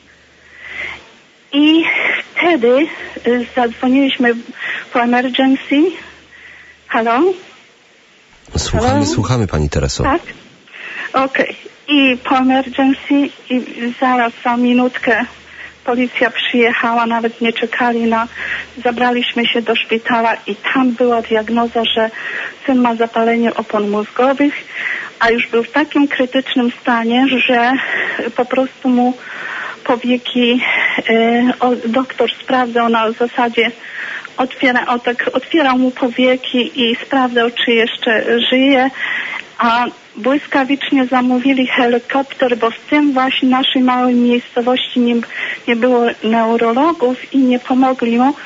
I wtedy zadzwoniliśmy po emergency. Halo? Słuchamy, Halo? Słuchamy pani Tereso. Tak? Okej. Okay. I po emergency i zaraz za minutkę policja przyjechała, nawet nie czekali na... Zabraliśmy się do szpitala i tam była diagnoza, że syn ma zapalenie opon mózgowych, a już był w takim krytycznym stanie, że po prostu mu powieki... E, o, doktor sprawdzał na zasadzie otwiera, o, tak, otwierał mu powieki i sprawdzał, czy jeszcze żyje, a błyskawicznie zamówili helikopter, bo w tym właśnie naszej małej miejscowości nie, nie było neurologów i nie pomogli mu.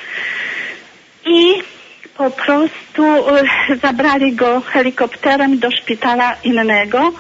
I po prostu y, zabrali go helikopterem do szpitala innego,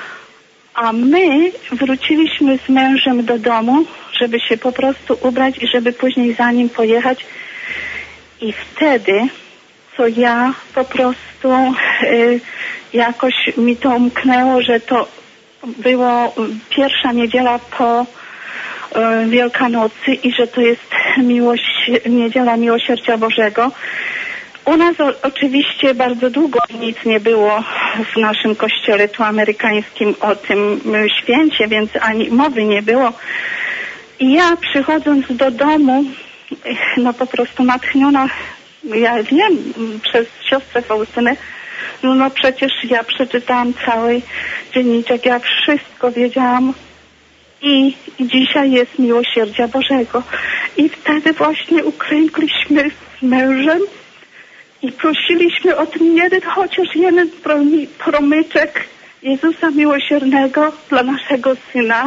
a my wróciliśmy z mężem do domu, żeby się po prostu ubrać i żeby później za nim pojechać. I wtedy, co ja po prostu... Y, jakoś mi to umknęło, że to było pierwsza niedziela po e, Wielkanocy i że to jest miłość, niedziela Miłosierdzia Bożego. U nas o, oczywiście bardzo długo nic nie było w naszym kościele tu amerykańskim o tym święcie, więc ani mowy nie było. I ja przychodząc do domu, no po prostu natchniona, ja wiem, przez siostrę Faustynę, No, no przecież ja przeczytałam cały dzienniczek, ja wszystko wiedziałam i, i dzisiaj jest Miłosierdzia Bożego. I wtedy właśnie uklękliśmy z mężem i prosiliśmy o ten jeden, chociaż jeden promyczek Jezusa Miłosiernego dla naszego syna,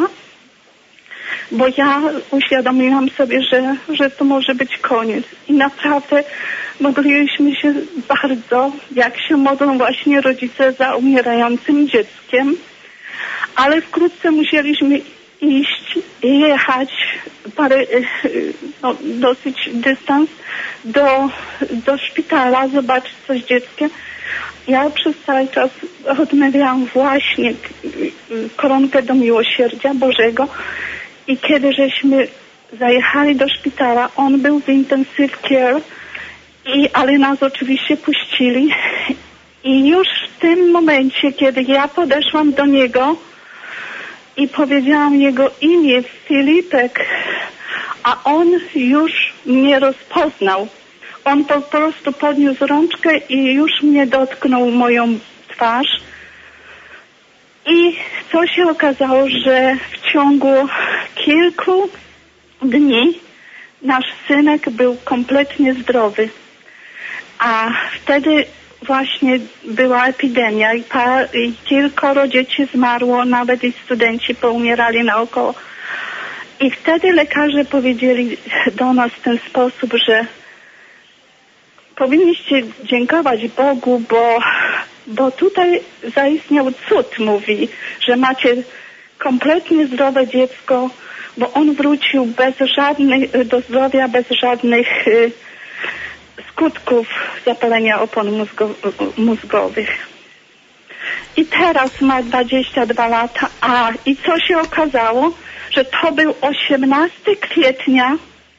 bo ja uświadomiłam sobie, że, że to może być koniec. I naprawdę modliliśmy się bardzo, jak się modlą właśnie rodzice za umierającym dzieckiem, ale wkrótce musieliśmy iść i jechać parę, no, dosyć dystans do, do szpitala, zobaczyć coś z dzieckiem. Ja przez cały czas odmawiałam właśnie koronkę do miłosierdzia Bożego i kiedy żeśmy zajechali do szpitala, on był w intensive care, i, ale nas oczywiście puścili i już w tym momencie, kiedy ja podeszłam do niego i powiedziałam jego imię, Filipek, a on już mnie rozpoznał. On po prostu podniósł rączkę i już mnie dotknął moją twarz. I co się okazało, że w ciągu kilku dni nasz synek był kompletnie zdrowy. A wtedy właśnie była epidemia i, pa, i kilkoro dzieci zmarło, nawet i studenci poumierali naokoło. I wtedy lekarze powiedzieli do nas w ten sposób, że powinniście dziękować Bogu, bo, bo tutaj zaistniał cud, mówi, że macie kompletnie zdrowe dziecko, bo on wrócił bez żadnych, do zdrowia, bez żadnych y, skutków zapalenia opon mózgo, mózgowych. I teraz ma dwadzieścia dwa lata, a i co się okazało, że to był osiemnastego kwietnia,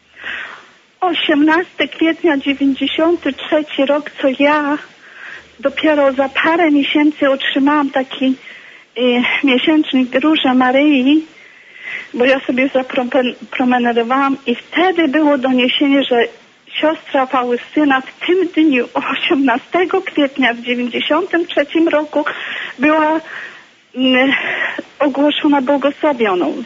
osiemnastego kwietnia dziewięćdziesiąty trzeci rok, co ja dopiero za parę miesięcy otrzymałam taki y, miesięcznik Róża Maryi, bo ja sobie zapromenadowałam i wtedy było doniesienie, że siostra Faustyna w tym dniu, osiemnastego kwietnia w dziewięćdziesiątym trzecim roku była y, ogłoszona błogosławioną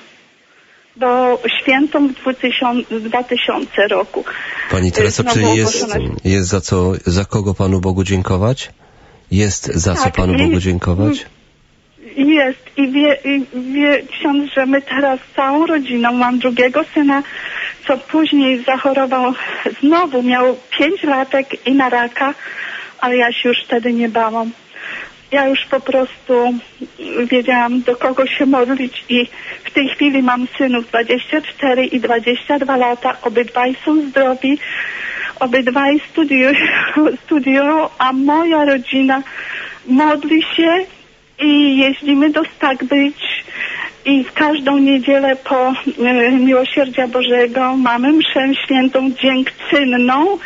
do świętą w dwutysięcznym roku. Pani Tereso, czy jest, jest za co, za kogo Panu Bogu dziękować? Jest za tak, co Panu i, Bogu dziękować? Jest i wie, i wie ksiądz, że my teraz całą rodziną, mam drugiego syna, co później zachorował znowu, miał pięć latek i na raka, ale ja się już wtedy nie bałam. Ja już po prostu wiedziałam, do kogo się modlić i w tej chwili mam synów dwadzieścia cztery i dwadzieścia dwa lata. Obydwaj są zdrowi, obydwaj studiują, studiują, a moja rodzina modli się i jeździmy do Stockbridge i w każdą niedzielę po y, miłosierdzia Bożego mamy mszę świętą dziękczynną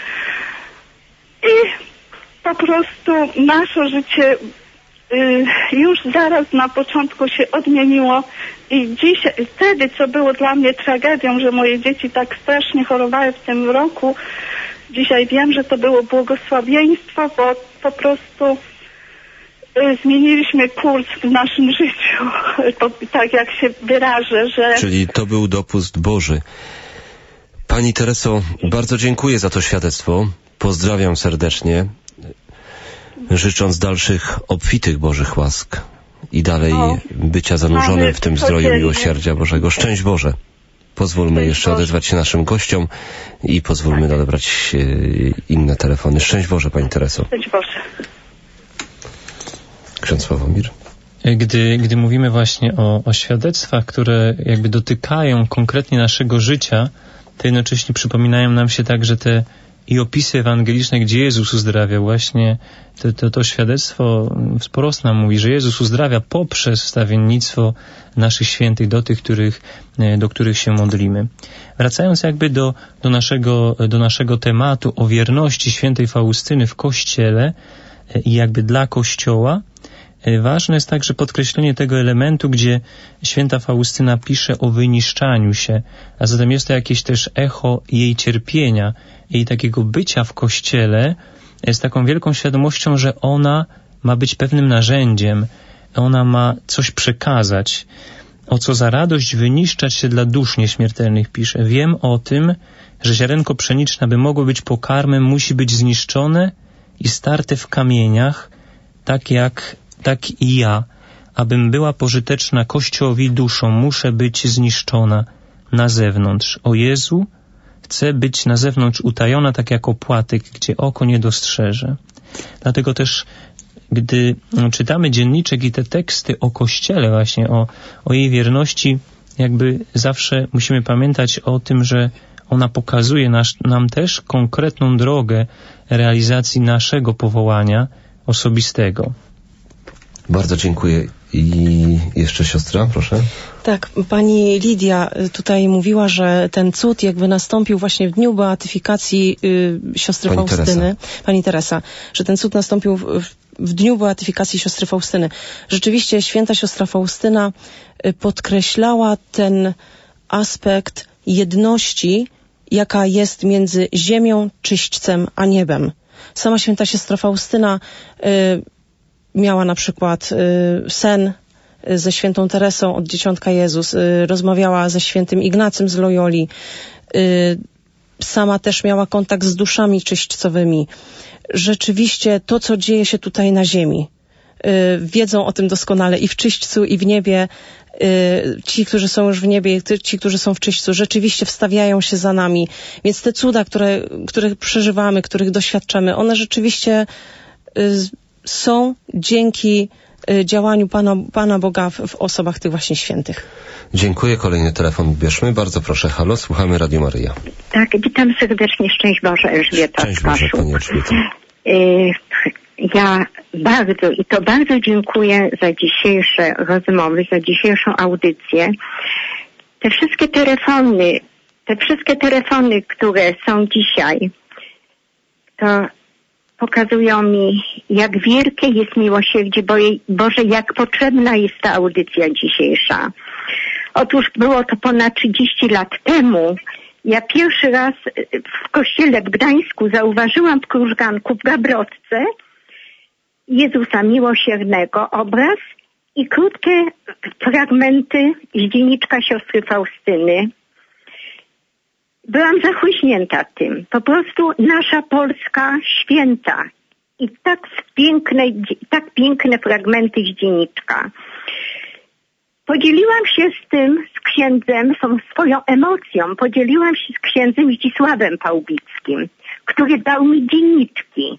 i po prostu nasze życie już zaraz na początku się odmieniło i dzisiaj, wtedy, co było dla mnie tragedią, że moje dzieci tak strasznie chorowały w tym roku, dzisiaj wiem, że to było błogosławieństwo, bo po prostu y, zmieniliśmy kurs w naszym życiu, to, tak jak się wyrażę, że... Czyli to był dopust Boży. Pani Tereso, bardzo dziękuję za to świadectwo. Pozdrawiam serdecznie, życząc dalszych obfitych Bożych łask i dalej o, bycia zanurzonym w tym zdroju miłosierdzia Bożego. Szczęść Boże. Pozwólmy Szczęść jeszcze Boże. Odezwać się naszym gościom i pozwólmy tak. odebrać inne telefony. Szczęść Boże, Pani Tereso. Szczęść Boże. Ksiądz Sławomir. Gdy, gdy mówimy właśnie o, o świadectwach, które jakby dotykają konkretnie naszego życia, to jednocześnie przypominają nam się także te i opisy ewangeliczne, gdzie Jezus uzdrawia. Właśnie to, to, to świadectwo wprost nam mówi, że Jezus uzdrawia poprzez wstawiennictwo naszych świętych do tych, których, do których się modlimy. Wracając jakby do, do, naszego, do naszego tematu o wierności świętej Faustyny w Kościele i jakby dla Kościoła, ważne jest także podkreślenie tego elementu, gdzie święta Faustyna pisze o wyniszczaniu się, a zatem jest to jakieś też echo jej cierpienia, jej takiego bycia w Kościele z taką wielką świadomością, że ona ma być pewnym narzędziem, ona ma coś przekazać. O co za radość wyniszczać się dla dusz nieśmiertelnych, pisze. Wiem o tym, że ziarenko pszeniczne, by mogło być pokarmem, musi być zniszczone i starte w kamieniach, tak jak tak i ja, abym była pożyteczna Kościołowi duszą, muszę być zniszczona na zewnątrz. O Jezu, chcę być na zewnątrz utajona, tak jak opłatek, gdzie oko nie dostrzeże. Dlatego też, gdy czytamy dzienniczek i te teksty o Kościele, właśnie o, o jej wierności, jakby zawsze musimy pamiętać o tym, że ona pokazuje nas, nam też konkretną drogę realizacji naszego powołania osobistego. Bardzo dziękuję. I jeszcze siostra, proszę. Tak, pani Lidia tutaj mówiła, że ten cud jakby nastąpił właśnie w dniu beatyfikacji y, siostry pani Faustyny. Teresa. Pani Teresa. Że ten cud nastąpił w, w dniu beatyfikacji siostry Faustyny. Rzeczywiście święta siostra Faustyna y, podkreślała ten aspekt jedności, jaka jest między ziemią, czyśćcem, a niebem. Sama święta siostra Faustyna y, miała na przykład y, sen ze świętą Teresą od Dzieciątka Jezus, y, rozmawiała ze świętym Ignacym z Loyoli, y, sama też miała kontakt z duszami czyśćcowymi. Rzeczywiście to, co dzieje się tutaj na ziemi, y, wiedzą o tym doskonale i w czyśćcu, i w niebie. Y, ci, którzy są już w niebie, ci, którzy są w czyśćcu, rzeczywiście wstawiają się za nami. Więc te cuda, które, których przeżywamy, których doświadczamy, one rzeczywiście y, są dzięki y, działaniu Pana, Pana Boga w, w osobach tych właśnie świętych. Dziękuję. Kolejny telefon bierzmy. Bardzo proszę. Halo, słuchamy Radio Maryja. Tak, witam serdecznie. Szczęść Boże, Elżbieta. Szczęść Boże, Pani Elżbieta. Y, ja bardzo i to bardzo dziękuję za dzisiejsze rozmowy, za dzisiejszą audycję. Te wszystkie telefony, te wszystkie telefony, które są dzisiaj, to pokazują mi, jak wielkie jest miłosierdzie Boże, jak potrzebna jest ta audycja dzisiejsza. Otóż było to ponad trzydzieści lat temu. Ja pierwszy raz w kościele w Gdańsku zauważyłam w krużganku w gabrotce Jezusa Miłosiernego obraz i krótkie fragmenty z dzienniczka siostry Faustyny. Byłam zachłyśnięta tym. Po prostu nasza Polska święta. I tak piękne, tak piękne fragmenty z dzienniczka. Podzieliłam się z tym, z księdzem, swoją emocją, podzieliłam się z księdzem Zdzisławem Pałbickim, który dał mi dzienniczki.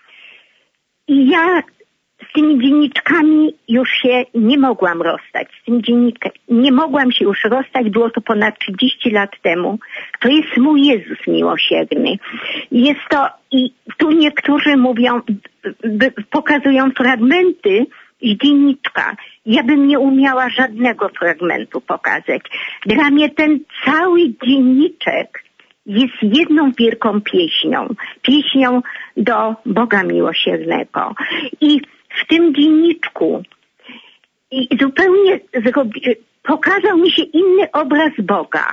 I ja z tymi dzienniczkami już się nie mogłam rozstać. Z tym dziennikiem nie mogłam się już rozstać, było to ponad trzydzieści lat temu. To jest mój Jezus miłosierny. Jest to, i tu niektórzy mówią, pokazują fragmenty z dzienniczka. Ja bym nie umiała żadnego fragmentu pokazać. Dla mnie ten cały dzienniczek jest jedną wielką pieśnią. Pieśnią do Boga Miłosiernego. I w tym dzienniczku i zupełnie zrobi, pokazał mi się inny obraz Boga.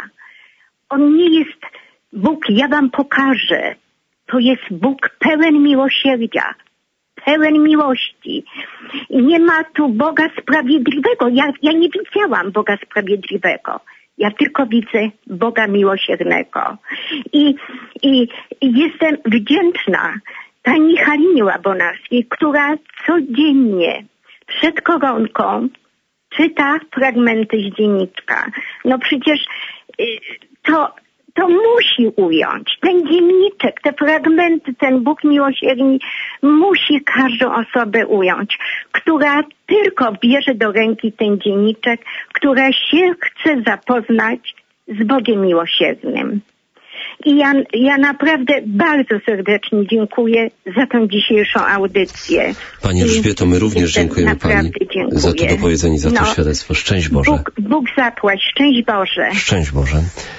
On nie jest Bóg, ja wam pokażę. To jest Bóg pełen miłosierdzia, pełen miłości. I nie ma tu Boga sprawiedliwego. Ja, ja nie widziałam Boga sprawiedliwego. Ja tylko widzę Boga miłosiernego. I, i, i jestem wdzięczna pani Halinie Łabonarskiej, która codziennie przed koronką czyta fragmenty z dzienniczka. No przecież y, to, to musi ująć. Ten dzienniczek, te fragmenty, ten Bóg miłosierny musi każdą osobę ująć, która tylko bierze do ręki ten dzienniczek, która się chce zapoznać z Bogiem miłosiernym. I ja, ja naprawdę bardzo serdecznie dziękuję za tę dzisiejszą audycję. Pani Elżbieto, my również dziękujemy Pani dziękuję. za to dopowiedzenie, za to no, świadectwo. Szczęść Boże. Bóg, Bóg zapłać. Szczęść Boże. Szczęść Boże.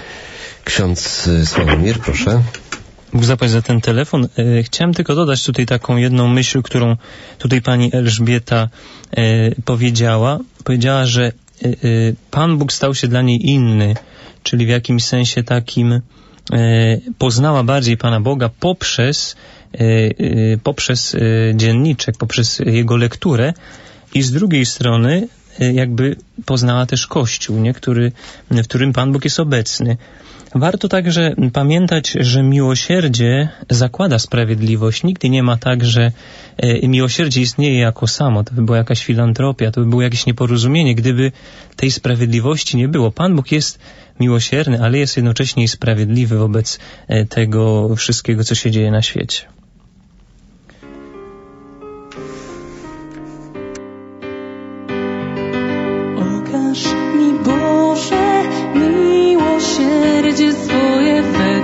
Ksiądz Sławomir, proszę. Bóg zapłać za ten telefon. E, chciałem tylko dodać tutaj taką jedną myśl, którą tutaj pani Elżbieta e, powiedziała. Powiedziała, że e, e, Pan Bóg stał się dla niej inny, czyli w jakimś sensie takim poznała bardziej Pana Boga poprzez, poprzez dzienniczek, poprzez jego lekturę i z drugiej strony jakby poznała też Kościół, nie? Który, w którym Pan Bóg jest obecny. Warto także pamiętać, że miłosierdzie zakłada sprawiedliwość. Nigdy nie ma tak, że miłosierdzie istnieje jako samo. To by była jakaś filantropia, to by było jakieś nieporozumienie, gdyby tej sprawiedliwości nie było. Pan Bóg jest miłosierny, ale jest jednocześnie i sprawiedliwy wobec tego wszystkiego, co się dzieje na świecie. Okaż mi, Boże, miłosierdzie swoje we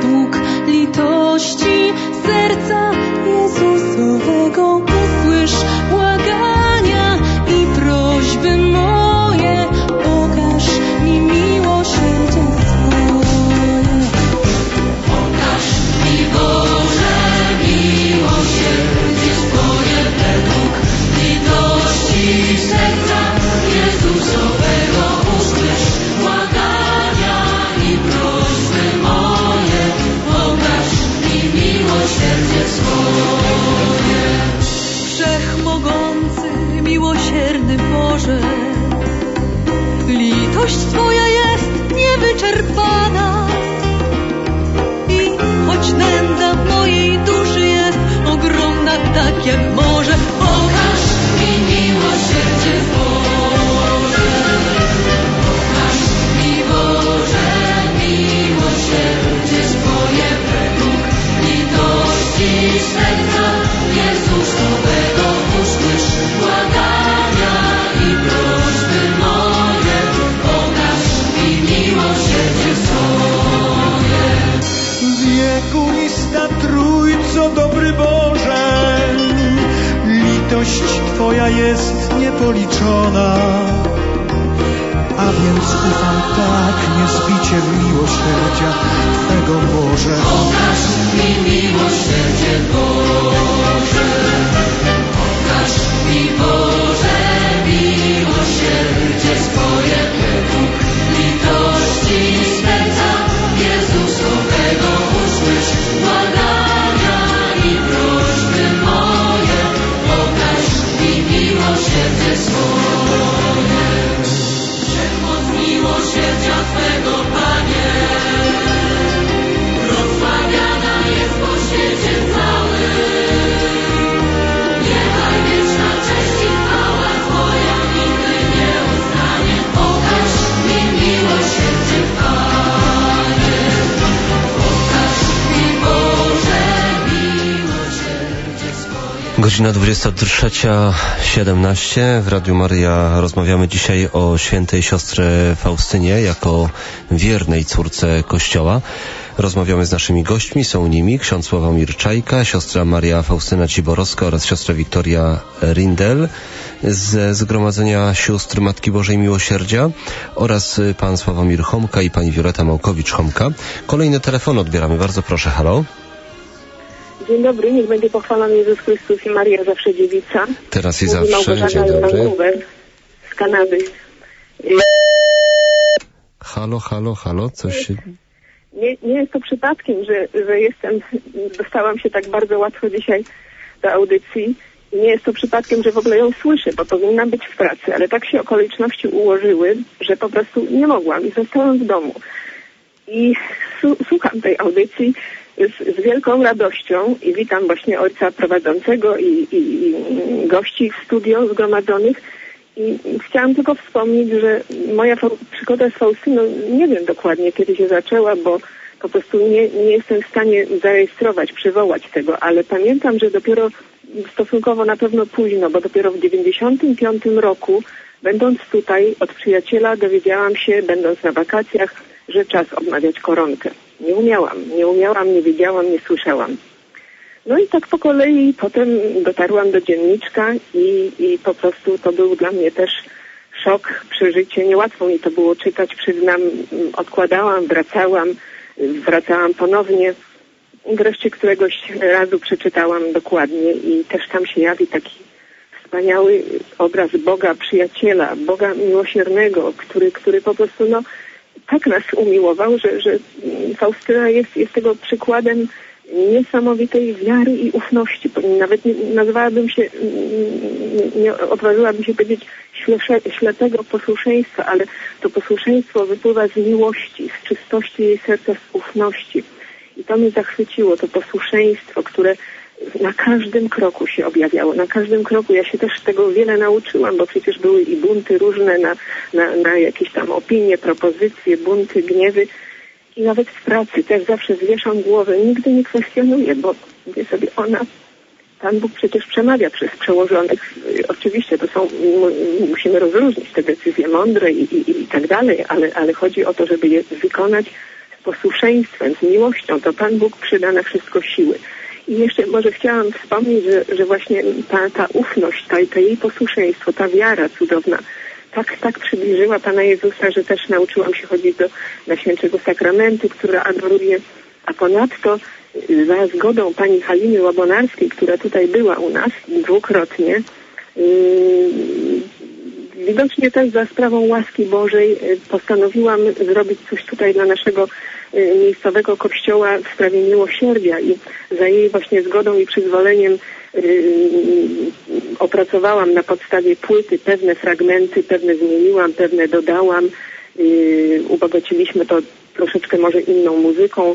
bardzo dobry Boże, litość Twoja jest niepoliczona. A więc ufam tak niezbicie w miłosierdzia Twego Boże. Okaż mi miłosierdzie Boże, okaż mi Boże miłosierdzie swoje według litości serca Jezusowego. Usłysz błagania i prośby moje, okaż mi miłosierdzie swoje. Przemoc miłosierdzia Twego, Panie, rozsławiana jest po świecie całym. Niechaj wieczna cześć i chwała Twoja nigdy nie ustanie. Okaż mi miłosierdzie, Panie, okaż mi Boże miłosierdzie swoje. Godzina dwudziesta trzecia siedemnaście. W Radiu Maryja rozmawiamy dzisiaj o świętej siostrze Faustynie jako wiernej córce Kościoła. Rozmawiamy z naszymi gośćmi, są nimi ksiądz Sławomir Czajka, siostra Maria Faustyna Ciborowska oraz siostra Wiktoria Rindel ze Zgromadzenia Sióstr Matki Bożej Miłosierdzia oraz pan Sławomir Chomka i pani Wioleta Małkowicz-Chomka. Kolejne telefony odbieramy, bardzo proszę, halo. Dzień dobry, niech będzie pochwalony Jezus Chrystus i Maria zawsze dziewica. Teraz i Mówi zawsze, Małgorzata dzień dobry. Vancouver z Kanady. Halo, halo, halo, coś się... Nie, nie jest to przypadkiem, że, że jestem, dostałam się tak bardzo łatwo dzisiaj do audycji i nie jest to przypadkiem, że w ogóle ją słyszę, bo powinnam być w pracy, ale tak się okoliczności ułożyły, że po prostu nie mogłam i zostałam w domu. I su- słucham tej audycji z, z wielką radością i witam właśnie ojca prowadzącego i, i, i gości w studio zgromadzonych. I chciałam tylko wspomnieć, że moja fa- przygoda z Faustyną, nie wiem dokładnie kiedy się zaczęła, bo po prostu nie, nie jestem w stanie zarejestrować, przywołać tego, ale pamiętam, że dopiero stosunkowo na pewno późno, bo dopiero w dziewięćdziesiątym piątym roku, będąc tutaj od przyjaciela, dowiedziałam się, będąc na wakacjach, że czas odmawiać koronkę. Nie umiałam, nie umiałam, nie wiedziałam, nie słyszałam. No i tak po kolei potem dotarłam do dzienniczka i, i po prostu to był dla mnie też szok, przeżycie. Niełatwo mi to było czytać, przyznam. Odkładałam, wracałam, wracałam ponownie. Wreszcie któregoś razu przeczytałam dokładnie i też tam się jawi taki wspaniały obraz Boga przyjaciela, Boga miłosiernego, który, który po prostu no, tak nas umiłował, że, że Faustyna jest, jest tego przykładem niesamowitej wiary i ufności. Nawet nie, nazwałabym się, nie odważyłabym się powiedzieć ślepe, ślepego posłuszeństwa, ale to posłuszeństwo wypływa z miłości, z czystości jej serca, z ufności. I to mnie zachwyciło, to posłuszeństwo, które na każdym kroku się objawiało. Na każdym kroku ja się też tego wiele nauczyłam, bo przecież były i bunty różne na, na, na jakieś tam opinie, propozycje, bunty, gniewy. I nawet w pracy też zawsze zwieszam głowę, nigdy nie kwestionuję, bo mówię sobie, ona, Pan Bóg przecież przemawia przez przełożonych. Oczywiście to są, musimy rozróżnić te decyzje mądre i, i, i tak dalej, ale, ale chodzi o to, żeby je wykonać z posłuszeństwem, z miłością. To Pan Bóg przyda na wszystko siły. I jeszcze może chciałam wspomnieć, że, że właśnie ta, ta ufność, ta, ta jej posłuszeństwo, ta wiara cudowna, tak, tak przybliżyła Pana Jezusa, że też nauczyłam się chodzić do Najświętszego Sakramentu, który adoruję, a ponadto za zgodą pani Haliny Łabonarskiej, która tutaj była u nas dwukrotnie, yy, widocznie też za sprawą łaski Bożej postanowiłam zrobić coś tutaj dla naszego yy, miejscowego kościoła w sprawie miłosierdzia i za jej właśnie zgodą i przyzwoleniem yy, opracowałam na podstawie płyty pewne fragmenty, pewne zmieniłam, pewne dodałam, yy, ubogaciliśmy to troszeczkę może inną muzyką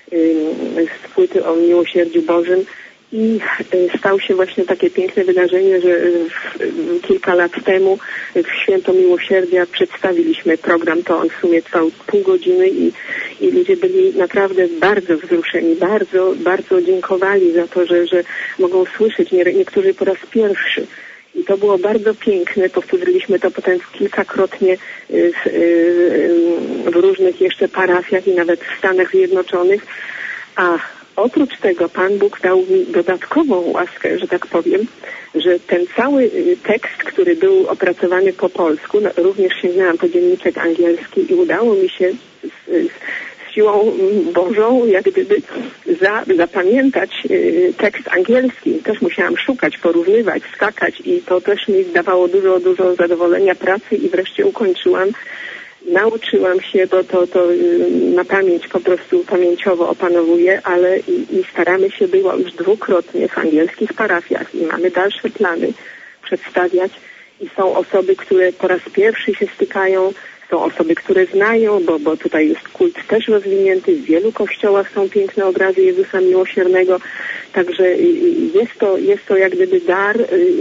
z płyty o miłosierdziu Bożym i stał się właśnie takie piękne wydarzenie, że kilka lat temu w Święto Miłosierdzia przedstawiliśmy program, to on w sumie trwał pół godziny i, i ludzie byli naprawdę bardzo wzruszeni, bardzo, bardzo dziękowali za to, że, że mogą słyszeć, nie, niektórzy po raz pierwszy. I to było bardzo piękne, powtórzyliśmy to potem kilkakrotnie w, w różnych jeszcze parafiach i nawet w Stanach Zjednoczonych, a Oprócz tego Pan Bóg dał mi dodatkową łaskę, że tak powiem, że ten cały tekst, który był opracowany po polsku, no, również sięgnęłam po dzienniczek angielski i udało mi się z, z siłą Bożą jak gdyby za, zapamiętać y, tekst angielski. Też musiałam szukać, porównywać, skakać i to też mi dawało dużo, dużo zadowolenia pracy i wreszcie ukończyłam. Nauczyłam się, bo to, to na pamięć po prostu pamięciowo opanowuję, ale i, i staramy się, było już dwukrotnie w angielskich parafiach i mamy dalsze plany przedstawiać i są osoby, które po raz pierwszy się stykają, są osoby, które znają, bo, bo tutaj jest kult też rozwinięty, w wielu kościołach są piękne obrazy Jezusa Miłosiernego, także jest to, jest to jak gdyby dar,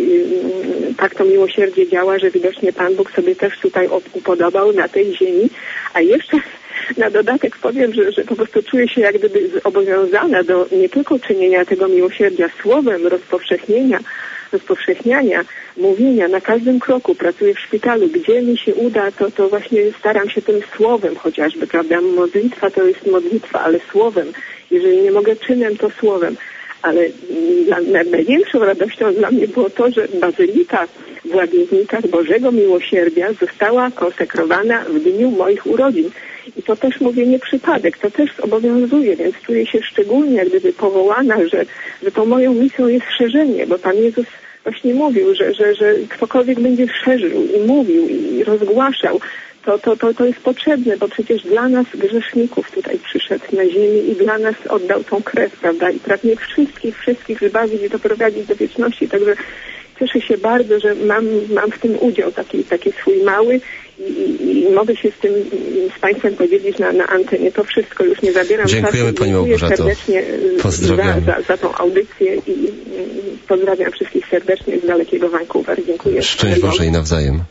tak to miłosierdzie działa, że widocznie Pan Bóg sobie też tutaj upodobał na tej ziemi, a jeszcze na dodatek powiem, że, że po prostu czuję się jak gdyby zobowiązana do nie tylko czynienia tego miłosierdzia słowem, rozpowszechnienia, rozpowszechniania, mówienia na każdym kroku. Pracuję w szpitalu, gdzie mi się uda, to, to właśnie staram się tym słowem chociażby, prawda? Modlitwa to jest modlitwa, ale słowem. Jeżeli nie mogę czynem, to słowem. Ale dla, największą radością dla mnie było to, że Bazylika w Łagiewnikach Bożego Miłosierdzia została konsekrowana w dniu moich urodzin. I to też mówię nie przypadek, to też zobowiązuje, więc czuję się szczególnie jak gdyby powołana, że, że tą moją misją jest szerzenie, bo Pan Jezus właśnie mówił, że, że, że ktokolwiek będzie szerzył i mówił i rozgłaszał, to, to, to, to jest potrzebne, bo przecież dla nas grzeszników tutaj przyszedł na ziemię i dla nas oddał tą krew, prawda, i pragnie wszystkich, wszystkich zbawić i doprowadzić do wieczności, także cieszę się bardzo, że mam, mam w tym udział taki, taki swój mały i, i, i mogę się z tym z Państwem podzielić na, na antenie. To wszystko już nie zabieram czasu. Dziękujemy Pani Małgorzato. Serdecznie za, za, za tą audycję i, i pozdrawiam wszystkich serdecznie z dalekiego Vancouver. Dziękuję. Szczęść Boże i nawzajem.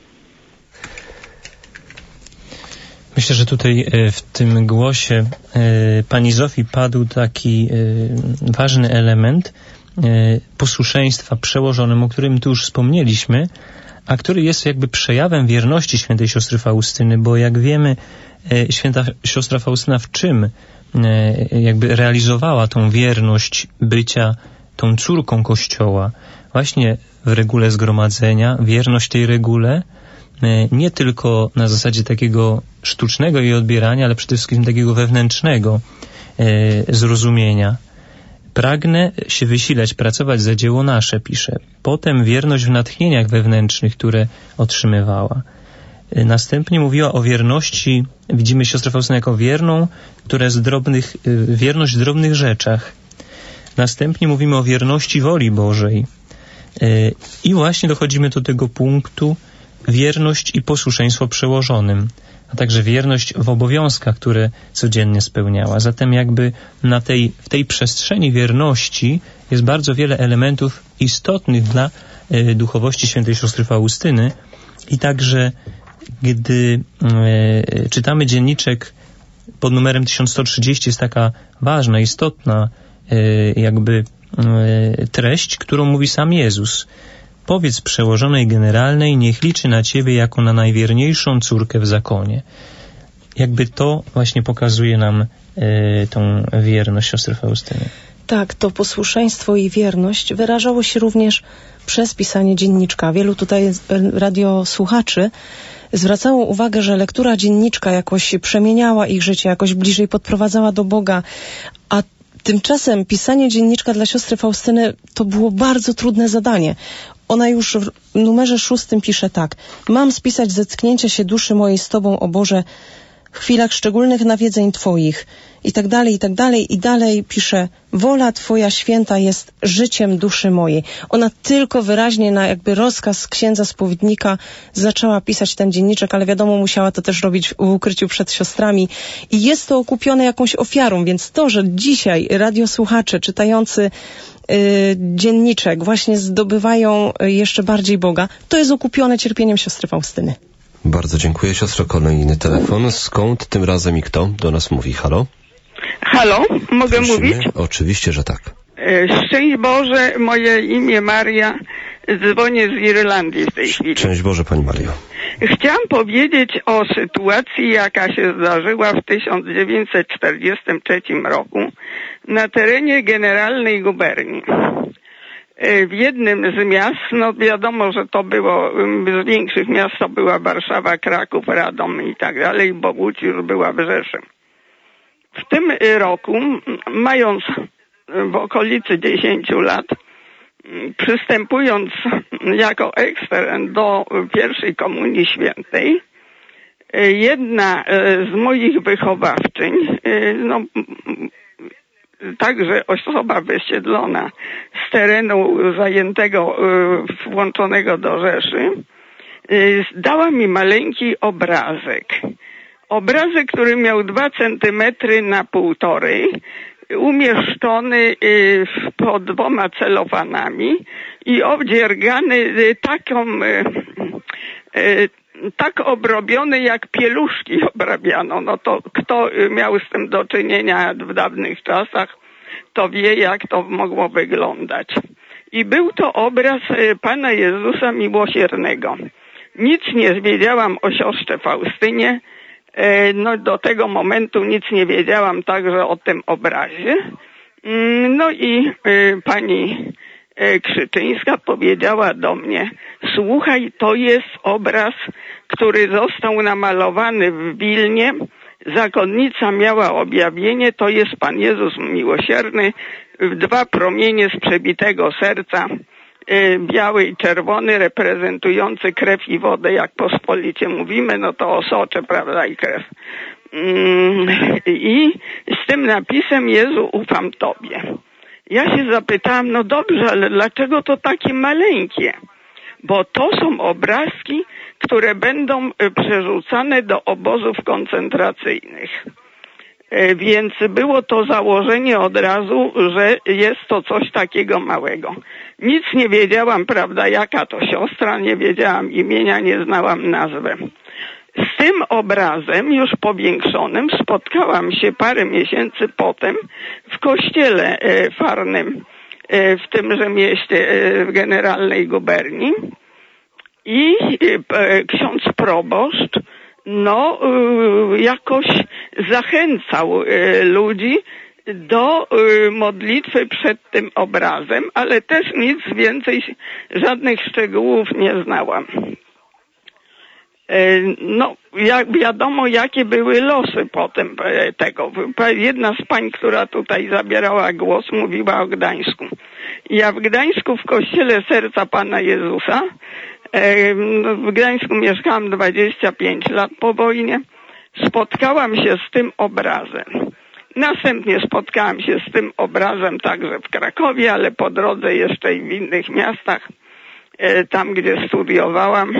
Myślę, że tutaj w tym głosie pani Zofii padł taki ważny element posłuszeństwa przełożonym, o którym tu już wspomnieliśmy, a który jest jakby przejawem wierności świętej siostry Faustyny, bo jak wiemy, święta siostra Faustyna w czym jakby realizowała tą wierność bycia tą córką Kościoła? Właśnie w regule zgromadzenia, wierność tej regule, nie tylko na zasadzie takiego sztucznego jej odbierania, ale przede wszystkim takiego wewnętrznego zrozumienia. Pragnę się wysilać, pracować za dzieło nasze, pisze. Potem wierność w natchnieniach wewnętrznych, które otrzymywała. Następnie mówiła o wierności, widzimy siostrę Faustynę jako wierną, która jest drobnych, wierność w drobnych rzeczach. Następnie mówimy o wierności woli Bożej. I właśnie dochodzimy do tego punktu wierność i posłuszeństwo przełożonym, a także wierność w obowiązkach, które codziennie spełniała. Zatem jakby na tej, w tej przestrzeni wierności jest bardzo wiele elementów istotnych dla e, duchowości świętej siostry Faustyny i także gdy e, czytamy dzienniczek pod numerem tysiąc sto trzydzieści, jest taka ważna, istotna e, jakby e, treść, którą mówi sam Jezus. Powiedz przełożonej generalnej, niech liczy na ciebie jako na najwierniejszą córkę w zakonie. Jakby to właśnie pokazuje nam y, tą wierność siostry Faustyny. Tak, to posłuszeństwo i wierność wyrażało się również przez pisanie dzienniczka. Wielu tutaj radiosłuchaczy zwracało uwagę, że lektura dzienniczka jakoś przemieniała ich życie, jakoś bliżej podprowadzała do Boga, a tymczasem pisanie dzienniczka dla siostry Faustyny to było bardzo trudne zadanie. Ona już w numerze szóstym pisze tak. Mam spisać zetknięcia się duszy mojej z Tobą, o Boże, w chwilach szczególnych nawiedzeń Twoich. I tak dalej, i tak dalej. I dalej pisze, wola Twoja święta jest życiem duszy mojej. Ona tylko wyraźnie na jakby rozkaz księdza spowiednika zaczęła pisać ten dzienniczek, ale wiadomo, musiała to też robić w ukryciu przed siostrami. I jest to okupione jakąś ofiarą, więc to, że dzisiaj radiosłuchacze czytający dzienniczek właśnie zdobywają jeszcze bardziej Boga, to jest okupione cierpieniem siostry Faustyny. Bardzo dziękuję. Siostro, kolejny telefon. Skąd tym razem i kto do nas mówi? Halo? Halo? Mogę Prosimy? mówić? Oczywiście, że tak. Szczęść Boże, moje imię Maria. Dzwonię z Irlandii w tej chwili. Szczęść Boże, Pani Mario. Chciałam powiedzieć o sytuacji, jaka się zdarzyła w tysiąc dziewięćset czterdziestym trzecim roku na terenie Generalnej Guberni. W jednym z miast, no wiadomo, że to było, z większych miast to była Warszawa, Kraków, Radom i tak dalej, bo Łódź już była w Rzeszy. W tym roku, mając w okolicy dziesięciu lat, przystępując jako ekstern do pierwszej Komunii Świętej, jedna z moich wychowawczyń, no, także osoba wysiedlona z terenu zajętego, włączonego do Rzeszy, dała mi maleńki obrazek. Obrazek, który miał dwa centymetry na półtorej, umieszczony pod dwoma celofanami i obdziergany taką, tak obrobiony jak pieluszki obrabiano. No to kto miał z tym do czynienia w dawnych czasach, to wie, jak to mogło wyglądać. I był to obraz Pana Jezusa Miłosiernego. Nic nie wiedziałam o siostrze Faustynie. No do tego momentu nic nie wiedziałam także o tym obrazie. No i pani Krzyczyńska powiedziała do mnie: słuchaj, to jest obraz, który został namalowany w Wilnie. Zakonnica miała objawienie, to jest Pan Jezus Miłosierny, dwa promienie z przebitego serca, biały i czerwony, reprezentujący krew i wodę, jak pospolicie mówimy, no to osocze, prawda, i krew. I z tym napisem: Jezu, ufam Tobie. Ja się zapytałam, no dobrze, ale dlaczego to takie maleńkie? Bo to są obrazki, które będą przerzucane do obozów koncentracyjnych. Więc było to założenie od razu, że jest to coś takiego małego. Nic nie wiedziałam, prawda, jaka to siostra, nie wiedziałam imienia, nie znałam nazwy. Z tym obrazem, już powiększonym, spotkałam się parę miesięcy potem w kościele farnym w tymże mieście, w Generalnej Guberni, i ksiądz proboszcz no jakoś zachęcał ludzi do modlitwy przed tym obrazem, ale też nic więcej, żadnych szczegółów nie znałam. No, jak wiadomo, jakie były losy potem tego. Jedna z pań, która tutaj zabierała głos, mówiła o Gdańsku. Ja w Gdańsku, w kościele Serca Pana Jezusa, w Gdańsku mieszkałam dwadzieścia pięć lat po wojnie, spotkałam się z tym obrazem. Następnie spotkałam się z tym obrazem także w Krakowie, ale po drodze jeszcze i w innych miastach, tam gdzie studiowałam.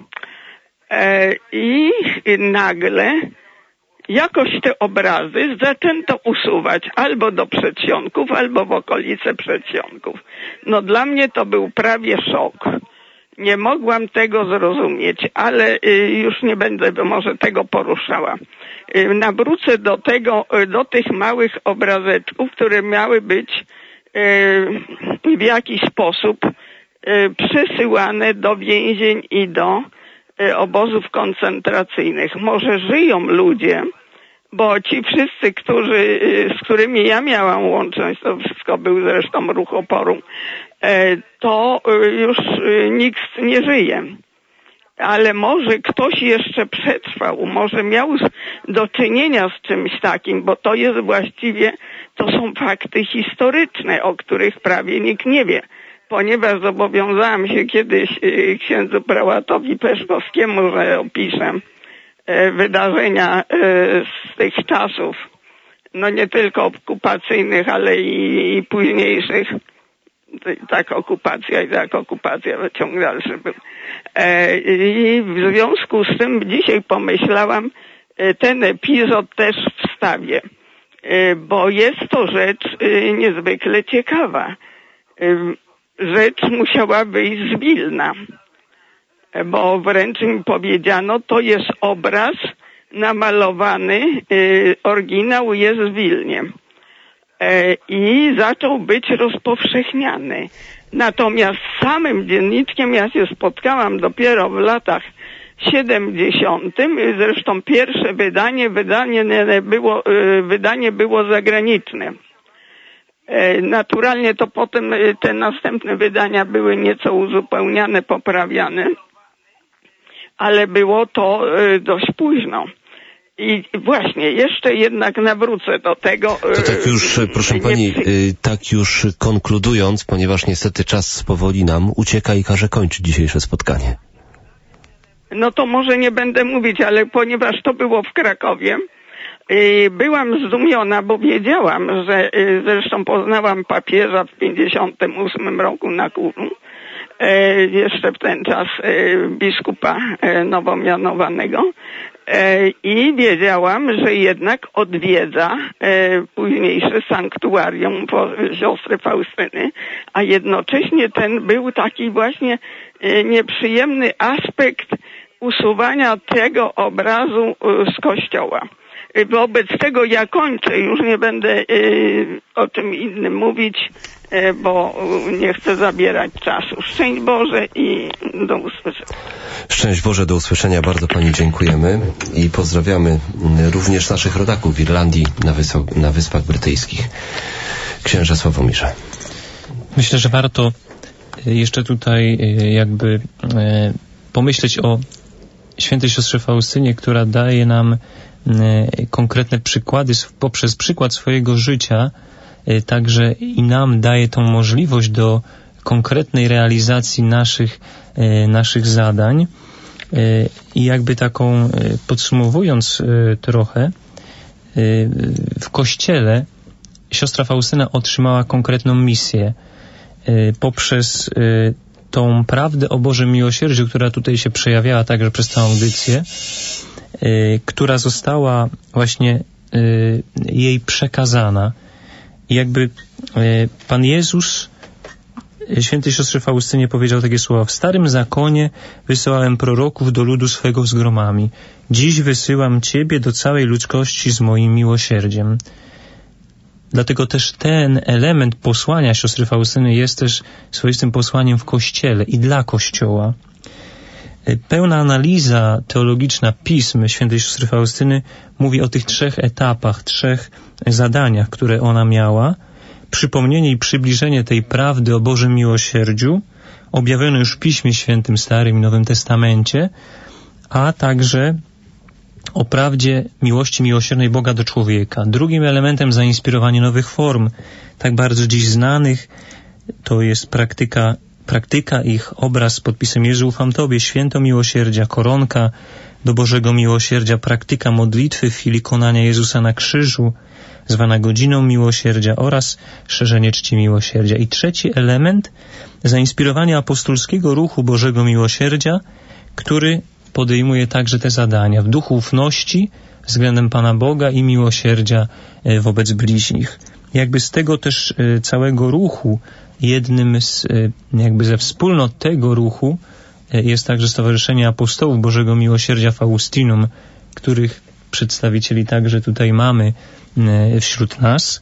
I nagle jakoś te obrazy zaczęto usuwać albo do przedsionków, albo w okolice przedsionków. No dla mnie to był prawie szok. Nie mogłam tego zrozumieć, ale już nie będę może tego poruszała. Nawrócę do tego, do tych małych obrazeczków, które miały być w jakiś sposób przesyłane do więzień i do obozów koncentracyjnych. Może żyją ludzie, bo ci wszyscy, którzy, z którymi ja miałam łączność, to wszystko był zresztą ruch oporu, to już nikt nie żyje. Ale może ktoś jeszcze przetrwał, może miał do czynienia z czymś takim, bo to jest właściwie, to są fakty historyczne, o których prawie nikt nie wie. Ponieważ zobowiązałam się kiedyś księdzu prałatowi Peszkowskiemu, że opiszę wydarzenia z tych czasów, no nie tylko okupacyjnych, ale i, i późniejszych. Tak okupacja i tak okupacja, ciąg dalszy był. I w związku z tym dzisiaj pomyślałam, ten epizod też wstawię, bo jest to rzecz niezwykle ciekawa. Rzecz musiała wyjść z Wilna, bo wręcz mi powiedziano, to jest obraz namalowany, oryginał jest w Wilnie i zaczął być rozpowszechniany. Natomiast z samym dzienniczkiem ja się spotkałam dopiero w latach siedemdziesiątych. Zresztą pierwsze wydanie, wydanie było, wydanie było zagraniczne. Naturalnie to potem te następne wydania były nieco uzupełniane, poprawiane, ale było to dość późno. I właśnie, jeszcze jednak nawrócę do tego. To tak już, proszę pani, tak już konkludując, ponieważ niestety czas powoli nam ucieka i każe kończyć dzisiejsze spotkanie. No to może nie będę mówić, ale ponieważ to było w Krakowie, byłam zdumiona, bo wiedziałam, że zresztą poznałam papieża w pięćdziesiątym ósmym roku na Kulu, jeszcze w ten czas biskupa nowomianowanego, i wiedziałam, że jednak odwiedza późniejsze sanktuarium siostry Faustyny, a jednocześnie ten był taki właśnie nieprzyjemny aspekt usuwania tego obrazu z kościoła. Wobec tego ja kończę, już nie będę y, o czym innym mówić, y, bo nie chcę zabierać czasu. Szczęść Boże i do usłyszenia. Szczęść Boże, do usłyszenia. Bardzo pani dziękujemy i pozdrawiamy również naszych rodaków w Irlandii, na, Wysp- na Wyspach Brytyjskich. Księże Sławomirze. Myślę, że warto jeszcze tutaj jakby pomyśleć o świętej siostrze Faustynie, która daje nam konkretne przykłady poprzez przykład swojego życia, także i nam daje tą możliwość do konkretnej realizacji naszych, naszych zadań. I jakby taką, podsumowując trochę, w Kościele siostra Faustyna otrzymała konkretną misję poprzez tą prawdę o Bożym miłosierdziu, która tutaj się przejawiała także przez tę audycję, która została właśnie jej przekazana. I jakby Pan Jezus świętej siostrze Faustynie powiedział takie słowa: w Starym Zakonie wysyłałem proroków do ludu swego z gromami. Dziś wysyłam Ciebie do całej ludzkości z moim miłosierdziem. Dlatego też ten element posłania siostry Faustyny jest też swoistym posłaniem w Kościele i dla Kościoła. Pełna analiza teologiczna pism świętej siostry Faustyny mówi o tych trzech etapach, trzech zadaniach, które ona miała. Przypomnienie i przybliżenie tej prawdy o Bożym miłosierdziu, objawione już w Piśmie Świętym Starym i Nowym Testamencie, a także o prawdzie miłości miłosiernej Boga do człowieka. Drugim elementem zainspirowanie nowych form, tak bardzo dziś znanych, to jest praktyka, praktyka ich obraz z podpisem Jezu ufam Tobie, święto miłosierdzia, koronka do Bożego miłosierdzia, praktyka modlitwy w chwili konania Jezusa na krzyżu, zwana godziną miłosierdzia, oraz szerzenie czci miłosierdzia. I trzeci element, zainspirowanie apostolskiego ruchu Bożego miłosierdzia, który podejmuje także te zadania w duchu ufności względem Pana Boga i miłosierdzia wobec bliźnich. Jakby z tego też całego ruchu, jednym z jakby ze wspólnot tego ruchu jest także Stowarzyszenie Apostołów Bożego Miłosierdzia Faustinum, których przedstawicieli także tutaj mamy wśród nas.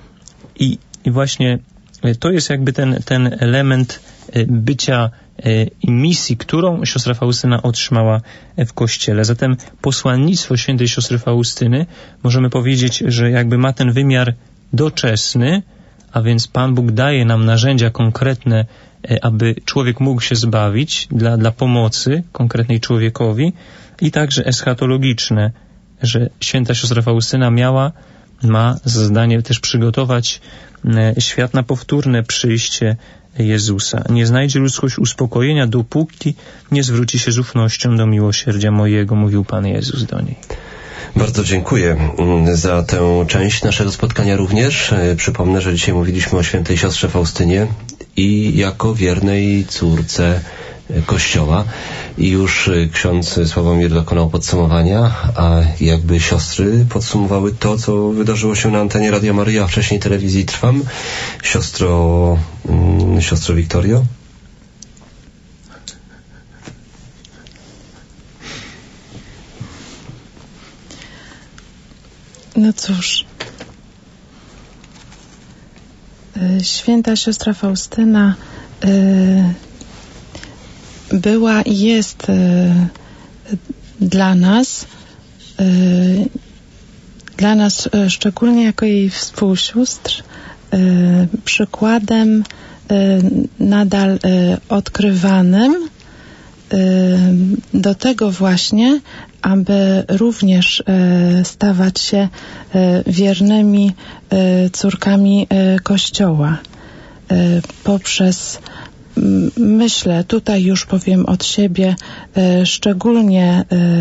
I, i właśnie to jest jakby ten, ten element bycia i misji, którą siostra Faustyna otrzymała w Kościele. Zatem posłannictwo świętej siostry Faustyny możemy powiedzieć, że jakby ma ten wymiar doczesny, a więc Pan Bóg daje nam narzędzia konkretne, aby człowiek mógł się zbawić dla, dla pomocy konkretnej człowiekowi, i także eschatologiczne, że święta siostra Faustyna miała, ma za zadanie też przygotować świat na powtórne przyjście Jezusa. Nie znajdzie ludzkość uspokojenia, dopóki nie zwróci się z ufnością do miłosierdzia mojego, mówił Pan Jezus do niej. Bardzo dziękuję za tę część naszego spotkania również. Przypomnę, że dzisiaj mówiliśmy o świętej siostrze Faustynie i jako wiernej córce Kościoła. I już ksiądz Sławomir dokonał podsumowania, a jakby siostry podsumowały to, co wydarzyło się na antenie Radia Maryja, a wcześniej telewizji Trwam. Siostro, mm, siostro Wiktorio? No cóż, święta siostra Faustyna była i jest dla nas, dla nas szczególnie jako jej współsióstr, przykładem nadal odkrywanym do tego właśnie, aby również stawać się wiernymi córkami Kościoła. Poprzez, myślę, tutaj już powiem od siebie, szczególnie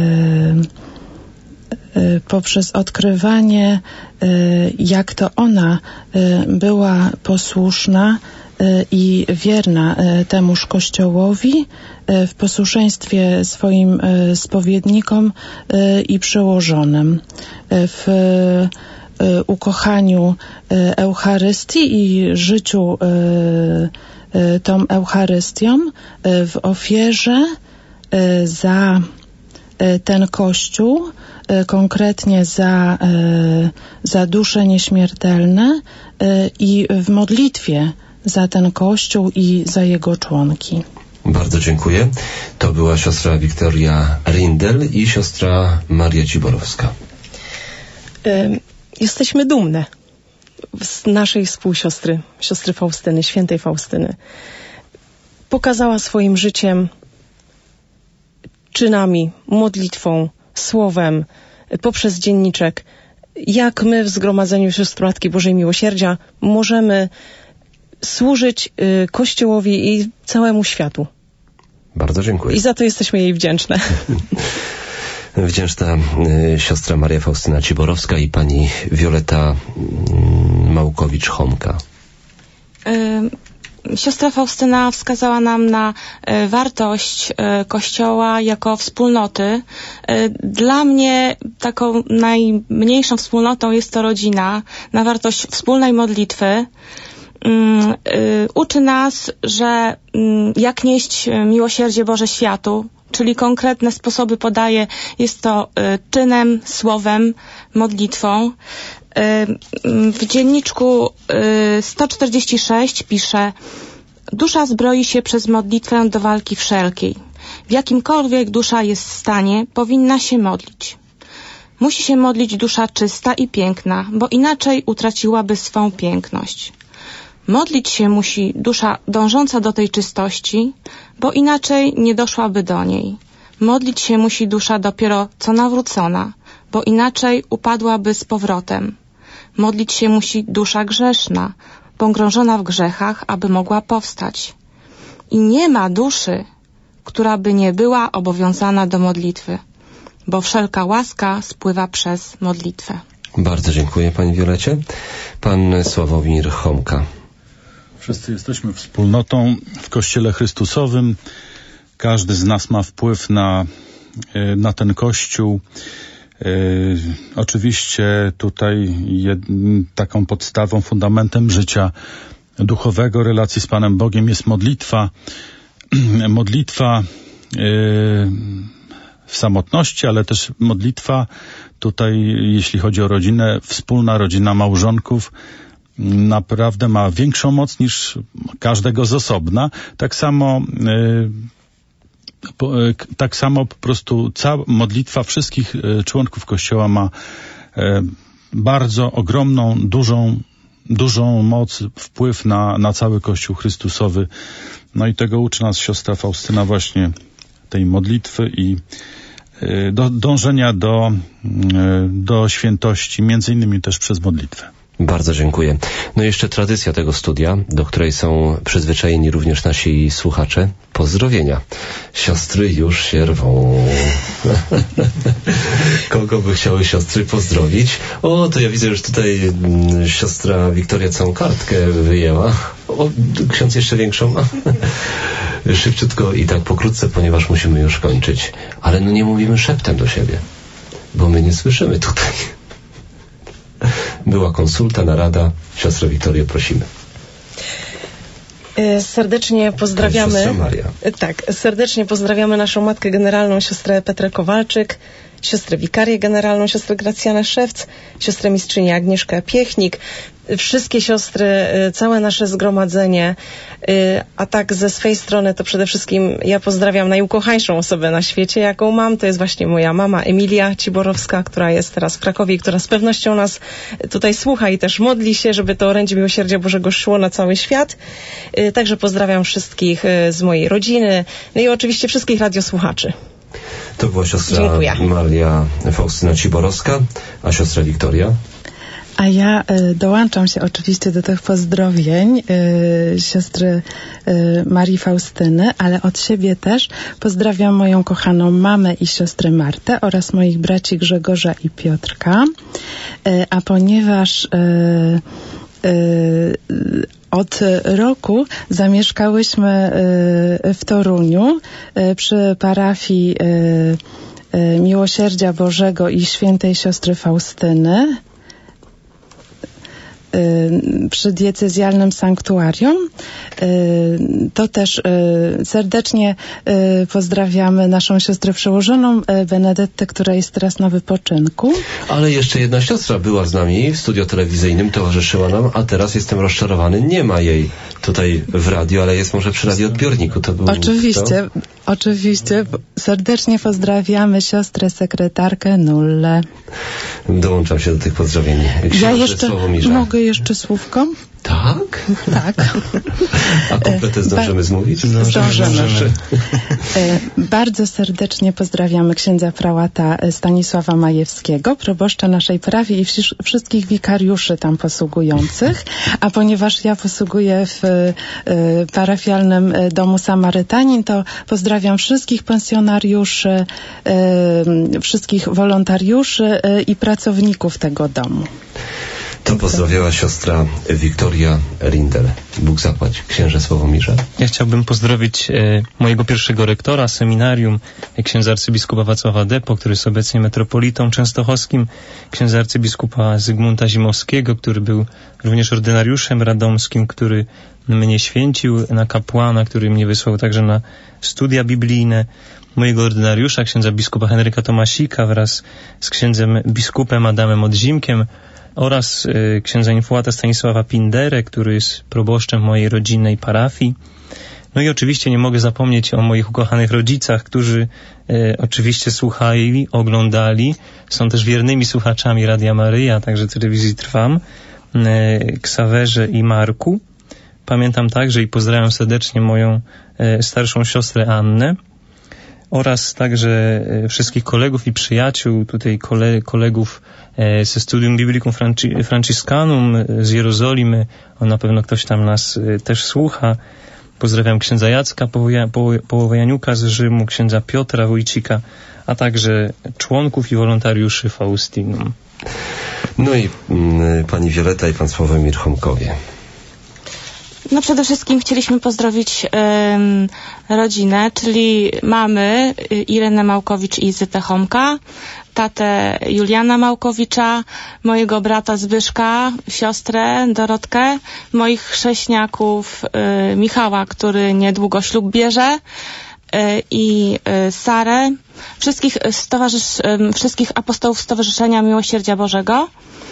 poprzez odkrywanie, jak to ona była posłuszna i wierna temuż Kościołowi w posłuszeństwie swoim spowiednikom i przełożonym, w ukochaniu Eucharystii i życiu tą Eucharystią, w ofierze za ten Kościół, konkretnie za, za dusze nieśmiertelne i w modlitwie za ten Kościół i za jego członki. Bardzo dziękuję. To była siostra Wiktoria Rindel i siostra Maria Ciborowska. Jesteśmy dumne z naszej współsiostry, siostry Faustyny, świętej Faustyny. Pokazała swoim życiem, czynami, modlitwą, słowem, poprzez dzienniczek, jak my w Zgromadzeniu Sióstr Matki Bożej Miłosierdzia możemy służyć y, Kościołowi i całemu światu. Bardzo dziękuję. I za to jesteśmy jej wdzięczne. Wdzięczna y, siostra Maria Faustyna Ciborowska i pani Wioleta y, Małkowicz-Homka. Y, siostra Faustyna wskazała nam na y, wartość y, Kościoła jako wspólnoty. Y, dla mnie taką najmniejszą wspólnotą jest to rodzina, na wartość wspólnej modlitwy. Uczy nas, że jak nieść miłosierdzie Boże światu, czyli konkretne sposoby podaje, jest to czynem, słowem, modlitwą. W dzienniczku sto czterdzieści sześć pisze: dusza zbroi się przez modlitwę do walki wszelkiej. W jakimkolwiek dusza jest w stanie, powinna się modlić. Musi się modlić dusza czysta i piękna, bo inaczej utraciłaby swą piękność. Modlić się musi dusza dążąca do tej czystości, bo inaczej nie doszłaby do niej. Modlić się musi dusza dopiero co nawrócona, bo inaczej upadłaby z powrotem. Modlić się musi dusza grzeszna, pogrążona w grzechach, aby mogła powstać. I nie ma duszy, która by nie była obowiązana do modlitwy, bo wszelka łaska spływa przez modlitwę. Bardzo dziękuję pani Wiolecie. Pan Sławomir Homka. Wszyscy jesteśmy wspólnotą w Kościele Chrystusowym. Każdy z nas ma wpływ na, na ten Kościół. Yy, oczywiście tutaj jed, taką podstawą, fundamentem życia duchowego, relacji z Panem Bogiem jest modlitwa. modlitwa yy, w samotności, ale też modlitwa tutaj, jeśli chodzi o rodzinę, wspólna rodzina małżonków, naprawdę ma większą moc niż każdego z osobna. Tak samo yy, po, yy, tak samo po prostu cała modlitwa wszystkich yy, członków Kościoła ma yy, bardzo ogromną, dużą, dużą moc, wpływ na, na cały Kościół Chrystusowy. No i tego uczy nas siostra Faustyna właśnie, tej modlitwy i yy, do, dążenia do, yy, do świętości, między innymi też przez modlitwę. Bardzo dziękuję. No i jeszcze tradycja tego studia, do której są przyzwyczajeni również nasi słuchacze. Pozdrowienia. Siostry już się rwą. Kogo by chciały siostry pozdrowić? O, to ja widzę, że tutaj mm, siostra Wiktoria całą kartkę wyjęła. O, ksiądz jeszcze większą ma. Szybciutko i tak pokrótce, ponieważ musimy już kończyć. Ale no nie mówimy szeptem do siebie, bo my nie słyszymy tutaj. Była konsulta, narada. Siostrę Wiktorię prosimy. Serdecznie pozdrawiamy. Siostra Maria. Tak, serdecznie pozdrawiamy naszą matkę generalną, siostrę Petrę Kowalczyk, siostrę wikarię generalną, siostrę Gracjanę Szewc, siostrę mistrzynię Agnieszkę Piechnik, wszystkie siostry, całe nasze zgromadzenie, a tak ze swej strony to przede wszystkim ja pozdrawiam najukochańszą osobę na świecie, jaką mam, to jest właśnie moja mama Emilia Ciborowska, która jest teraz w Krakowie i która z pewnością nas tutaj słucha i też modli się, żeby to orędzie miłosierdzia Bożego szło na cały świat. Także pozdrawiam wszystkich z mojej rodziny, no i oczywiście wszystkich radiosłuchaczy. To była siostra Dziękuję. Maria Faustyna Ciborowska, a siostra Wiktoria? A ja y, dołączam się oczywiście do tych pozdrowień y, siostry y, Marii Faustyny, ale od siebie też pozdrawiam moją kochaną mamę i siostrę Martę oraz moich braci Grzegorza i Piotrka. Y, a ponieważ y, y, od roku zamieszkałyśmy y, w Toruniu y, przy parafii y, y, Miłosierdzia Bożego i Świętej Siostry Faustyny przy diecezjalnym sanktuarium. To też serdecznie pozdrawiamy naszą siostrę przełożoną Benedettę, która jest teraz na wypoczynku. Ale jeszcze jedna siostra była z nami w studio telewizyjnym, towarzyszyła nam, a teraz jestem rozczarowany. Nie ma jej tutaj w radiu, ale jest może przy radioodbiorniku. To był Oczywiście, kto? oczywiście. Serdecznie pozdrawiamy siostrę sekretarkę Nulle. Dołączam się do tych pozdrowień. Ja jeszcze mogę jeszcze słówko? Tak? Tak. A kompletę zdążymy zmówić? Zdążymy. Bardzo serdecznie pozdrawiamy księdza prałata Stanisława Majewskiego, proboszcza naszej parafii i wszystkich wikariuszy tam posługujących. A ponieważ ja posługuję w parafialnym domu Samarytanin, to pozdrawiam wszystkich pensjonariuszy, wszystkich wolontariuszy i pracowników tego domu. To pozdrawiała siostra Wiktoria Rindel. Bóg zapłać, księże Sławomirze. Ja chciałbym pozdrowić e, mojego pierwszego rektora seminarium, e, księdza arcybiskupa Wacława Depo, który jest obecnie metropolitą częstochowskim, księdza arcybiskupa Zygmunta Zimowskiego, który był również ordynariuszem radomskim, który mnie święcił na kapłana, który mnie wysłał także na studia biblijne, mojego ordynariusza, księdza biskupa Henryka Tomasika wraz z księdzem biskupem Adamem Odzimkiem, oraz y, księdza infułata Stanisława Pinderę, który jest proboszczem mojej rodzinnej parafii. No i oczywiście nie mogę zapomnieć o moich ukochanych rodzicach, którzy y, oczywiście słuchali, oglądali, są też wiernymi słuchaczami Radia Maryja, także telewizji Trwam, y, Ksawerze i Marku. Pamiętam także i pozdrawiam serdecznie moją y, starszą siostrę Annę oraz także y, wszystkich kolegów i przyjaciół, tutaj kole, kolegów ze Studium Biblicum Franci- Franciscanum z Jerozolimy. O, na pewno ktoś tam nas y, też słucha. Pozdrawiam księdza Jacka Połoja- Poło- Połowajaniuka z Rzymu, księdza Piotra Wójcika, a także członków i wolontariuszy Faustinum. No i y, pani Wioleta i pan Sławomir Chomkowie. No przede wszystkim chcieliśmy pozdrowić ym, rodzinę, czyli mamy y, Irenę Małkowicz i Zytę Chomka, tatę Juliana Małkowicza, mojego brata Zbyszka, siostrę Dorotkę, moich chrześniaków y, Michała, który niedługo ślub bierze, y, i y, Sarę, wszystkich, stowarzysz, y, wszystkich apostołów Stowarzyszenia Miłosierdzia Bożego.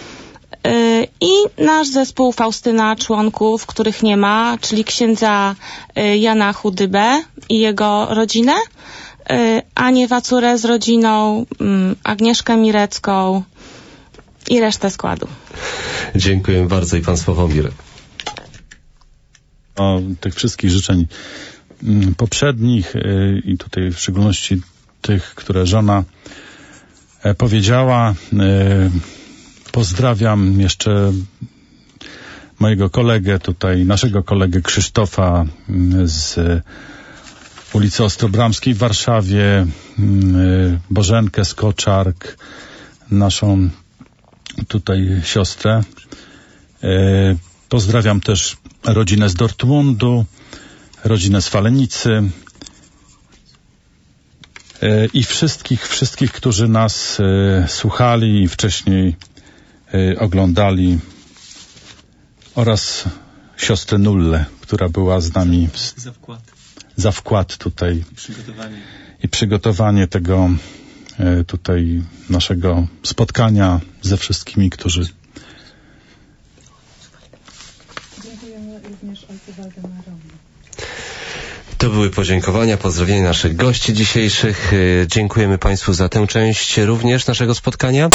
I nasz zespół Faustyna, członków, których nie ma, czyli księdza Jana Chudybę i jego rodzinę, Anię Wacurę z rodziną, Agnieszkę Mirecką i resztę składu. Dziękuję bardzo i pan Sławomir. O tych wszystkich życzeń poprzednich i tutaj w szczególności tych, które żona powiedziała. Pozdrawiam jeszcze mojego kolegę tutaj, naszego kolegę Krzysztofa z ulicy Ostrobramskiej w Warszawie, Bożenkę Skoczark, naszą tutaj siostrę. Pozdrawiam też rodzinę z Dortmundu, rodzinę z Falenicy i wszystkich, wszystkich, którzy nas słuchali i wcześniej oglądali, oraz siostrę Nullę, która była z nami w, za wkład, za wkład tutaj i przygotowanie. i przygotowanie tego e, tutaj naszego spotkania ze wszystkimi, którzy... Dziękujemy również ojcu Waldemarowi. To były podziękowania, pozdrowienia naszych gości dzisiejszych. Dziękujemy Państwu za tę część również naszego spotkania.